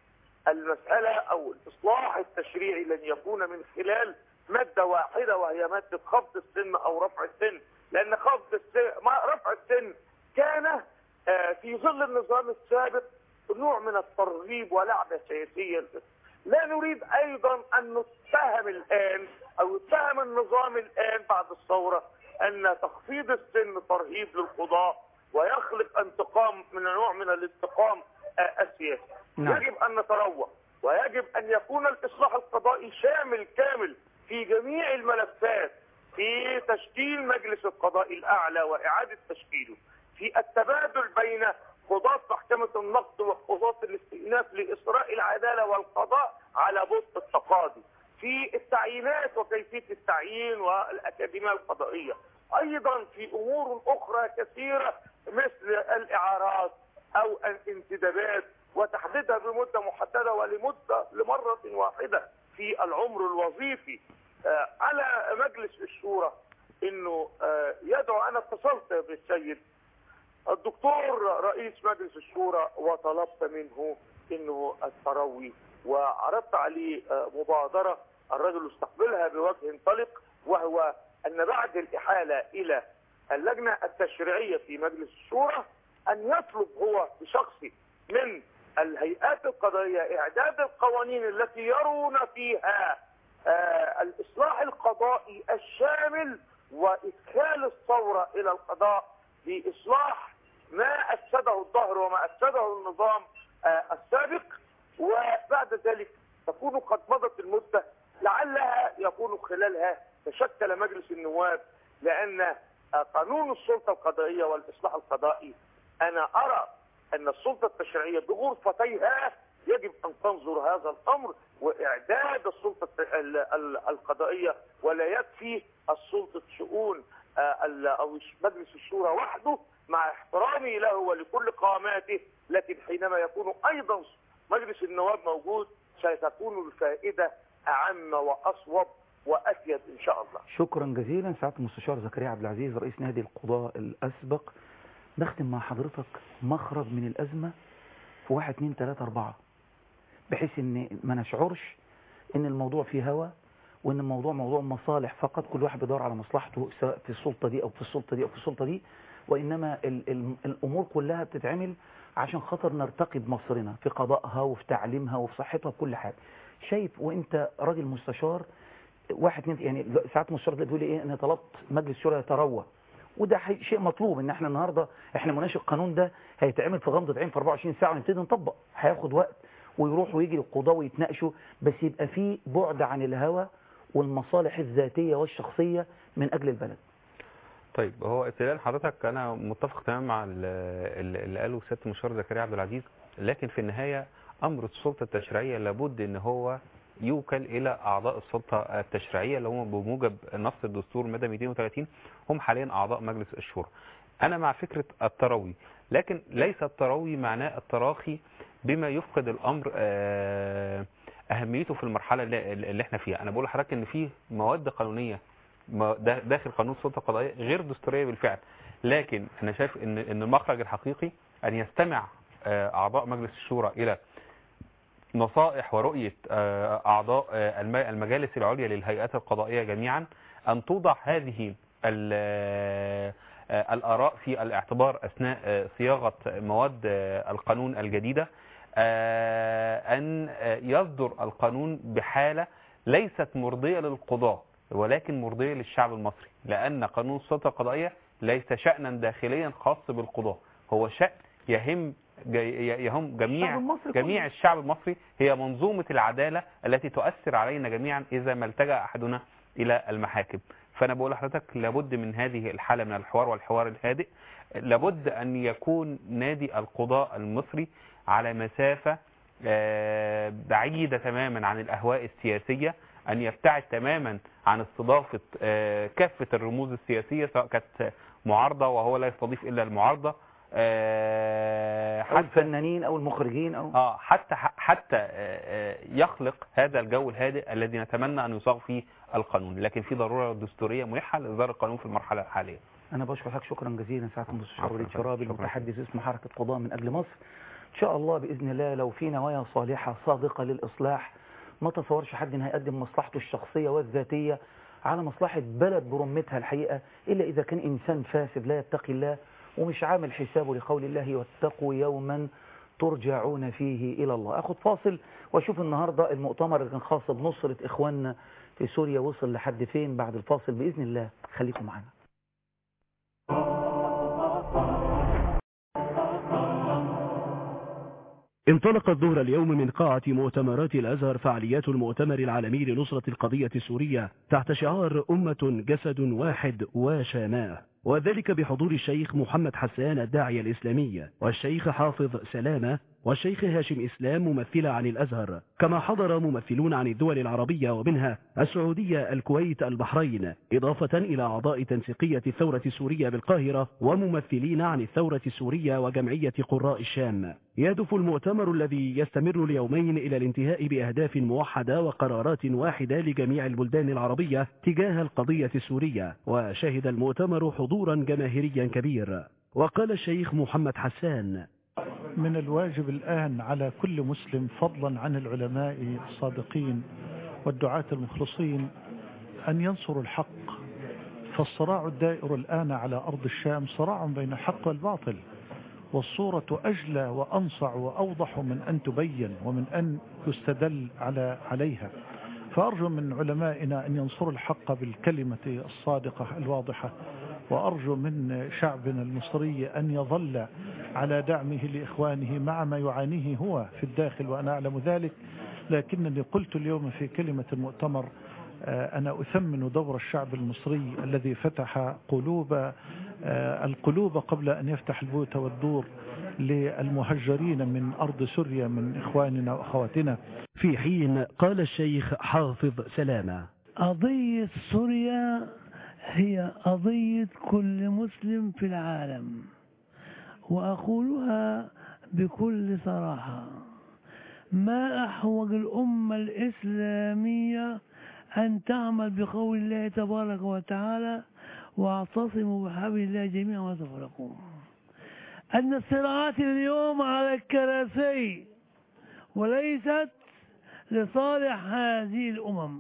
المسألة أو الإصلاح التشريعي لن يكون من خلال مادة واحدة وهي مادة خفض السن أو رفع السن، لأن خفض السن رفع السن كان في ظل النظام السابق نوع من الترغيب ولعبة سياسية. لا نريد أيضا أن نتهم الآن أو يتهم النظام الآن بعد الثورة أن تخفيض السن ترهيب للقضاء ويخلق انتقام من نوع من الانتقام السياسي. يجب أن نتروى ويجب أن يكون الإصلاح القضائي شامل كامل في جميع الملفات، في تشكيل مجلس القضاء الأعلى وإعادة تشكيله، في التبادل بين قضاة محكمة النقد وقضاة الاستئناف لإسراء العدالة والقضاء على بسط التقاضي، في التعيينات وكيفية التعيين والأكاديمية القضائية، أيضا في أمور أخرى كثيرة مثل الإعارات أو الانتدابات وتحديدها بمدة محددة لمرة واحدة في العمر الوظيفي. على مجلس الشورى انه يدعو. انا اتصلت بالسيد الدكتور رئيس مجلس الشورى وطلبت منه انه التروي وعرضت عليه مبادرة الرجل استقبلها بوجه طلق، وهو ان بعد الاحالة الى اللجنة التشريعية في مجلس الشورى ان يطلب هو بشخصه من الهيئات القضائية إعداد القوانين التي يرون فيها الإصلاح القضائي الشامل وإدخال الثورة إلى القضاء لإصلاح ما أفسده الظهر وما أفسده النظام السابق، وبعد ذلك تكون قد مضت المدة لعلها يكون خلالها تشكل مجلس النواب، لأن قانون السلطة القضائية والإصلاح القضائي أنا أرى أن السلطة التشريعية بغرفتيها يجب أن تنظر هذا الأمر وإعداد السلطة القضائية، ولا يكفي السلطة شؤون أو مجلس الشورى وحده مع احترامي له ولكل قاماته، لكن حينما يكون أيضا مجلس النواب موجود ستكون الفائدة أعم وأصوب وأفيد إن شاء الله. شكرا جزيلا سعادة المستشار زكريا عبد العزيز رئيس نادي القضاء الأسبق. نختم مع حضرتك مخرج من الأزمة في 1 2 3 4 بحيث ان ما نشعرش ان الموضوع فيه هوى وان الموضوع موضوع مصالح فقط، كل واحد بيدور على مصلحته سواء في السلطة دي او في السلطة دي او في السلطة دي، وانما الامور كلها بتتعمل عشان خاطر نرتقي بمصرنا في قضائها وفي تعليمها وفي صحتها وكل حاجة. شايف وانت راجل مستشار 1 2 يعني ساعات المستشار بيقول لي ايه، انا طلبت مجلس الشورى يتروى، وده شيء مطلوب ان احنا النهارده احنا مناقشه القانون ده هيتعمل في غمضه عين في 24 ساعه ونبتدي نطبق، هياخد وقت ويروح ويجي القضاه ويتناقشوا، بس يبقى في بعد عن الهوى والمصالح الذاتيه والشخصيه من اجل البلد. طيب هو ابتداء حضرتك انا متفق تماما مع اللي قاله سياده المستشار زكريا عبد العزيز، لكن في النهايه امر السلطه التشريعيه لابد ان هو يوكل الى اعضاء السلطه التشريعيه اللي هم بموجب نص الدستور الماده 230 هم حاليا اعضاء مجلس الشورى. انا مع فكره التروي، لكن ليس التروي معناه التراخي بما يفقد الامر اهميته في المرحله اللي احنا فيها. انا بقول لحضرتك ان في مواد قانونيه داخل قانون السلطه القضائيه غير دستوريه بالفعل، لكن انا شايف ان المخرج الحقيقي ان يستمع اعضاء مجلس الشورى الى نصائح ورؤية أعضاء المجالس العليا للهيئات القضائية جميعا، أن توضع هذه الآراء في الاعتبار أثناء صياغة مواد القانون الجديدة، أن يصدر القانون بحالة ليست مرضية للقضاة ولكن مرضية للشعب المصري، لأن قانون السلطة القضائية ليس شأنا داخليا خاص بالقضاة، هو شأن يهم جميع الشعب المصري، هي منظومة العدالة التي تؤثر علينا جميعا إذا ما التجأ أحدنا إلى المحاكم. فأنا بقول لحضرتك لابد من هذه الحالة من الحوار والحوار الهادئ، لابد أن يكون نادي القضاء المصري على مسافة بعيدة تماما عن الأهواء السياسية، أن يبتعد تماما عن استضافة كافة الرموز السياسية سواء كانت معارضة وهو لا يستضيف إلا المعارضة، أو الفنانين أو المخرجين أو حتى يخلق هذا الجو الهادئ الذي نتمنى أن يصاغ فيه القانون، لكن في ضرورة دستورية ملحة لإصدار القانون في المرحلة الحالية. أنا بشكر حضرتك شكرا جزيلا سعادة المستشار وليد شرابي المتحدث اسم حركة قضاء من أجل مصر. إن شاء الله بإذن الله لو في نوايا صالحة صادقة للإصلاح ما تصورش حد إن هيقدم مصلحته الشخصية والذاتية على مصلحة بلد برمتها الحقيقة، إلا إذا كان إنسان فاسد لا يتقي الله ومش عامل حسابه لقول الله واتقوا يوما ترجعون فيه إلى الله. أخذ فاصل وأشوف النهاردة المؤتمر اللي كان خاص بنصرة إخواننا في سوريا وصل لحد فين بعد الفاصل بإذن الله. خليكم معنا. انطلقت ظهر اليوم من قاعة مؤتمرات الأزهر فعاليات المؤتمر العالمي لنصرة القضية السورية تحت شعار أمة جسد واحد وشاماه، وذلك بحضور الشيخ محمد حسان الداعية الإسلامي والشيخ حافظ سلامة والشيخ هاشم إسلام ممثلة عن الأزهر، كما حضر ممثلون عن الدول العربية ومنها السعودية الكويت البحرين، إضافة إلى أعضاء تنسيقية الثورة السورية بالقاهرة وممثلين عن الثورة السورية وجمعية قراء الشام. يهدف المؤتمر الذي يستمر ليومين إلى الانتهاء بأهداف موحدة وقرارات واحدة لجميع البلدان العربية تجاه القضية السورية، وشهد المؤتمر حضورا جماهيريا كبير. وقال الشيخ محمد حسان: من الواجب الآن على كل مسلم فضلا عن العلماء الصادقين والدعاة المخلصين أن ينصروا الحق، فالصراع الدائر الآن على أرض الشام صراع بين الحق والباطل، والصورة أجلى وأنصع وأوضح من أن تبين ومن أن يستدل عليها. فأرجو من علمائنا أن ينصروا الحق بالكلمة الصادقة الواضحة، وأرجو من شعبنا المصري أن يظل على دعمه لإخوانه مع ما يعانيه هو في الداخل، وأنا أعلم ذلك. لكنني قلت اليوم في كلمة المؤتمر أنا أثمن دور الشعب المصري الذي فتح القلوب قبل أن يفتح البيوت والدور للمهجرين من أرض سوريا من إخواننا وأخواتنا. في حين قال الشيخ حافظ سلامة: قضية سوريا هي قضية كل مسلم في العالم، وأقولها بكل صراحة: ما أحوج الأمة الإسلامية أن تعمل بقول الله تبارك وتعالى: واعتصموا بحبل الله جميعا ولا تفرقوا. أن الصراعات اليوم على الكراسي وليست لصالح هذه الأمم.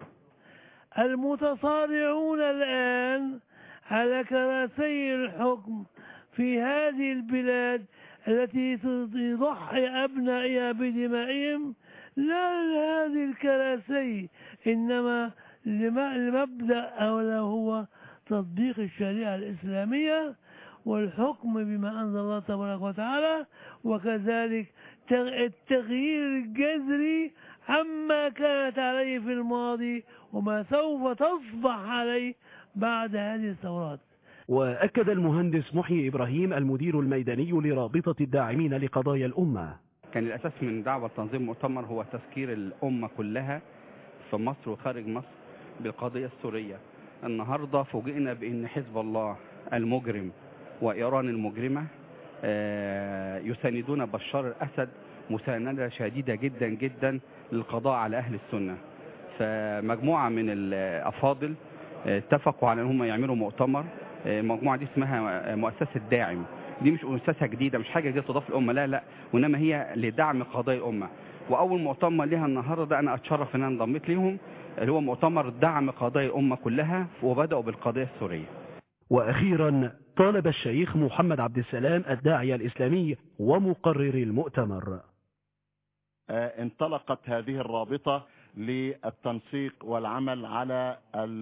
المتصارعون الآن على كراسي الحكم في هذه البلاد التي تضحي أبنائها بدمائهم لا لهذه الكراسي، إنما لمبدأ أولا هو تطبيق الشريعة الإسلامية والحكم بما أنزل الله تبارك وتعالى، وكذلك التغيير الجذري عما كانت عليه في الماضي وما سوف تصبح عليه بعد هذه الثورات. وأكد المهندس محيي إبراهيم المدير الميداني لرابطة الداعمين لقضايا الأمة: كان الأساس من دعوة تنظيم المؤتمر هو تذكير الأمة كلها في مصر وخارج مصر بالقضية السورية. النهاردة فوجئنا بأن حزب الله المجرم وإيران المجرمة يساندون بشار الأسد مساندة شديدة جدا جدا للقضاء على أهل السنة. فمجموعة من الأفاضل اتفقوا على أنهم يعملوا مؤتمر. المجموعة دي اسمها مؤسسة داعم. دي مش مؤسسة جديدة، مش حاجة جديدة تضاف الأمة، لا، وإنما هي لدعم قضايا الأمة. وأول مؤتمر لها النهاردة أنا أتشرف أن أنا انضميت ليهم، اللي هو مؤتمر دعم قضايا الأمة كلها، وبدأوا بالقضية السورية. وأخيرا طالب الشيخ محمد عبد السلام الداعية الإسلامي ومقرر المؤتمر: انطلقت هذه الرابطة للتنسيق والعمل على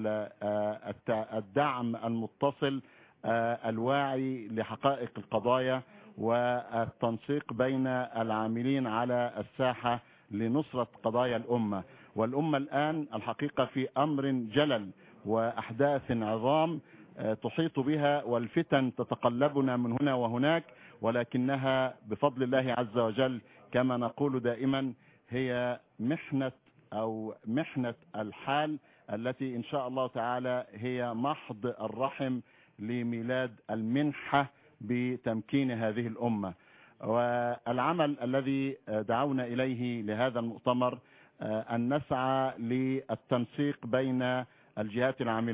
الدعم المتصل الواعي لحقائق القضايا، والتنسيق بين العاملين على الساحة لنصرة قضايا الأمة. والأمة الآن الحقيقة في أمر جلل وأحداث عظام تحيط بها، والفتن تتقلبنا من هنا وهناك، ولكنها بفضل الله عز وجل كما نقول دائما هي محنة الحال التي إن شاء الله تعالى هي محض الرحم لميلاد المنحة بتمكين هذه الأمة. والعمل الذي دعونا إليه لهذا المؤتمر أن نسعى للتنسيق بين الجهات العاملة.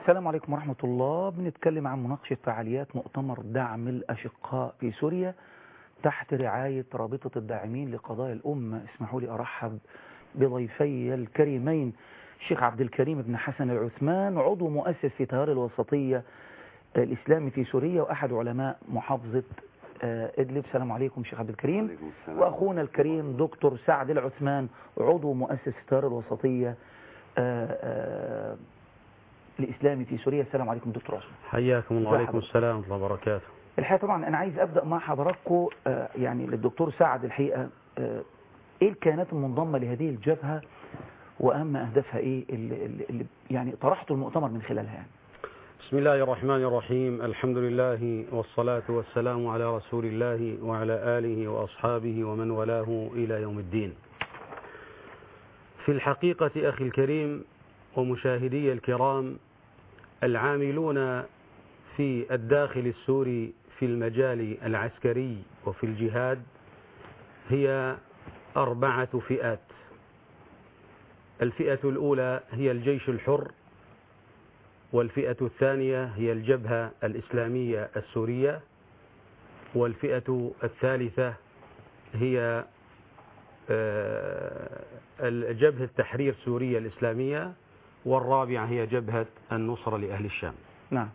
السلام عليكم ورحمة الله. بنتكلم عن مناقشة فعاليات مؤتمر دعم الأشقاء في سوريا تحت رعاية رابطة الداعمين لقضايا الأمة. اسمحوا لي أرحب بضيفي الكريمين الشيخ عبد الكريم بن حسن العثمان، عضو مؤسس في تيار الوسطية الإسلامي في سوريا وأحد علماء محافظة إدلب. السلام عليكم شيخ عبد الكريم. وأخونا الكريم دكتور سعد العثمان، عضو مؤسس في تيار الوسطية الإسلامي في سوريا. السلام عليكم دكتور عثمان. حياكم الله. وعليكم السلام ورحمة الله وبركاته. الحقيقة طبعا أنا عايز أبدأ مع حضراتكم يعني للدكتور سعد، الحقيقة إيه الكيانات المنضمة لهذه الجبهة وأهم أهدافها إيه اللي يعني طرحتوا المؤتمر من خلالها يعني؟ بسم الله الرحمن الرحيم. الحمد لله والصلاة والسلام على رسول الله وعلى آله وأصحابه ومن والاه إلى يوم الدين. في الحقيقة أخي الكريم ومشاهدي الكرام، العاملون في الداخل السوري في المجال العسكري وفي الجهاد هي 4 فئات. الفئة الأولى هي الجيش الحر، والفئة الثانية هي الجبهة الإسلامية السورية، والفئة الثالثة هي جبهة تحرير سوريا الإسلامية، والرابعة هي جبهة النصرة لأهل الشام. نعم.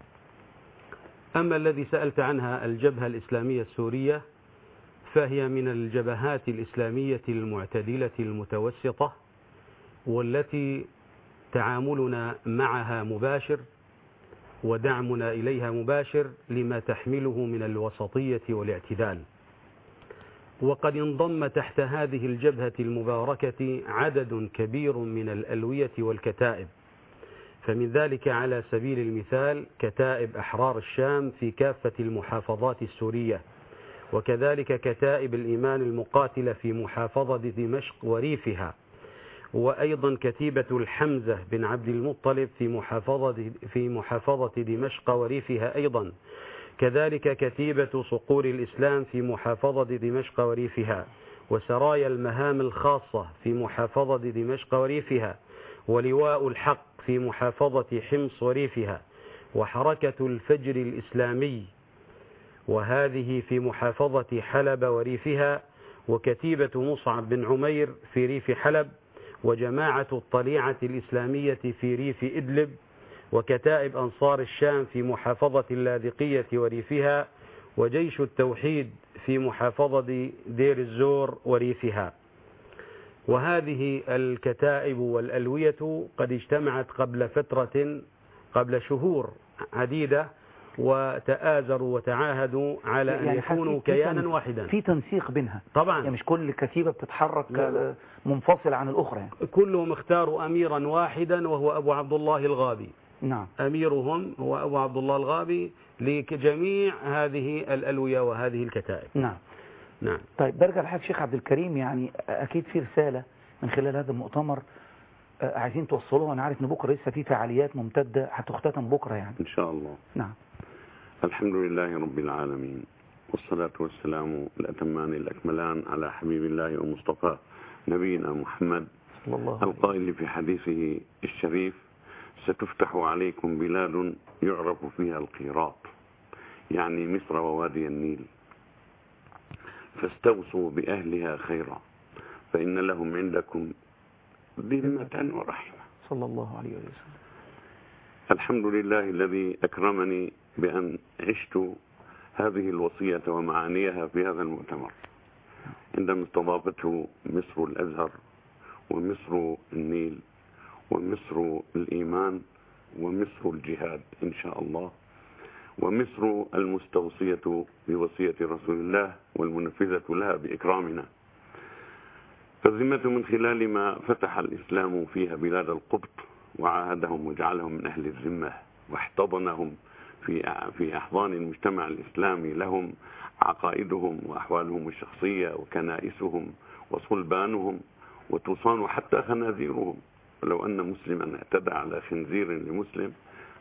أما الذي سألت عنها الجبهة الإسلامية السورية فهي من الجبهات الإسلامية المعتدلة المتوسطة، والتي تعاملنا معها مباشر ودعمنا إليها مباشر لما تحمله من الوسطية والاعتدال. وقد انضم تحت هذه الجبهة المباركة عدد كبير من الألوية والكتائب، فمن ذلك على سبيل المثال كتائب أحرار الشام في كافة المحافظات السورية، وكذلك كتائب الإيمان المقاتلة في محافظة دمشق وريفها، وأيضا كتيبة الحمزة بن عبد المطلب في محافظة دمشق وريفها أيضا، كذلك كتيبة صقور الإسلام في محافظة دمشق وريفها، وسرايا المهام الخاصة في محافظة دمشق وريفها، ولواء الحق في محافظة حمص وريفها، وحركة الفجر الإسلامي وهذه في محافظة حلب وريفها، وكتيبة مصعب بن عمير في ريف حلب، وجماعة الطليعة الإسلامية في ريف إدلب، وكتائب أنصار الشام في محافظة اللاذقية وريفها، وجيش التوحيد في محافظة دير الزور وريفها. وهذه الكتائب والألوية قد اجتمعت قبل شهور عديدة، وتآزروا وتعاهدوا على أن يكونوا كيانا واحدا. في تنسيق بينها طبعا، يعني مش كل كتيبة بتتحرك منفصلة عن الأخرى يعني. كلهم اختاروا أميرا واحدا وهو أبو عبد الله الغابي. نعم. أميرهم هو أبو عبد الله الغابي لجميع هذه الألوية وهذه الكتائب. نعم. نعم. طيب برجع لحضرتك شيخ عبد الكريم، يعني أكيد في رسالة من خلال هذا المؤتمر عايزين توصلوها. أنا عارف إن بكرة لسه في فعاليات ممتدة هتختتم بكرة يعني. إن شاء الله. نعم. الحمد لله رب العالمين، والصلاة والسلام الأتمان الأكملان على حبيب الله ومصطفى نبينا محمد القائل في حديثه الشريف: ستفتح عليكم بلاد يعرف فيها القيراط، يعني مصر ووادي النيل، فاستوصوا بأهلها خيرا فإن لهم عندكم ذمة ورحمة. صلى الله عليه وسلم. الحمد لله الذي أكرمني بأن عشت هذه الوصية ومعانيها في هذا المؤتمر، عندما استضافته مصر الأزهر ومصر النيل ومصر الإيمان ومصر الجهاد إن شاء الله، ومصر المستوصية بوصية رسول الله والمنفذة لها بإكرامنا. فالذمة من خلال ما فتح الإسلام فيها بلاد القبط وعاهدهم وجعلهم من أهل الذمة واحتضنهم في أحضان المجتمع الإسلامي، لهم عقائدهم وأحوالهم الشخصية وكنائسهم وصلبانهم وتصان حتى خنازيرهم. ولو أن مسلما اعتدى على خنزير لمسلم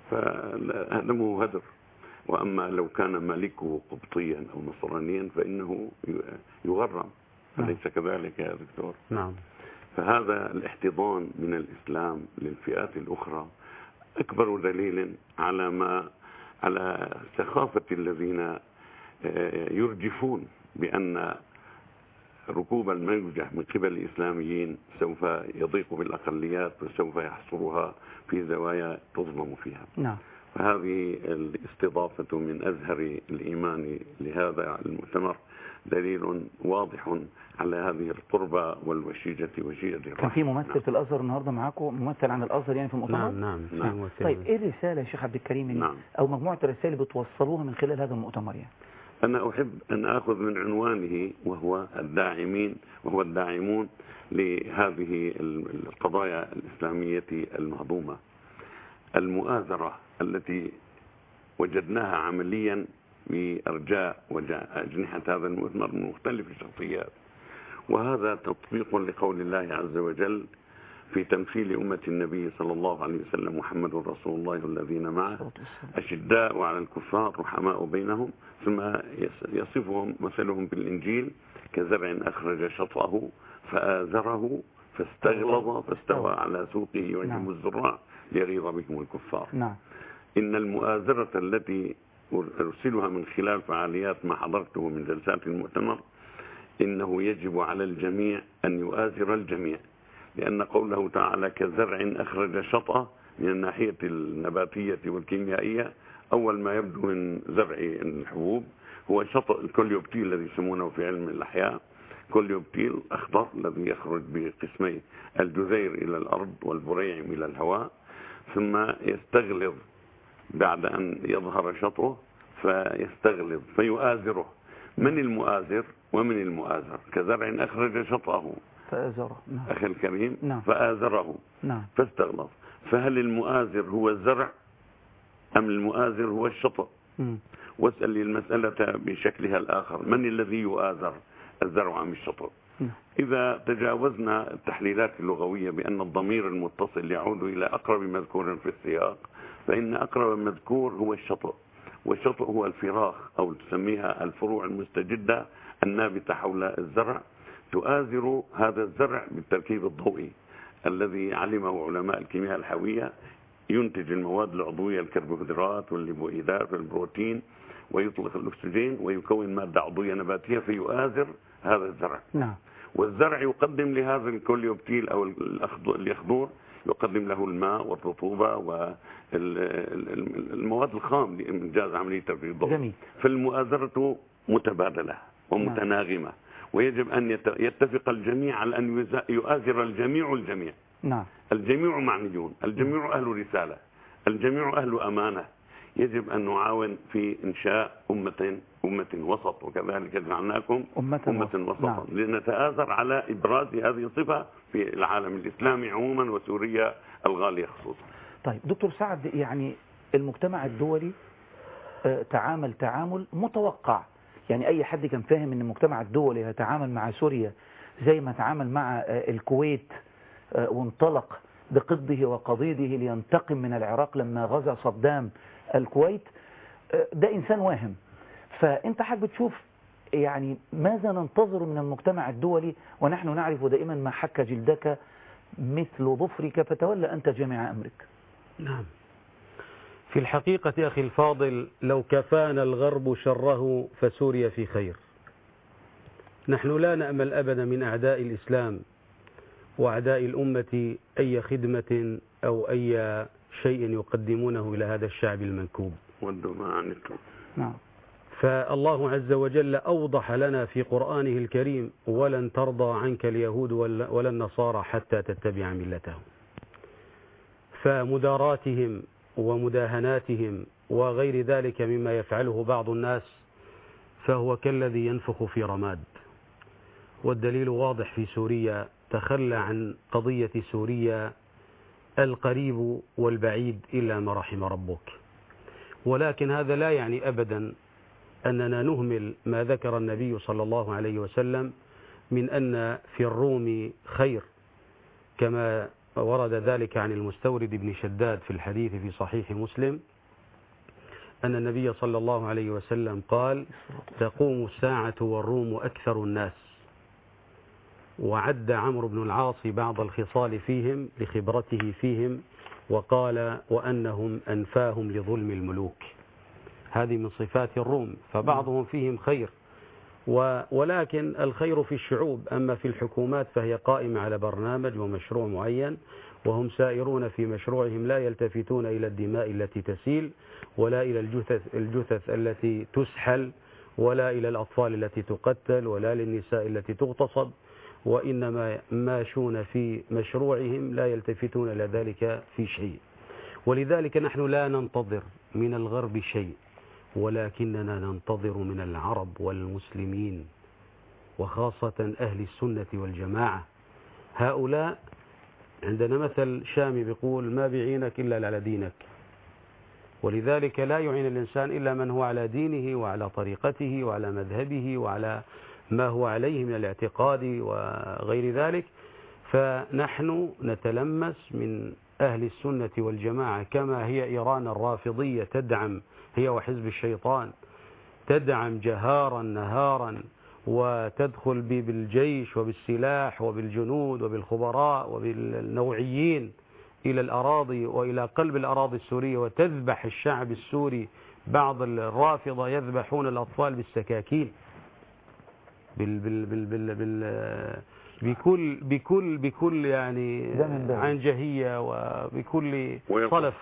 فهدمه هدر، وأما لو كان ملكه قبطيا أو نصرانيا فإنه يغرم، أليس كذلك يا دكتور؟ نعم. فهذا الاحتضان من الإسلام للفئات الأخرى أكبر دليل على سخافة الذين يرجفون بأن ركوب الموجة من قبل الإسلاميين سوف يضيق بالأقليات وسوف يحصرها في زوايا تظلم فيها. نعم. فهذه الاستضافة من أزهر الإيمان لهذا المؤتمر دليل واضح على هذه القربة والوشيجة الرحمة. كان في ممثل في الأزهر النهاردة معاكم، ممثل عن الأزهر يعني في المؤتمر؟ نعم. طيب إيه الرسالة يا شيخ عبد الكريم نعم. أو مجموعة الرسائل اللي بتوصلوها من خلال هذا المؤتمر يعني؟ أنا أحب أن أخذ من عنوانه وهو الداعمون لهذه القضايا الإسلامية المهضومة. المؤازرة التي وجدناها عمليا بأرجاء وأجنحة هذا المؤتمر من مختلف الشخصيات، وهذا تطبيق لقول الله عز وجل في تمثيل أمة النبي صلى الله عليه وسلم: محمد رسول الله الذين معه أشداء على الكفار رحماء بينهم، ثم يصفهم مثلهم بالإنجيل كزرع أخرج شطأه فآزره فاستغلظ فاستوى على سوقه يعجب الزراع ليغيظ بهم الكفار. إن المؤازرة التي أرسلها من خلال فعاليات ما حضرته من جلسات المؤتمر، إنه يجب على الجميع أن يؤازر الجميع، لأن قوله تعالى كزرع أخرج شطأه من الناحية النباتية والكيميائية، أول ما يبدو من زرع الحبوب هو شطأ الكوليوبتيل الذي يسمونه في علم الأحياء كوليوبتيل أخضر الذي يخرج بقسمي الجذير إلى الأرض والبريعم إلى الهواء، ثم يستغلظ بعد أن يظهر شطأه فيستغلظ فيؤازره. من المؤازر ومن المؤازر؟ كزرع أخرج شطأه فآزره أخي الكريم فآزره فاستغلظ. فهل المؤازر هو الزرع أم المؤازر هو الشطأ؟ واسأل المسألة بشكلها الآخر: من الذي يؤازر، الزرع أم الشطأ؟ إذا تجاوزنا التحليلات اللغوية بأن الضمير المتصل يعود إلى أقرب مذكور في السياق، فإن أقرب مذكور هو الشطأ، والشطأ هو الفراخ أو تسميها الفروع المستجدة النابتة حول الزرع، تؤازر هذا الزرع بالتركيب الضوئي الذي علمه علماء الكيمياء الحيوية، ينتج المواد العضوية الكربوهيدرات والليبويدات والبروتين ويطلق الأكسجين ويكون مادة عضوية نباتية فيؤازر هذا الزرع. والزرع يقدم لهذا الكوليوبتيل أو اليخضور يقدم له الماء والرطوبة والمواد الخام لإنجاز عملية تركيب الضوء. فالمؤازرة متبادلة ومتناغمة، ويجب أن يتفق الجميع على أن يؤازر الجميع الجميع. الجميع معنيون، الجميع أهل رسالة، الجميع أهل أمانة. يجب أن نعاون في إنشاء أمة وسط، وكذلك جعلناكم أمة وسطا لنتآزر على إبراز هذه الصفة في العالم الإسلامي عموما وسوريا الغالية خصوصا. طيب دكتور سعد، يعني المجتمع الدولي تعامل متوقع، يعني أي حد كان فاهم أن المجتمع الدولي يتعامل مع سوريا زي ما تعامل مع الكويت وانطلق بقضه وقضيده لينتقم من العراق لما غزا صدام الكويت، ده إنسان واهم. فأنت حابب تشوف يعني ماذا ننتظر من المجتمع الدولي، ونحن نعرف دائما ما حك جلدك مثل ظفرك فتولى أنت جميع أمرك. نعم، في الحقيقة أخي الفاضل لو كفانا الغرب شره فسوريا في خير. نحن لا نأمل أبدا من أعداء الإسلام وأعداء الأمة أي خدمة أو أي شيء يقدمونه إلى هذا الشعب المنكوب. نعم. فالله عز وجل أوضح لنا في قرآنه الكريم: ولن ترضى عنك اليهود ولا النصارى حتى تتبع ملتهم. فمداراتهم ومداهناتهم وغير ذلك مما يفعله بعض الناس فهو كالذي ينفخ في رماد. والدليل واضح في سوريا، تخلى عن قضية سوريا القريب والبعيد إلا ما رحم ربك. ولكن هذا لا يعني أبدا أننا نهمل ما ذكر النبي صلى الله عليه وسلم من أن في الروم خير، كما ورد ذلك عن المستورد بن شداد في الحديث في صحيح مسلم أن النبي صلى الله عليه وسلم قال: تقوم الساعة والروم أكثر الناس. وعد عمرو بن العاص بعض الخصال فيهم لخبرته فيهم وقال وأنهم أنفاهم لظلم الملوك. هذه من صفات الروم، فبعضهم فيهم خير، ولكن الخير في الشعوب، أما في الحكومات فهي قائمة على برنامج ومشروع معين، وهم سائرون في مشروعهم، لا يلتفتون إلى الدماء التي تسيل، ولا إلى الجثث التي تسحل، ولا إلى الأطفال التي تقتل، ولا للنساء التي تغتصب، وإنما ماشون في مشروعهم، لا يلتفتون إلى ذلك في شيء. ولذلك نحن لا ننتظر من الغرب شيء، ولكننا ننتظر من العرب والمسلمين وخاصة أهل السنة والجماعة. هؤلاء عندنا مثل شامي بيقول ما بيعينك إلا على دينك، ولذلك لا يعين الإنسان إلا من هو على دينه وعلى طريقته وعلى مذهبه وعلى ما هو عليه من الاعتقاد وغير ذلك. فنحن نتلمس من أهل السنة والجماعة، كما هي إيران الرافضية تدعم، هي وحزب الشيطان، تدعم جهارا نهارا وتدخل بالجيش وبالسلاح وبالجنود وبالخبراء وبالنوعيين إلى الأراضي وإلى قلب الأراضي السورية وتذبح الشعب السوري. بعض الرافضة يذبحون الأطفال بالسكاكين بكل يعني عنجهية وبكل صلف،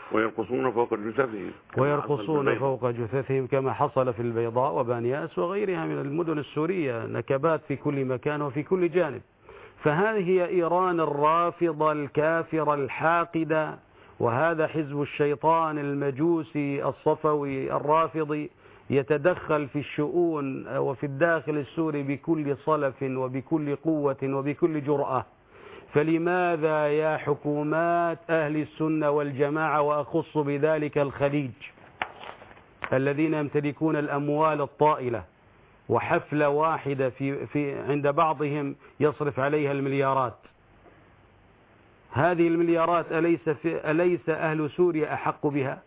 ويرقصون فوق جثثهم كما حصل في البيضاء وبانياس وغيرها من المدن السورية، نكبات في كل مكان وفي كل جانب. فهذه هي إيران الرافضة الكافرة الحاقدة، وهذا حزب الشيطان المجوسي الصفوي الرافضي يتدخل في الشؤون وفي الداخل السوري بكل صلف وبكل قوة وبكل جرأة. فلماذا يا حكومات أهل السنة والجماعة، وأخص بذلك الخليج الذين يمتلكون الأموال الطائلة، وحفلة واحدة في عند بعضهم يصرف عليها المليارات، هذه المليارات أليس أهل سوريا أحق بها؟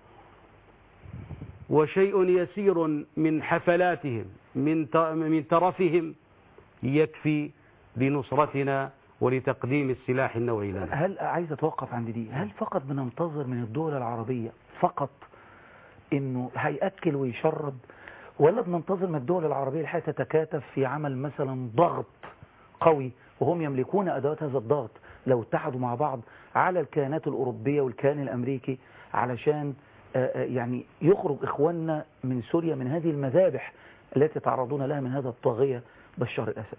وشيء يسير من حفلاتهم من ترفهم يكفي لنصرتنا ولتقديم السلاح النووي لنا. هل عايز أتوقف عند دي؟ هل فقط بننتظر من الدول العربية فقط إنه هيأكل ويشرب، ولا بننتظر من الدول العربية الحقيقة تتكاتف في عمل مثلا ضغط قوي، وهم يملكون أدوات هذا الضغط لو اتحدوا مع بعض على الكيانات الأوروبية والكيان الأمريكي علشان يعني يخرج إخواننا من سوريا من هذه المذابح التي تعرضون لها من هذا الطاغية بشار الأسد؟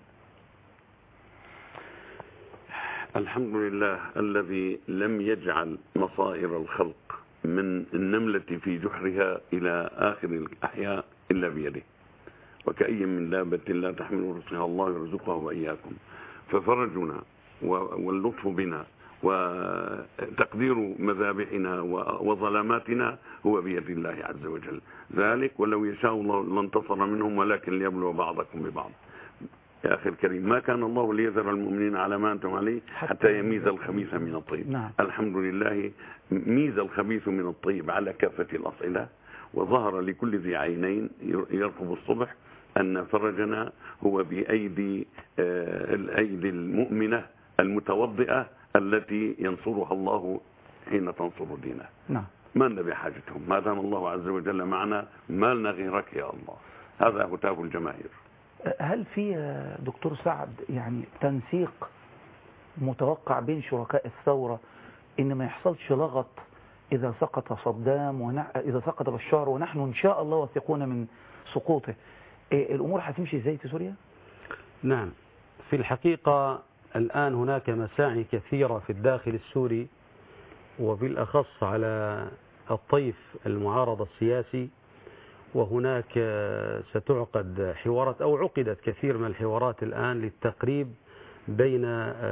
الحمد لله الذي لم يجعل مصائر الخلق من النملة في جحرها إلى آخر الأحياء إلا بيده، وكأي من دابة لا تحمل رزقها الله يرزقها وإياكم. ففرجنا واللطف بنا وتقدير مذابحنا وظلاماتنا هو بيد الله عز وجل. ذلك ولو يشاء الله لانتصر منهم، ولكن ليبلو بعضكم ببعض. يا أخي الكريم، ما كان الله ليذر المؤمنين على ما أنتم عليه حتى يميز الخبيث من الطيب. نعم. الحمد لله ميز الخبيث من الطيب على كافة الأصعدة، وظهر لكل ذي عينين يرقب الصبح أن فرجنا هو بأيدي الأيدي المؤمنة المتوضئة التي ينصرها الله حين تنصر دينه. نعم. ما لنا بحاجتهم، ما دام الله عز وجل معنا ما لنا غيرك يا الله. هذا هتاف الجماهير. هل في دكتور سعد يعني تنسيق متوقع بين شركاء الثورة إن ما يحصلش لغط إذا سقط صدام إذا سقط بشار، ونحن إن شاء الله واثقون من سقوطه؟ الأمور هتمشي إزاي في سوريا؟ نعم، في الحقيقة الآن هناك مساعي كثيرة في الداخل السوري، وبالأخص على الطيف المعارضة السياسي، وهناك ستعقد حوارات أو عقدت كثير من الحوارات الآن للتقريب بين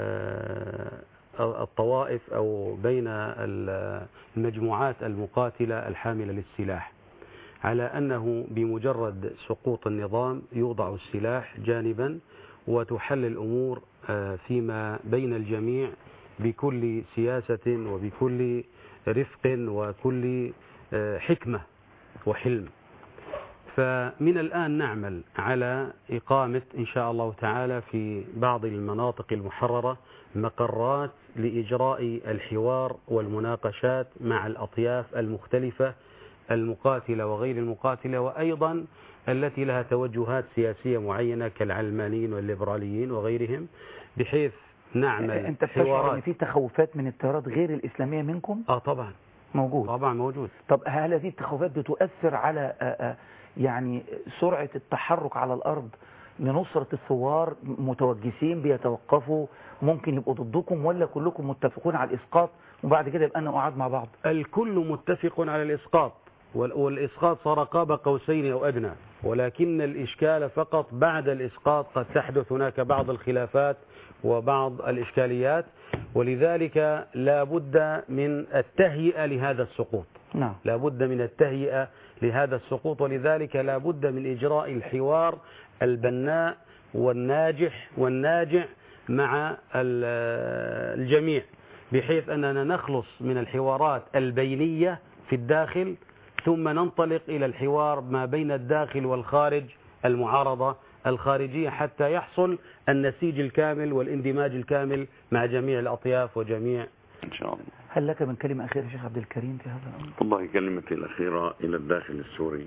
الطوائف أو بين المجموعات المقاتلة الحاملة للسلاح، على أنه بمجرد سقوط النظام يوضع السلاح جانبا وتحل الأمور فيما بين الجميع بكل سياسة وبكل رفق وكل حكمة وحلم. فمن الآن نعمل على إقامة إن شاء الله تعالى في بعض المناطق المحررة مقرات لإجراء الحوار والمناقشات مع الأطياف المختلفة المقاتلة وغير المقاتلة، وأيضا التي لها توجهات سياسية معينة كالعلمانيين والليبراليين وغيرهم، بحيث نعمل انت بتشعر ان في تخوفات من التيارات غير الإسلامية منكم؟ طبعا موجود. طبعا موجود. طب هل هذه التخوفات بتؤثر على يعني سرعة التحرك على الأرض لنصرة الثوار؟ متوجسين بيتوقفوا ممكن يبقوا ضدكم، ولا كلكم متفقون على الإسقاط وبعد كده يبقى أنا قاعد مع بعض؟ الكل متفق على الإسقاط، والإسقاط صار قاب قوسين أو أدنى، ولكن الإشكال فقط بعد الإسقاط قد تحدث هناك بعض الخلافات وبعض الإشكاليات، ولذلك لا بد من التهيئة لهذا السقوط. نعم. لا بد من التهيئة لهذا السقوط، ولذلك لا بد من إجراء الحوار البناء والناجح والناجع مع الجميع، بحيث أننا نخلص من الحوارات البينية في الداخل، ثم ننطلق إلى الحوار ما بين الداخل والخارج، المعارضة الخارجية، حتى يحصل النسيج الكامل والاندماج الكامل مع جميع الأطياف وجميع إن شاء الله. هل لك من كلمة أخيرة شيخ عبد الكريم في هذا الأمر؟ والله كلمتي الأخيرة إلى الداخل السوري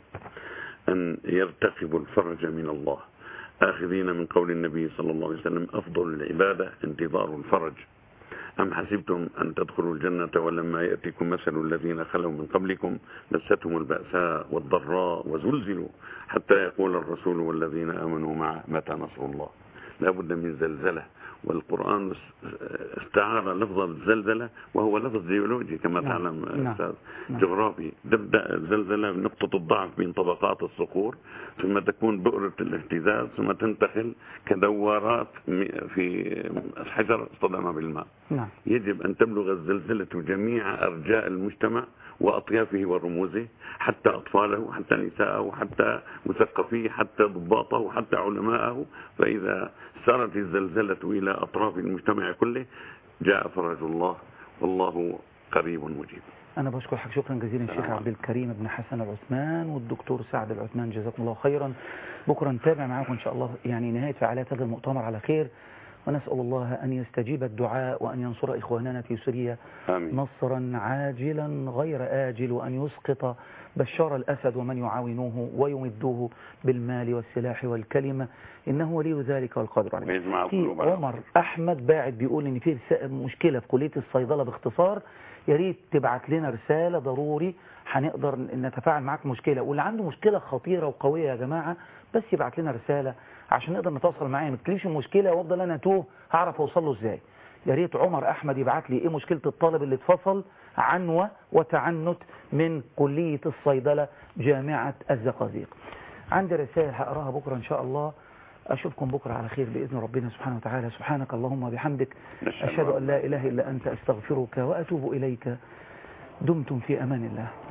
أن يرتقبوا الفرج من الله، آخذين من قول النبي صلى الله عليه وسلم: أفضل العبادة انتظار الفرج. أم حسبتم أن تدخلوا الجنة ولما يأتيكم مثل الذين خلوا من قبلكم مستهم البأساء والضراء وزلزلوا حتى يقول الرسول والذين آمنوا معه متى نصر الله. لا بد من زلزلة، والقرآن استعار لفظ الزلزلة وهو لفظ جيولوجي كما تعلم أستاذ جغرافي. تبدأ الزلزلة بنقطة الضعف بين طبقات الصخور، ثم تكون بؤرة الاهتزاز، ثم تنتقل كدوارات في حجر اصطدم بالماء. يجب أن تبلغ الزلزلة جميع أرجاء المجتمع وأطيافه ورموزه، حتى أطفاله، حتى نساءه، حتى مثقفيه، حتى ضباطه، حتى علماءه. فإذا سارت الزلزلة إلى أطراف المجتمع كله جاء فرج الله، والله قريب مجيب. أنا بشكر حضرتك شكرا جزيلا الشيخ عبد الكريم بن حسن العثمان والدكتور سعد العثمان، جزاكم الله خيرا. بكرة نتابع معاكم إن شاء الله يعني نهاية فعاليات هذا المؤتمر على خير، ونسأل الله أن يستجيب الدعاء وأن ينصر إخواننا في سوريا نصرا عاجلا غير آجل، وأن يسقط بشار الأسد ومن يعاونوه ويمدوه بالمال والسلاح والكلمة، إنه ولي ذلك والقادر عليه. في عمر أحمد باعت بيقول إن في مشكلة في كلية الصيدلة باختصار، يا ريت تبعت لنا رسالة ضروري هنقدر نتفاعل معاك مشكلة، واللي عنده مشكلة خطيرة وقوية يا جماعة بس يبعت لنا رسالة عشان نقدر نتواصل معاه، ما تكلمش المشكلة وافضل انا توه هعرف اوصل له ازاي. يا ريت عمر احمد يبعت لي ايه مشكلة الطالب اللي اتفصل عنوة وتعنت من كلية الصيدلة جامعة الزقازيق. عندي رسائل هقراها بكرة ان شاء الله. اشوفكم بكرة على خير باذن ربنا سبحانه وتعالى. سبحانك اللهم وبحمدك، اشهد ان لا اله الا انت، استغفرك واتوب اليك. دمتم في امان الله.